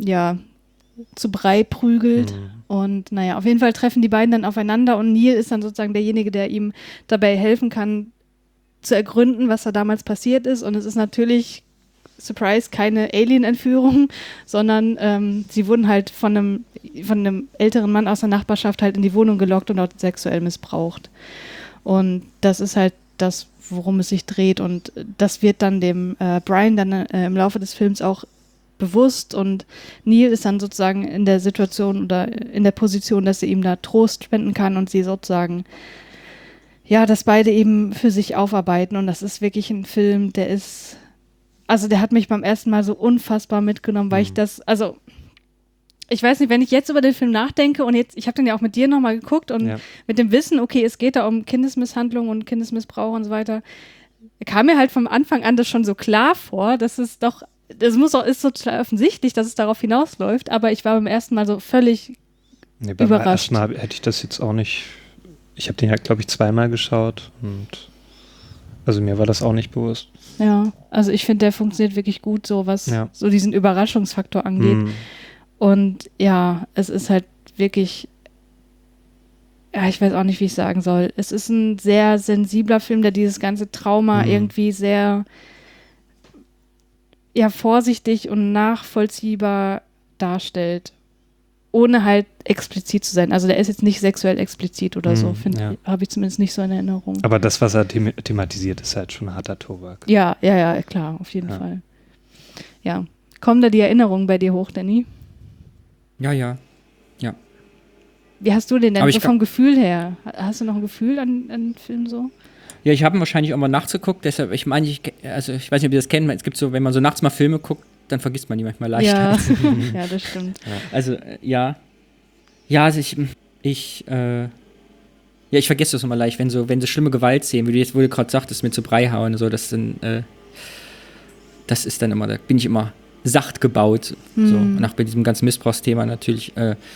zu Brei prügelt. Und naja, auf jeden Fall treffen die beiden dann aufeinander, und Neil ist dann sozusagen derjenige, der ihm dabei helfen kann, zu ergründen, was da damals passiert ist. Und es ist natürlich, Surprise, keine Alien-Entführung, sondern sie wurden halt von einem älteren Mann aus der Nachbarschaft halt in die Wohnung gelockt und dort sexuell missbraucht. Und das ist halt das, worum es sich dreht, und das wird dann dem Brian dann im Laufe des Films auch bewusst und Neil ist dann sozusagen in der Situation oder in der Position, dass sie ihm da Trost spenden kann und sie sozusagen, ja, dass beide eben für sich aufarbeiten und das ist wirklich ein Film, der hat mich beim ersten Mal so unfassbar mitgenommen, weil ich weiß nicht, wenn ich jetzt über den Film nachdenke und ich habe den ja auch mit dir nochmal geguckt und mit dem Wissen, okay, es geht da um Kindesmisshandlung und Kindesmissbrauch und so weiter, kam mir halt vom Anfang an das schon so klar vor, dass es doch, ist total offensichtlich, dass es darauf hinausläuft, aber ich war beim ersten Mal so völlig überrascht. Beim ersten Mal hätte ich das jetzt auch nicht, ich habe den ja, glaube ich, 2-mal geschaut und also mir war das auch nicht bewusst. Ja, also ich finde, der funktioniert wirklich gut, so was so diesen Überraschungsfaktor angeht. Und ja, es ist halt wirklich, ja, ich weiß auch nicht, wie ich sagen soll. Es ist ein sehr sensibler Film, der dieses ganze Trauma irgendwie sehr vorsichtig und nachvollziehbar darstellt. Ohne halt explizit zu sein. Also der ist jetzt nicht sexuell explizit oder so, habe ich zumindest nicht so in Erinnerung. Aber das, was er thematisiert, ist halt schon harter Tobak. Ja, klar, auf jeden Fall. Ja. Kommen da die Erinnerungen bei dir hoch, Danny? Ja. Wie hast du den denn so vom Gefühl her? Hast du noch ein Gefühl an den Film so? Ja, ich habe ihn wahrscheinlich auch mal nachts geguckt, deshalb, ich weiß nicht, ob ihr das kennt, es gibt so, wenn man so nachts mal Filme guckt, dann vergisst man die manchmal leicht. Ja, ja, das stimmt. Also, ja. Ja, also ich vergesse das immer leicht, wenn so schlimme Gewaltszenen, wie du jetzt, wo du gerade sagtest, mit so Breihauen und so, das ist dann immer, da bin ich immer sacht gebaut. So. Und auch bei diesem ganzen Missbrauchsthema natürlich,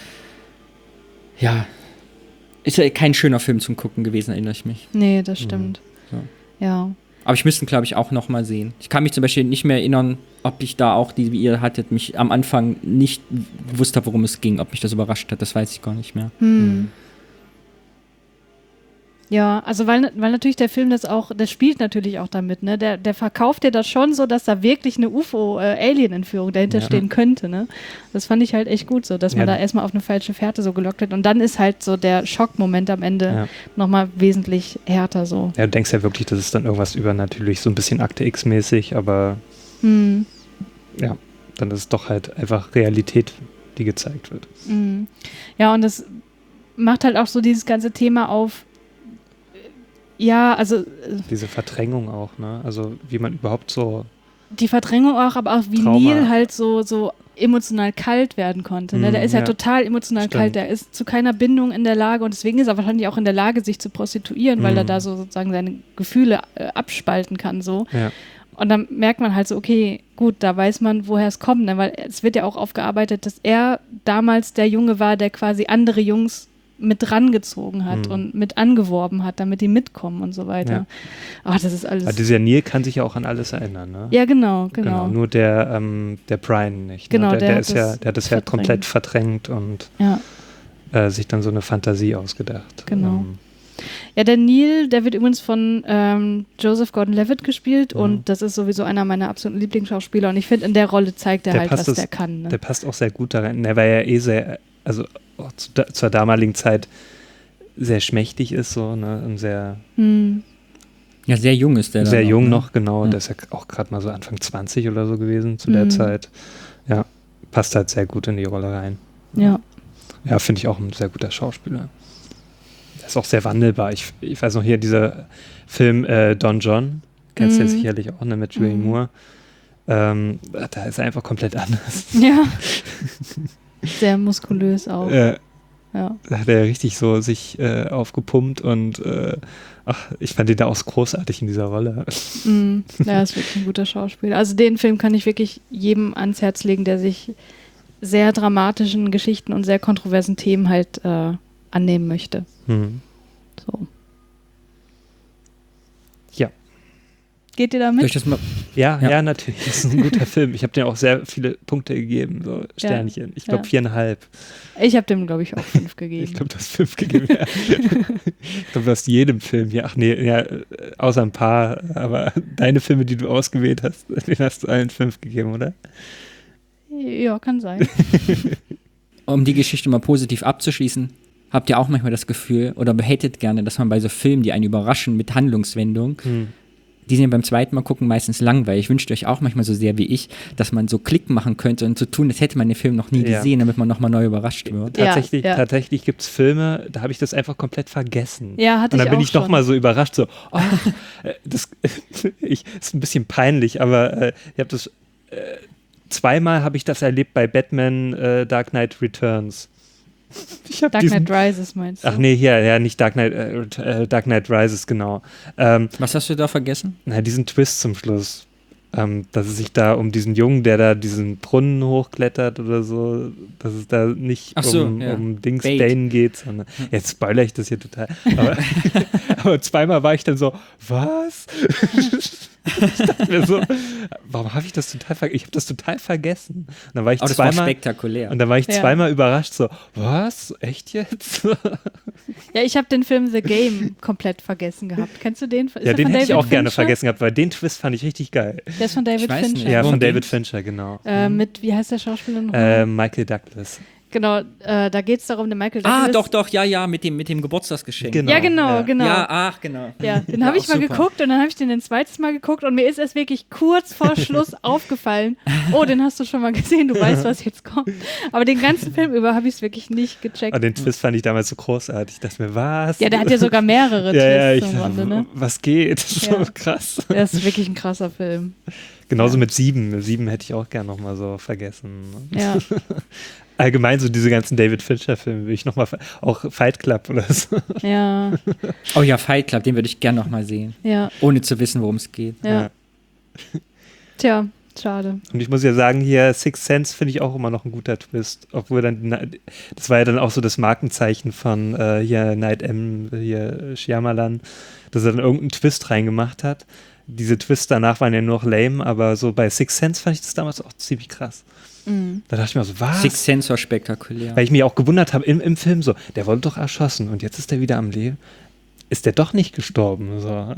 ist ja kein schöner Film zum Gucken gewesen, erinnere ich mich. Nee, das stimmt. So. Ja. Aber ich müsste ihn, glaube ich, auch noch mal sehen. Ich kann mich zum Beispiel nicht mehr erinnern, ob ich da auch, wie ihr hattet, mich am Anfang nicht gewusst habe, worum es ging, ob mich das überrascht hat, das weiß ich gar nicht mehr. Ja, also weil natürlich der Film das spielt natürlich auch damit, ne? Der verkauft dir das schon so, dass da wirklich eine UFO-Alien-Entführung dahinter stehen könnte, ne? Das fand ich halt echt gut so, dass man da erstmal auf eine falsche Fährte so gelockt wird und dann ist halt so der Schockmoment am Ende nochmal wesentlich härter so. Ja, du denkst ja wirklich, das ist dann irgendwas übernatürlich, so ein bisschen Akte X-mäßig, aber ja, dann ist es doch halt einfach Realität, die gezeigt wird. Ja, und das macht halt auch so dieses ganze Thema auf. Ja, also diese Verdrängung auch, ne? Also wie man überhaupt so die Verdrängung auch, aber auch wie Trauma. Neil halt so emotional kalt werden konnte. Ne? Der ist ja total emotional kalt, der ist zu keiner Bindung in der Lage und deswegen ist er wahrscheinlich auch in der Lage, sich zu prostituieren, weil er da so sozusagen seine Gefühle abspalten kann so. Ja. Und dann merkt man halt so, okay, gut, da weiß man, woher es kommt, ne? Weil es wird ja auch aufgearbeitet, dass er damals der Junge war, der quasi andere Jungs mit rangezogen hat und mit angeworben hat, damit die mitkommen und so weiter. Ja. Ach, das ist alles. Aber dieser Neil kann sich ja auch an alles erinnern, ne? Ja, genau. Nur der Brian nicht. Genau, ne? Der hat das ja verdrängt. komplett verdrängt und sich dann so eine Fantasie ausgedacht. Genau. Ja, der Neil, der wird übrigens von Joseph Gordon-Levitt gespielt und das ist sowieso einer meiner absoluten Lieblingsschauspieler und ich finde, in der Rolle zeigt er halt, was der kann. Ne? Der passt auch sehr gut da rein. Der war ja sehr, also auch zur damaligen Zeit sehr schmächtig ist, so, ne, und sehr ja, sehr jung ist der. Sehr dann jung ne? noch, genau. Der ist ja auch gerade mal so Anfang 20 oder so gewesen zu der Zeit. Ja, passt halt sehr gut in die Rolle rein. Ja. Ja, finde ich auch ein sehr guter Schauspieler. Der ist auch sehr wandelbar. Ich weiß noch hier, dieser Film Don John, kennst du ja sicherlich auch, ne, mit Julianne Moore. Da ist er einfach komplett anders. Ja. Sehr muskulös auch. Ja. Da hat er richtig so sich aufgepumpt und ich fand ihn da auch großartig in dieser Rolle. Ja, ist wirklich ein guter Schauspieler. Also den Film kann ich wirklich jedem ans Herz legen, der sich sehr dramatischen Geschichten und sehr kontroversen Themen halt annehmen möchte. So. Ja. Geht ihr damit? Ja, natürlich. Das ist ein guter Film. Ich habe dir auch sehr viele Punkte gegeben, so Sternchen. Ich glaube 4,5. Ich habe dem, glaube ich, auch 5 gegeben. Ich glaube, du hast 5 gegeben, ja. Ich glaube, du hast jedem Film, außer ein paar, aber deine Filme, die du ausgewählt hast, den hast du allen 5 gegeben, oder? Ja, kann sein. Um die Geschichte mal positiv abzuschließen, habt ihr auch manchmal das Gefühl oder behatet gerne, dass man bei so Filmen, die einen überraschen mit Handlungswendung, die sind ja beim zweiten Mal gucken meistens langweilig. Wünscht euch auch manchmal so sehr wie ich, dass man so Klick machen könnte und so tun, als hätte man den Film noch nie gesehen, damit man nochmal neu überrascht wird. Tatsächlich gibt es Filme, da habe ich das einfach komplett vergessen. Ja, hatte ich auch. Und dann bin ich schon. nochmal so überrascht, so, das ist ein bisschen peinlich, aber ich habe das zweimal habe ich das erlebt bei Batman Dark Knight Returns. Dark Knight Rises meinst du? Ach nee, nicht Dark Knight Rises, genau. Was hast du da vergessen? Diesen Twist zum Schluss. Dass es sich da um diesen Jungen, der da diesen Brunnen hochklettert oder so, dass es da nicht um Dings Bane geht, sondern jetzt spoilere ich das hier total. Aber zweimal war ich dann so, was? Ich dachte mir so, warum habe ich das total vergessen? Ich habe das total vergessen. Und dann war ich das war spektakulär. Und dann war ich zweimal überrascht, so, was? Echt jetzt? Ja, ich habe den Film The Game komplett vergessen gehabt. Kennst du den? Ja, den hätte ich auch gerne vergessen gehabt, weil den Twist fand ich richtig geil. Der ist von David Fincher. Ja, von David Fincher, genau. Mit, wie heißt der Schauspieler noch? Michael Douglas. Genau, da geht es darum, der Michael Douglas. Doch, mit dem Geburtstagsgeschenk. Genau. Ja, genau. Ja, genau. Ja, den habe ich mal geguckt und dann habe ich den ein zweites Mal geguckt und mir ist erst wirklich kurz vor Schluss aufgefallen, den hast du schon mal gesehen, du weißt, was jetzt kommt. Aber den ganzen Film über habe ich es wirklich nicht gecheckt. Aber den Twist fand ich damals so großartig. Ich dachte mir, was? Ja, der hat ja sogar mehrere Twists im Grunde, ne? Was geht? Das ist so krass. Das ist wirklich ein krasser Film. Genauso mit 7. 7 hätte ich auch gerne nochmal so vergessen. Ja. Allgemein so diese ganzen David Fincher-Filme will ich nochmal, auch Fight Club oder so. Ja. Oh ja, Fight Club, den würde ich gerne nochmal sehen. Ja. Ohne zu wissen, worum es geht. Ja. Tja, schade. Und ich muss ja sagen, hier Sixth Sense finde ich auch immer noch ein guter Twist. Obwohl dann, das war ja dann auch so das Markenzeichen von hier Night M, hier Shyamalan, dass er dann irgendeinen Twist reingemacht hat. Diese Twists danach waren ja nur noch lame, aber so bei Sixth Sense fand ich das damals auch ziemlich krass. Da dachte ich mir so, was? Sixth Sense war spektakulär. Weil ich mich auch gewundert habe im Film so, der wurde doch erschossen und jetzt ist der wieder am Leben. Ist der doch nicht gestorben? So.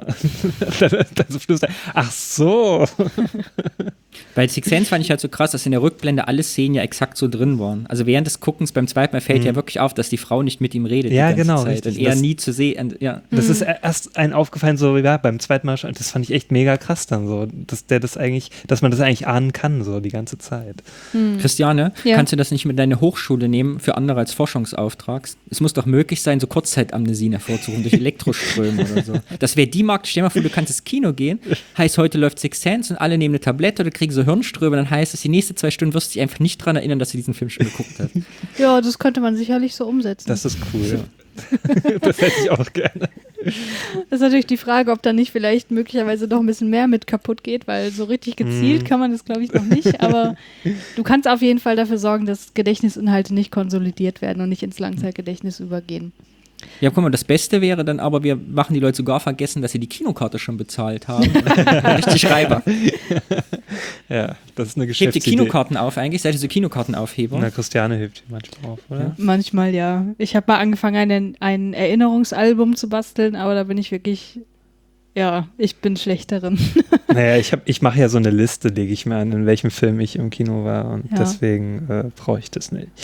Ach so. Bei Sixth Sense fand ich halt so krass, dass in der Rückblende alle Szenen ja exakt so drin waren. Also während des Guckens beim zweiten Mal fällt ja wirklich auf, dass die Frau nicht mit ihm redet die ganze Zeit. Richtig. Und er nie zu sehen. Ja. Das ist erst ein aufgefallen, so beim zweiten Mal schon. Das fand ich echt mega krass dann so, dass man das eigentlich ahnen kann, so die ganze Zeit. Christiane, kannst du das nicht mit deiner Hochschule nehmen für andere als Forschungsauftrag? Es muss doch möglich sein, so Kurzzeitamnesien hervorzurufen durch Elektroströme oder so. Das wäre die Markt, stell dir mal vor, du kannst ins Kino gehen, heißt, heute läuft Sixth Sense und alle nehmen eine Tablette oder kriegen so Hirnströme, dann heißt es, die nächsten 2 Stunden wirst du dich einfach nicht dran erinnern, dass du diesen Film schon geguckt hast. Ja, das könnte man sicherlich so umsetzen. Das ist cool. Das hätte ich auch gerne. Das ist natürlich die Frage, ob da nicht vielleicht möglicherweise noch ein bisschen mehr mit kaputt geht, weil so richtig gezielt kann man das, glaube ich, noch nicht. Aber du kannst auf jeden Fall dafür sorgen, dass Gedächtnisinhalte nicht konsolidiert werden und nicht ins Langzeitgedächtnis übergehen. Ja, guck mal, das Beste wäre dann aber, wir machen die Leute sogar vergessen, dass sie die Kinokarte schon bezahlt haben. Richtig Schreiber. Ja, das ist eine Geschäftsidee. Hebt ihr Kinokarten auf eigentlich? Seid ihr so Kinokartenaufheber? Na, Christiane hilft manchmal auf, oder? Ja. Manchmal ja. Ich habe mal angefangen, ein Erinnerungsalbum zu basteln, aber da bin ich wirklich, ich bin schlecht darin. Naja, ich mache ja so eine Liste, lege ich mir an, in welchem Film ich im Kino war und deswegen brauche ich das nicht.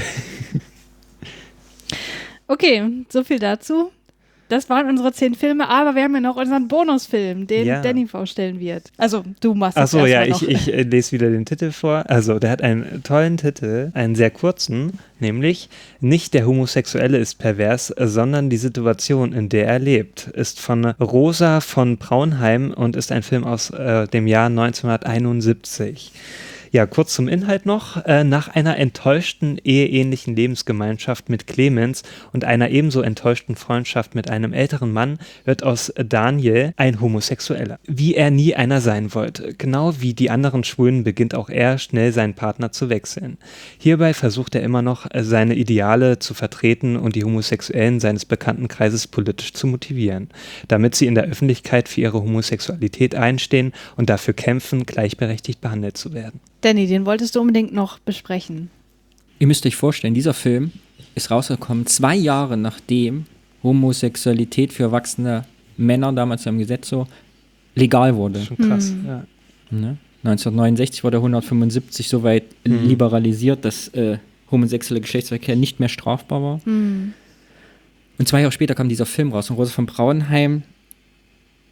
Okay, so viel dazu. Das waren unsere 10 Filme, aber wir haben ja noch unseren Bonusfilm, den Danny vorstellen wird. Also, du machst das erstmal noch. Ich lese wieder den Titel vor. Also, der hat einen tollen Titel, einen sehr kurzen, nämlich Nicht der Homosexuelle ist pervers, sondern die Situation, in der er lebt, ist von Rosa von Braunheim und ist ein Film aus dem Jahr 1971. Ja, kurz zum Inhalt noch. Nach einer enttäuschten eheähnlichen Lebensgemeinschaft mit Clemens und einer ebenso enttäuschten Freundschaft mit einem älteren Mann wird aus Daniel ein Homosexueller. Wie er nie einer sein wollte. Genau wie die anderen Schwulen beginnt auch er schnell seinen Partner zu wechseln. Hierbei versucht er immer noch, seine Ideale zu vertreten und die Homosexuellen seines Bekanntenkreises politisch zu motivieren, damit sie in der Öffentlichkeit für ihre Homosexualität einstehen und dafür kämpfen, gleichberechtigt behandelt zu werden. Danny, den wolltest du unbedingt noch besprechen. Ihr müsst euch vorstellen, dieser Film ist rausgekommen 2 Jahre nachdem Homosexualität für erwachsene Männer damals im Gesetz so legal wurde. Schon krass, ja. Ne? 1969 wurde 175 soweit liberalisiert, dass homosexueller Geschlechtsverkehr nicht mehr strafbar war. Und 2 Jahre später kam dieser Film raus und Rosa von Braunheim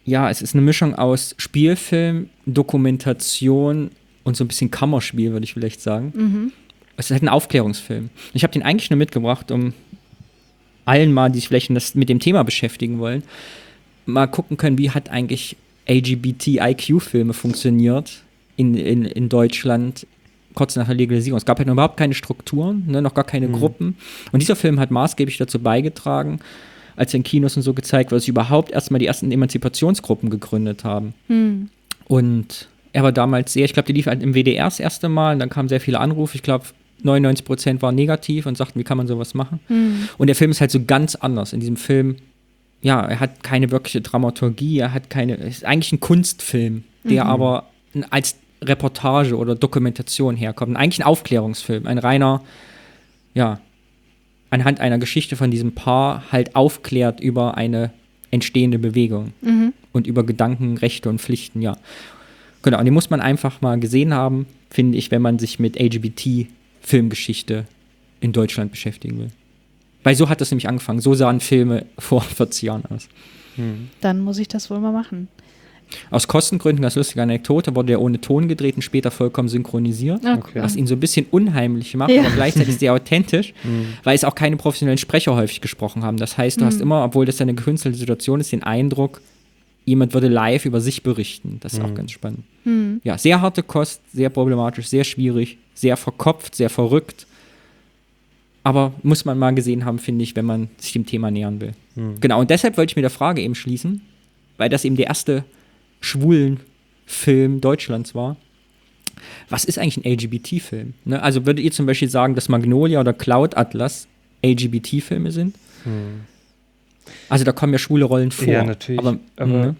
ja, es ist eine Mischung aus Spielfilm, Dokumentation und so ein bisschen Kammerspiel, würde ich vielleicht sagen. Es ist halt ein Aufklärungsfilm. Ich habe den eigentlich nur mitgebracht, um allen mal, die sich vielleicht mit dem Thema beschäftigen wollen, mal gucken können, wie hat eigentlich LGBTIQ-Filme funktioniert in Deutschland kurz nach der Legalisierung. Es gab halt noch überhaupt keine Strukturen, ne, noch gar keine Gruppen. Und dieser Film hat maßgeblich dazu beigetragen, als er in Kinos und so gezeigt wurde, dass sie überhaupt erstmal die ersten Emanzipationsgruppen gegründet haben. Und er war damals sehr, ich glaube, der lief halt im WDR das erste Mal und dann kamen sehr viele Anrufe. Ich glaube, 99% waren negativ und sagten, wie kann man sowas machen? Und der Film ist halt so ganz anders. In diesem Film, ja, er hat keine wirkliche Dramaturgie, er ist eigentlich ein Kunstfilm, der aber als Reportage oder Dokumentation herkommt. Eigentlich ein Aufklärungsfilm, ein reiner, ja, anhand einer Geschichte von diesem Paar halt aufklärt über eine entstehende Bewegung und über Gedanken, Rechte und Pflichten, ja. Genau, und den muss man einfach mal gesehen haben, finde ich, wenn man sich mit LGBT-Filmgeschichte in Deutschland beschäftigen will. Weil so hat das nämlich angefangen. So sahen Filme vor 40 Jahren aus. Dann muss ich das wohl mal machen. Aus Kostengründen, ganz lustige Anekdote, wurde der ohne Ton gedreht und später vollkommen synchronisiert. Okay. Was ihn so ein bisschen unheimlich macht, aber gleichzeitig sehr authentisch, weil es auch keine professionellen Sprecher häufig gesprochen haben. Das heißt, du hast immer, obwohl das eine gekünstelte Situation ist, den Eindruck, jemand würde live über sich berichten. Das ist auch ganz spannend. Ja, sehr harte Kost, sehr problematisch, sehr schwierig, sehr verkopft, sehr verrückt. Aber muss man mal gesehen haben, finde ich, wenn man sich dem Thema nähern will. Genau, und deshalb wollte ich mit der Frage eben schließen, weil das eben der erste schwulen Film Deutschlands war. Was ist eigentlich ein LGBT-Film? Ne? Also würdet ihr zum Beispiel sagen, dass Magnolia oder Cloud Atlas LGBT-Filme sind? Also da kommen ja schwule Rollen vor. Ja, natürlich. Aber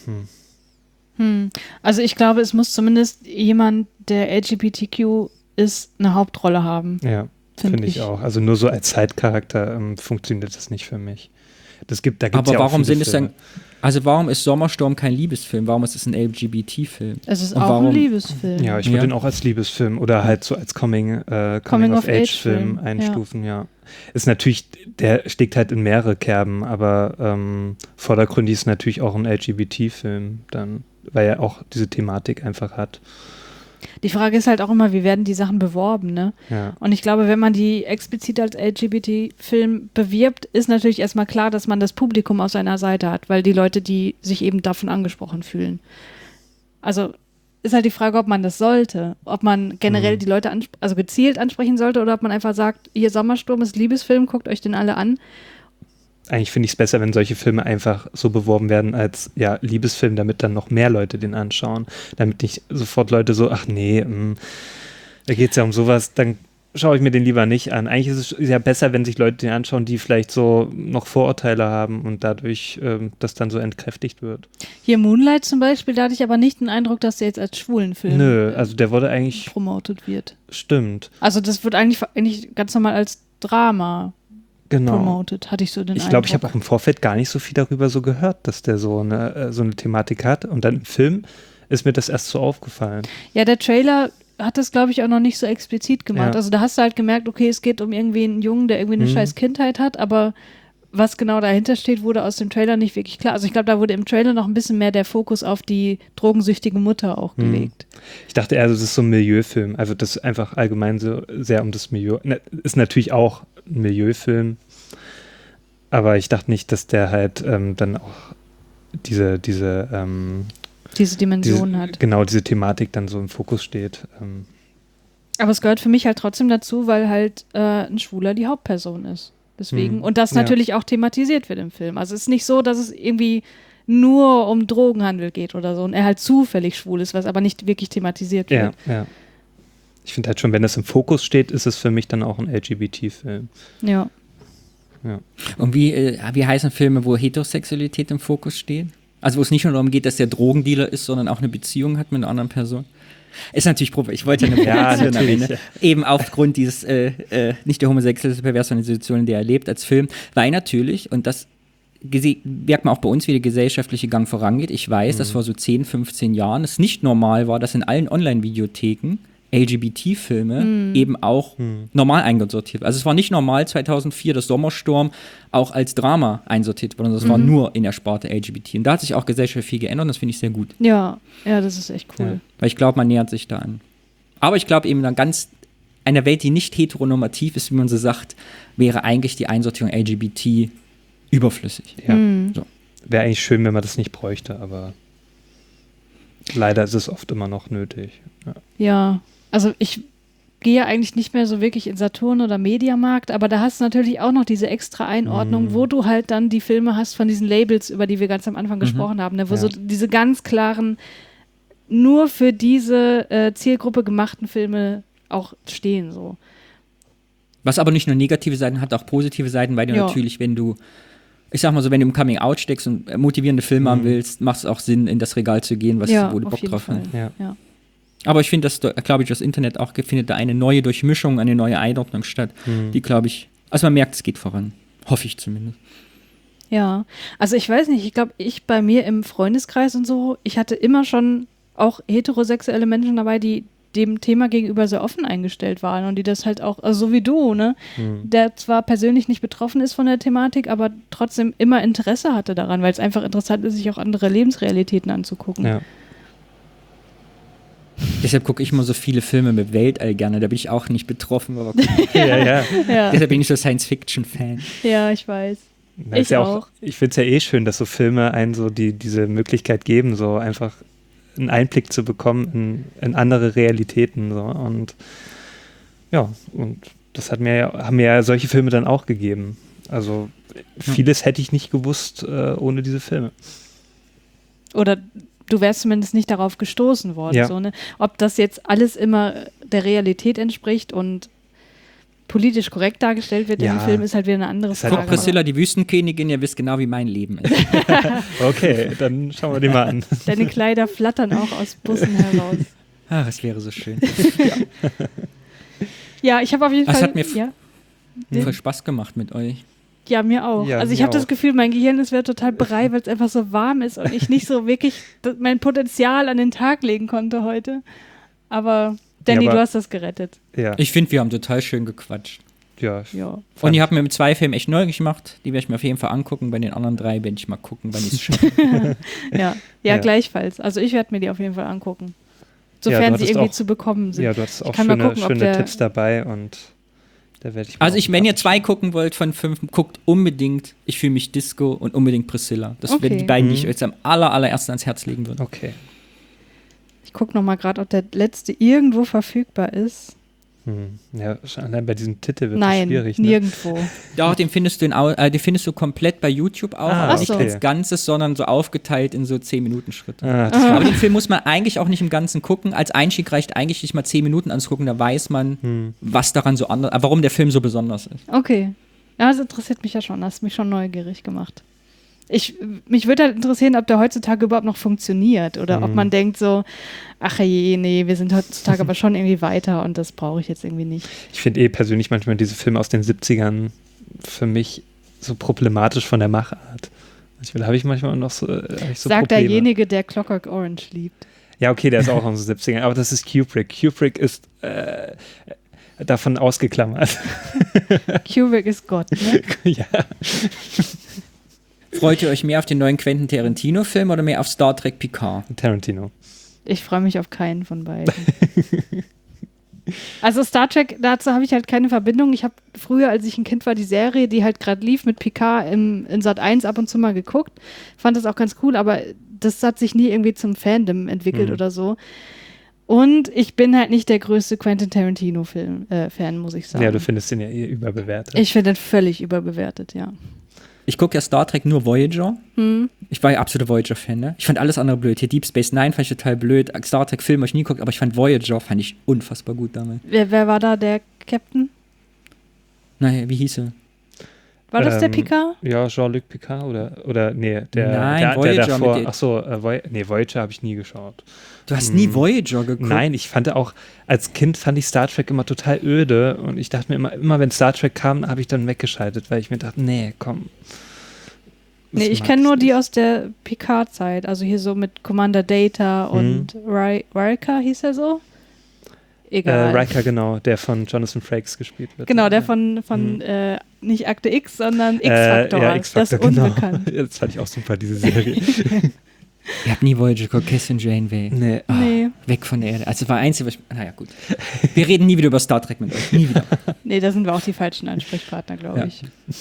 Also ich glaube, es muss zumindest jemand, der LGBTQ ist, eine Hauptrolle haben. ja, finde ich auch. Also nur so als Zeitcharakter funktioniert das nicht für mich. Da gibt's Aber ja auch warum viele sind es Filme. dann, also warum ist Sommersturm kein Liebesfilm? Warum ist es ein LGBT-Film? Es ist Und auch warum- ein Liebesfilm. Ja, ich würde den auch als Liebesfilm oder halt so als Coming-of-Age-Film Coming-of-Age-Film, einstufen, ja. Ist natürlich, der schlägt halt in mehrere Kerben, aber vordergründig ist natürlich auch ein LGBT-Film dann, weil er auch diese Thematik einfach hat. Die Frage ist halt auch immer, wie werden die Sachen beworben, ne? Ja. Und ich glaube, wenn man die explizit als LGBT-Film bewirbt, ist natürlich erstmal klar, dass man das Publikum auf seiner Seite hat, weil die Leute, die sich eben davon angesprochen fühlen. Also ist halt die Frage, ob man das sollte, ob man generell die Leute also gezielt ansprechen sollte oder ob man einfach sagt, hier Sommersturm ist Liebesfilm, guckt euch den alle an. Eigentlich finde ich es besser, wenn solche Filme einfach so beworben werden als ja, Liebesfilm, damit dann noch mehr Leute den anschauen. Damit nicht sofort Leute so, ach nee, da geht es ja um sowas, dann schaue ich mir den lieber nicht an. Eigentlich ist es ja besser, wenn sich Leute den anschauen, die vielleicht so noch Vorurteile haben und dadurch das dann so entkräftigt wird. Hier Moonlight zum Beispiel, da hatte ich aber nicht den Eindruck, dass der jetzt als schwulen Film Nö, also der wurde eigentlich, promotet wird. stimmt, Also das wird eigentlich ganz normal als Drama genau. promoted, hatte ich so den Eindruck. Ich glaube, ich habe auch im Vorfeld gar nicht so viel darüber so gehört, dass der so eine Thematik hat. Und dann im Film ist mir das erst so aufgefallen. Ja, der Trailer hat das, glaube ich, auch noch nicht so explizit gemacht. Ja. Also da hast du halt gemerkt, okay, es geht um irgendwie einen Jungen, der irgendwie eine scheiß Kindheit hat, aber was genau dahinter steht, wurde aus dem Trailer nicht wirklich klar. Also ich glaube, da wurde im Trailer noch ein bisschen mehr der Fokus auf die drogensüchtige Mutter auch gelegt. Ich dachte eher, das ist so ein Milieufilm. Also das ist einfach allgemein so sehr um das Milieu. Ist natürlich auch ein Milieufilm, aber ich dachte nicht, dass der halt dann auch diese Dimension hat. Genau, diese Thematik dann so im Fokus steht. Aber es gehört für mich halt trotzdem dazu, weil halt ein Schwuler die Hauptperson ist. Deswegen. Und das Ja. natürlich auch thematisiert wird im Film. Also es ist nicht so, dass es irgendwie nur um Drogenhandel geht oder so und er halt zufällig schwul ist, was aber nicht wirklich thematisiert Ja, wird. ja. Ich finde halt schon, wenn das im Fokus steht, ist es für mich dann auch ein LGBT-Film. Ja. Und wie heißen Filme, wo Heterosexualität im Fokus steht? Also wo es nicht nur darum geht, dass der Drogendealer ist, sondern auch eine Beziehung hat mit einer anderen Person? Ist natürlich ich wollte ja eine Provokation natürlich. erwähnen. Eben aufgrund dieses nicht der homosexuelle perverse Institution, in der er lebt als Film, weil natürlich, und das merkt man auch bei uns, wie der gesellschaftliche Gang vorangeht. Ich weiß, dass vor so 10, 15 Jahren es nicht normal war, dass in allen Online-Videotheken LGBT-Filme eben auch normal eingesortiert. Also es war nicht normal 2004, dass Sommersturm auch als Drama einsortiert wurde, sondern es war nur in der Sparte LGBT. Und da hat sich auch gesellschaftlich viel geändert und das finde ich sehr gut. Ja, das ist echt cool. Ja. Weil ich glaube, man nähert sich da an. Aber ich glaube eben dann einer Welt, die nicht heteronormativ ist, wie man so sagt, wäre eigentlich die Einsortierung LGBT überflüssig. Ja. So. Wäre eigentlich schön, wenn man das nicht bräuchte, aber leider ist es oft immer noch nötig. Ja, also ich gehe eigentlich nicht mehr so wirklich in Saturn oder Mediamarkt, aber da hast du natürlich auch noch diese extra Einordnung, wo du halt dann die Filme hast von diesen Labels, über die wir ganz am Anfang gesprochen haben, ne, wo so diese ganz klaren, nur für diese Zielgruppe gemachten Filme auch stehen. So. Was aber nicht nur negative Seiten hat, auch positive Seiten, weil du natürlich, wenn du im Coming-out steckst und motivierende Filme haben willst, macht es auch Sinn, in das Regal zu gehen, wo du Bock drauf hast. Ja. Aber ich finde, glaube ich, das Internet auch findet da eine neue Durchmischung, eine neue Einordnung statt, die, glaube ich, also man merkt, es geht voran. Hoffe ich zumindest. Ja, also ich weiß nicht, ich glaube, bei mir im Freundeskreis und so, ich hatte immer schon auch heterosexuelle Menschen dabei, die dem Thema gegenüber sehr offen eingestellt waren und die das halt auch, also so wie du, ne, der zwar persönlich nicht betroffen ist von der Thematik, aber trotzdem immer Interesse hatte daran, weil es einfach interessant ist, sich auch andere Lebensrealitäten anzugucken. Ja. Deshalb gucke ich immer so viele Filme mit Weltall gerne, da bin ich auch nicht betroffen, aber Ja. deshalb bin ich so Science-Fiction-Fan. Ja, ich weiß. Na, ist ja auch. Ich finde es ja eh schön, dass so Filme einen so diese Möglichkeit geben, so einfach einen Einblick zu bekommen in andere Realitäten. So. Und ja, und das haben mir ja solche Filme dann auch gegeben. Also vieles hätte ich nicht gewusst ohne diese Filme. Oder du wärst zumindest nicht darauf gestoßen worden. Ja. So, ne? Ob das jetzt alles immer der Realität entspricht und politisch korrekt dargestellt wird in dem Film, ist halt wieder eine andere Ist halt Frage. Priscilla, die Wüstenkönigin, ihr wisst genau, wie mein Leben ist. Okay, dann schauen wir die mal an. Deine Kleider flattern auch aus Bussen heraus. Ach, es wäre so schön. Ja, ich habe auf jeden Fall... Es hat mir ja, voll Spaß gemacht mit euch. ja, mir auch. Ja, also ich mir habe das auch. Gefühl, mein Gehirn wäre total brei, weil es einfach so warm ist und ich nicht so wirklich mein Potenzial an den Tag legen konnte heute. Aber Danny, Ja, aber- du hast das gerettet. Ja, Ich finde, wir haben total schön gequatscht. ja. Ja. Und ihr habt mir mit 2 Filmen echt neugierig gemacht. Die werde ich mir auf jeden Fall angucken. Bei den anderen 3 werde ich mal gucken, wann ich es schaffe. Ja, Ja. gleichfalls. Also ich werde mir die auf jeden Fall angucken. Ja, Sofern du sie hattest irgendwie auch- zu bekommen sind. Ja, du hast auch kann mal schöne, gucken, ob schöne der- Tipps dabei und da werde ich mal Also auch wenn ihr ab- 2 gucken wollt von 5, guckt unbedingt Ich fühle mich Disco und unbedingt Priscilla. Das Okay. wären die beiden, die ich euch am allerersten ans Herz legen würde. Okay. Ich gucke nochmal gerade, ob der letzte irgendwo verfügbar ist. Ja, schon allein bei diesem Titel wird Nein, es schwierig. Ne? nirgendwo. Ja, den findest du komplett bei YouTube auch, Ah, aber nicht okay. als Ganzes, sondern so aufgeteilt in so 10-Minuten-Schritte. Das Aber den Film muss man eigentlich auch nicht im Ganzen gucken. Als Einstieg reicht eigentlich, sich mal 10 Minuten anzugucken, da weiß man, was daran so anders, warum der Film so besonders ist. Okay. Ja, das interessiert mich ja schon. Das hat mich schon neugierig gemacht. Mich würde halt interessieren, ob der heutzutage überhaupt noch funktioniert oder ob man denkt so, ach je, nee, wir sind heutzutage aber schon irgendwie weiter und das brauche ich jetzt irgendwie nicht. Ich finde persönlich manchmal diese Filme aus den 70ern für mich so problematisch von der Machart. Da habe ich manchmal noch so Sagt Probleme. derjenige, der Clockwork Orange liebt. Ja, okay, der ist auch aus den 70ern, aber das ist Kubrick. Kubrick ist davon ausgeklammert. Kubrick ist Gott, ne? Ja. Freut ihr euch mehr auf den neuen Quentin Tarantino-Film oder mehr auf Star Trek Picard? Tarantino. Ich freue mich auf keinen von beiden. Also Star Trek, dazu habe ich halt keine Verbindung. Ich habe früher, als ich ein Kind war, die Serie, die halt gerade lief mit Picard in Sat.1 ab und zu mal geguckt. Fand das auch ganz cool, aber das hat sich nie irgendwie zum Fandom entwickelt oder so. Und ich bin halt nicht der größte Quentin Tarantino-Fan, muss ich sagen. Ja, du findest den ja überbewertet. Ich finde den völlig überbewertet, ja. Ich gucke ja Star Trek nur Voyager. Ich war ja absoluter Voyager-Fan, ne? Ich fand alles andere blöd. Hier Deep Space Nine fand ich total blöd. Star Trek-Film habe ich nie geguckt, aber ich fand Voyager unfassbar gut damals. Wer war da der Captain? Naja, wie hieß er? War das der Picard? Ja, Jean-Luc Picard oder nee, Nein, der Voyager davor. mit den- Achso, Voyager habe ich nie geschaut. Du hast nie Voyager geguckt? Nein, ich fand auch, als Kind fand ich Star Trek immer total öde und ich dachte mir immer wenn Star Trek kam, habe ich dann weggeschaltet, weil ich mir dachte, nee, komm. Das Nee, ich mag kenne nur die nicht. aus der Picard-Zeit. Also hier so mit Commander Data und Riker hieß er so. egal. Riker, genau, der von Jonathan Frakes gespielt wird. Genau, der von nicht Akte X, sondern X-Factor. Ja, X-Factor, das Unbekannt. Genau. Das fand ich auch super, diese Serie. Ihr habt nie Voyager geguckt, Cassian Janeway. Nee. Nee. Weg von der Erde. Also das war einzig, was ich, naja, gut. Wir reden nie wieder über Star Trek mit euch. Nie wieder. Nee, da sind wir auch die falschen Ansprechpartner, glaube ich.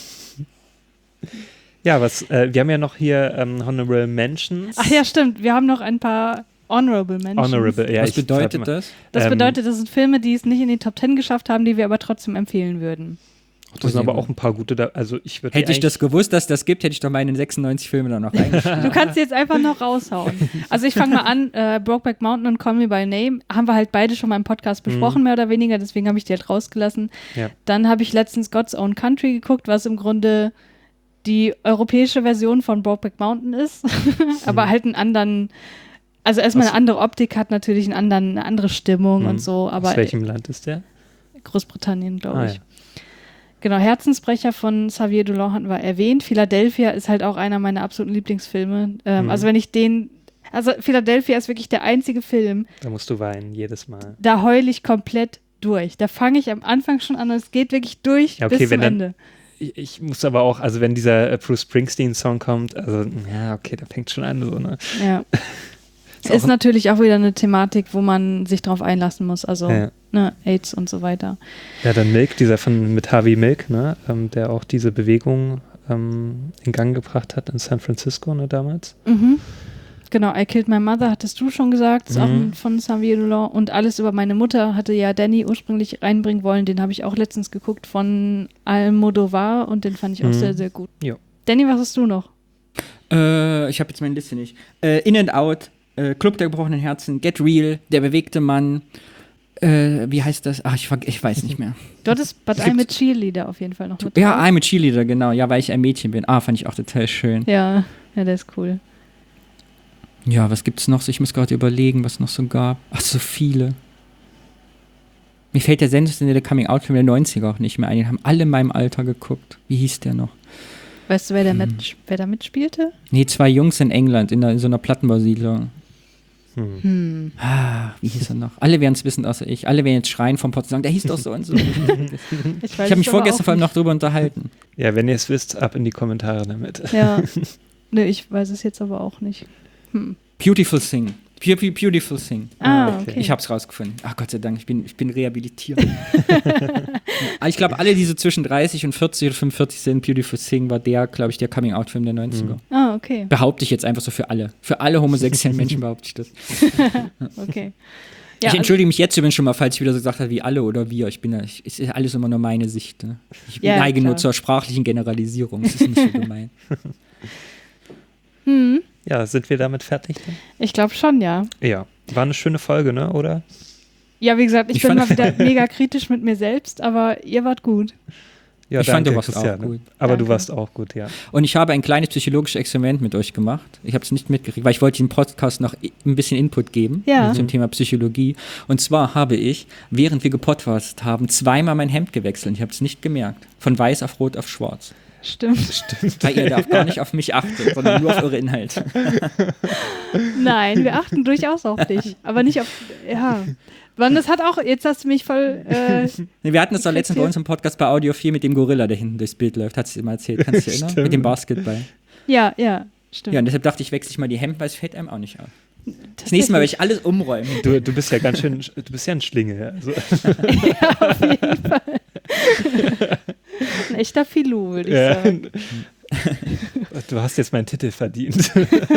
Ja, wir haben ja noch hier Honorable Mentions. Ach ja, stimmt. Wir haben noch ein paar Honorable Mentions. Honorable, ja. Was bedeutet das? Das bedeutet, das sind Filme, die es nicht in die Top 10 geschafft haben, die wir aber trotzdem empfehlen würden. Das sind aber auch ein paar gute da. Also ich würde Hätte ich das gewusst, dass das gibt, hätte ich doch meine 96 Filme da noch reingeschrieben. Du kannst jetzt einfach noch raushauen. Also ich fange mal an, Brokeback Mountain und Call Me By Name haben wir halt beide schon mal im Podcast besprochen, mehr oder weniger, deswegen habe ich die halt rausgelassen. Ja. Dann habe ich letztens God's Own Country geguckt, was im Grunde die europäische Version von Brokeback Mountain ist, aber halt einen anderen, also erstmal eine andere Optik, hat natürlich eine andere Stimmung und so. Aber aus welchem Land ist der? Großbritannien, glaube ich. Ja. Genau, Herzensbrecher von Xavier Dolan hatten wir erwähnt. Philadelphia ist halt auch einer meiner absoluten Lieblingsfilme. Also Philadelphia ist wirklich der einzige Film. Da musst du weinen, jedes Mal. Da heule ich komplett durch. Da fange ich am Anfang schon an und es geht wirklich durch bis zum Ende. Ich muss aber auch, also wenn dieser Bruce Springsteen-Song kommt, also ja, okay, da fängt schon an so, ne? Ja. Ist natürlich auch wieder eine Thematik, wo man sich drauf einlassen muss, also AIDS und so weiter. Ja, dann Milk, dieser mit Harvey Milk, ne, der auch diese Bewegung in Gang gebracht hat in San Francisco, ne, damals. Mhm. Genau, I Killed My Mother, hattest du schon gesagt, ist auch von Xavier Dolan. Und Alles über meine Mutter hatte ja Danny ursprünglich reinbringen wollen, den habe ich auch letztens geguckt von Almodovar und den fand ich auch sehr, sehr gut. Jo. Danny, was hast du noch? Ich habe jetzt meine Liste nicht. In and Out, Club der gebrochenen Herzen, Get Real, Der bewegte Mann, wie heißt das? Ach, ich weiß nicht mehr. Du hattest But I'm a Cheerleader auf jeden Fall noch mit. Ja, I'm a Cheerleader, genau. Ja, weil ich ein Mädchen bin. Fand ich auch total schön. Ja, der ist cool. Ja, was gibt's noch? Ich muss gerade überlegen, was noch so gab. Ach, so viele. Mir fällt der sensationelle Coming-out-Film der 90er auch nicht mehr ein. Den haben alle in meinem Alter geguckt. Wie hieß der noch? Weißt du, wer da mitspielte? Nee, 2 Jungs in England, in so einer Plattenbausiedlung. Wie hieß er noch? Alle werden es wissen, außer ich. Alle werden jetzt schreien vom Pott und sagen, der hieß doch so und so. Ich habe mich vorgestern vor allem noch drüber unterhalten. Ja, wenn ihr es wisst, ab in die Kommentare damit. Ja. Nö, ich weiß es jetzt aber auch nicht. Beautiful Thing. Beautiful Thing. Okay. Ich hab's rausgefunden. Ach Gott sei Dank, ich bin rehabilitiert. Ich glaube, alle, die so zwischen 30 und 40 oder 45 sind, Beautiful Thing war glaube ich, der Coming-out-Film der 90er. Okay. Behaupte ich jetzt einfach so für alle. Für alle homosexuellen Menschen behaupte ich das. Okay. Ja, ich entschuldige mich jetzt übrigens schon mal, falls ich wieder so gesagt habe wie alle oder wir. Ist alles immer nur meine Sicht. Ne? Ich neige nur zur sprachlichen Generalisierung. Das ist nicht so gemein. Ja, sind wir damit fertig? Denn? Ich glaube schon, ja. Ja, war eine schöne Folge, ne, oder? Ja, wie gesagt, ich bin mal wieder mega kritisch mit mir selbst, aber ihr wart gut. Ja, ich fand, du warst auch gut. Aber danke. Du warst auch gut, ja. Und ich habe ein kleines psychologisches Experiment mit euch gemacht. Ich habe es nicht mitgekriegt, weil ich wollte dem Podcast noch ein bisschen Input geben zum Thema Psychologie. Und zwar habe ich, während wir gepodcastet haben, 2-mal mein Hemd gewechselt. Ich habe es nicht gemerkt. Von weiß auf rot auf schwarz. Stimmt. Weil ihr darf gar nicht auf mich achten, sondern nur auf eure Inhalte. Nein, wir achten durchaus auf dich. Aber nicht auf, Mann, das hat auch, jetzt hast du mich voll wir hatten das doch letztens bei uns im Podcast bei Audio 4 mit dem Gorilla, der hinten durchs Bild läuft. Hat sie immer erzählt, kannst du dich erinnern? Mit dem Basketball. Ja, stimmt. Ja, und deshalb dachte ich, wechsle ich mal die Hemden, weil es fällt einem auch nicht auf. Das nächste Mal werde ich alles umräumen. Du bist ja ganz schön, du bist ja ein Schlingel. Also. Ja, auf jeden Fall. Ein echter Filou, würde ich sagen. Du hast jetzt meinen Titel verdient.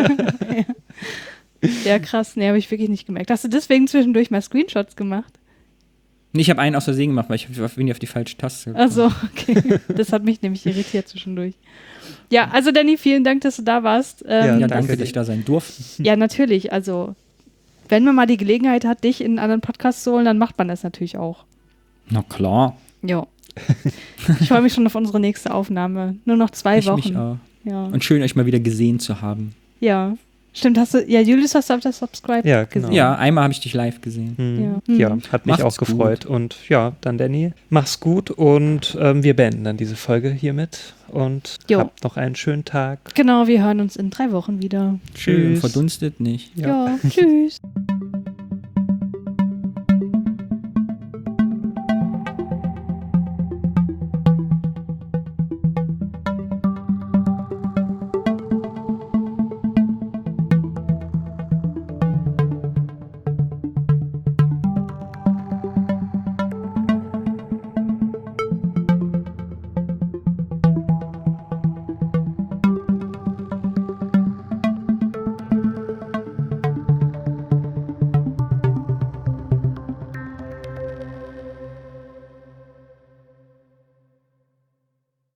Ja, krass. Nee, habe ich wirklich nicht gemerkt. Hast du deswegen zwischendurch mal Screenshots gemacht? Ich habe einen aus Versehen gemacht, weil ich bin auf die falsche Taste gekommen. Also, okay. Das hat mich nämlich irritiert zwischendurch. Ja, also Danny, vielen Dank, dass du da warst. Ja, danke, dass ich da sein durfte. Ja, natürlich. Also, wenn man mal die Gelegenheit hat, dich in einen anderen Podcast zu holen, dann macht man das natürlich auch. Na klar. Ja. Ich freue mich schon auf unsere nächste Aufnahme. Nur noch 2 Wochen. Mich auch. Ja. Und schön, euch mal wieder gesehen zu haben. Ja. Stimmt, Julius, hast du auf das Subscribe gesehen? Ja, einmal habe ich dich live gesehen. Ja, hat mich auch gefreut. Gut. Und ja, dann Danny, mach's gut und wir beenden dann diese Folge hiermit und habt noch einen schönen Tag. Genau, wir hören uns in 3 Wochen wieder. Schön, verdunstet nicht. Ja, tschüss.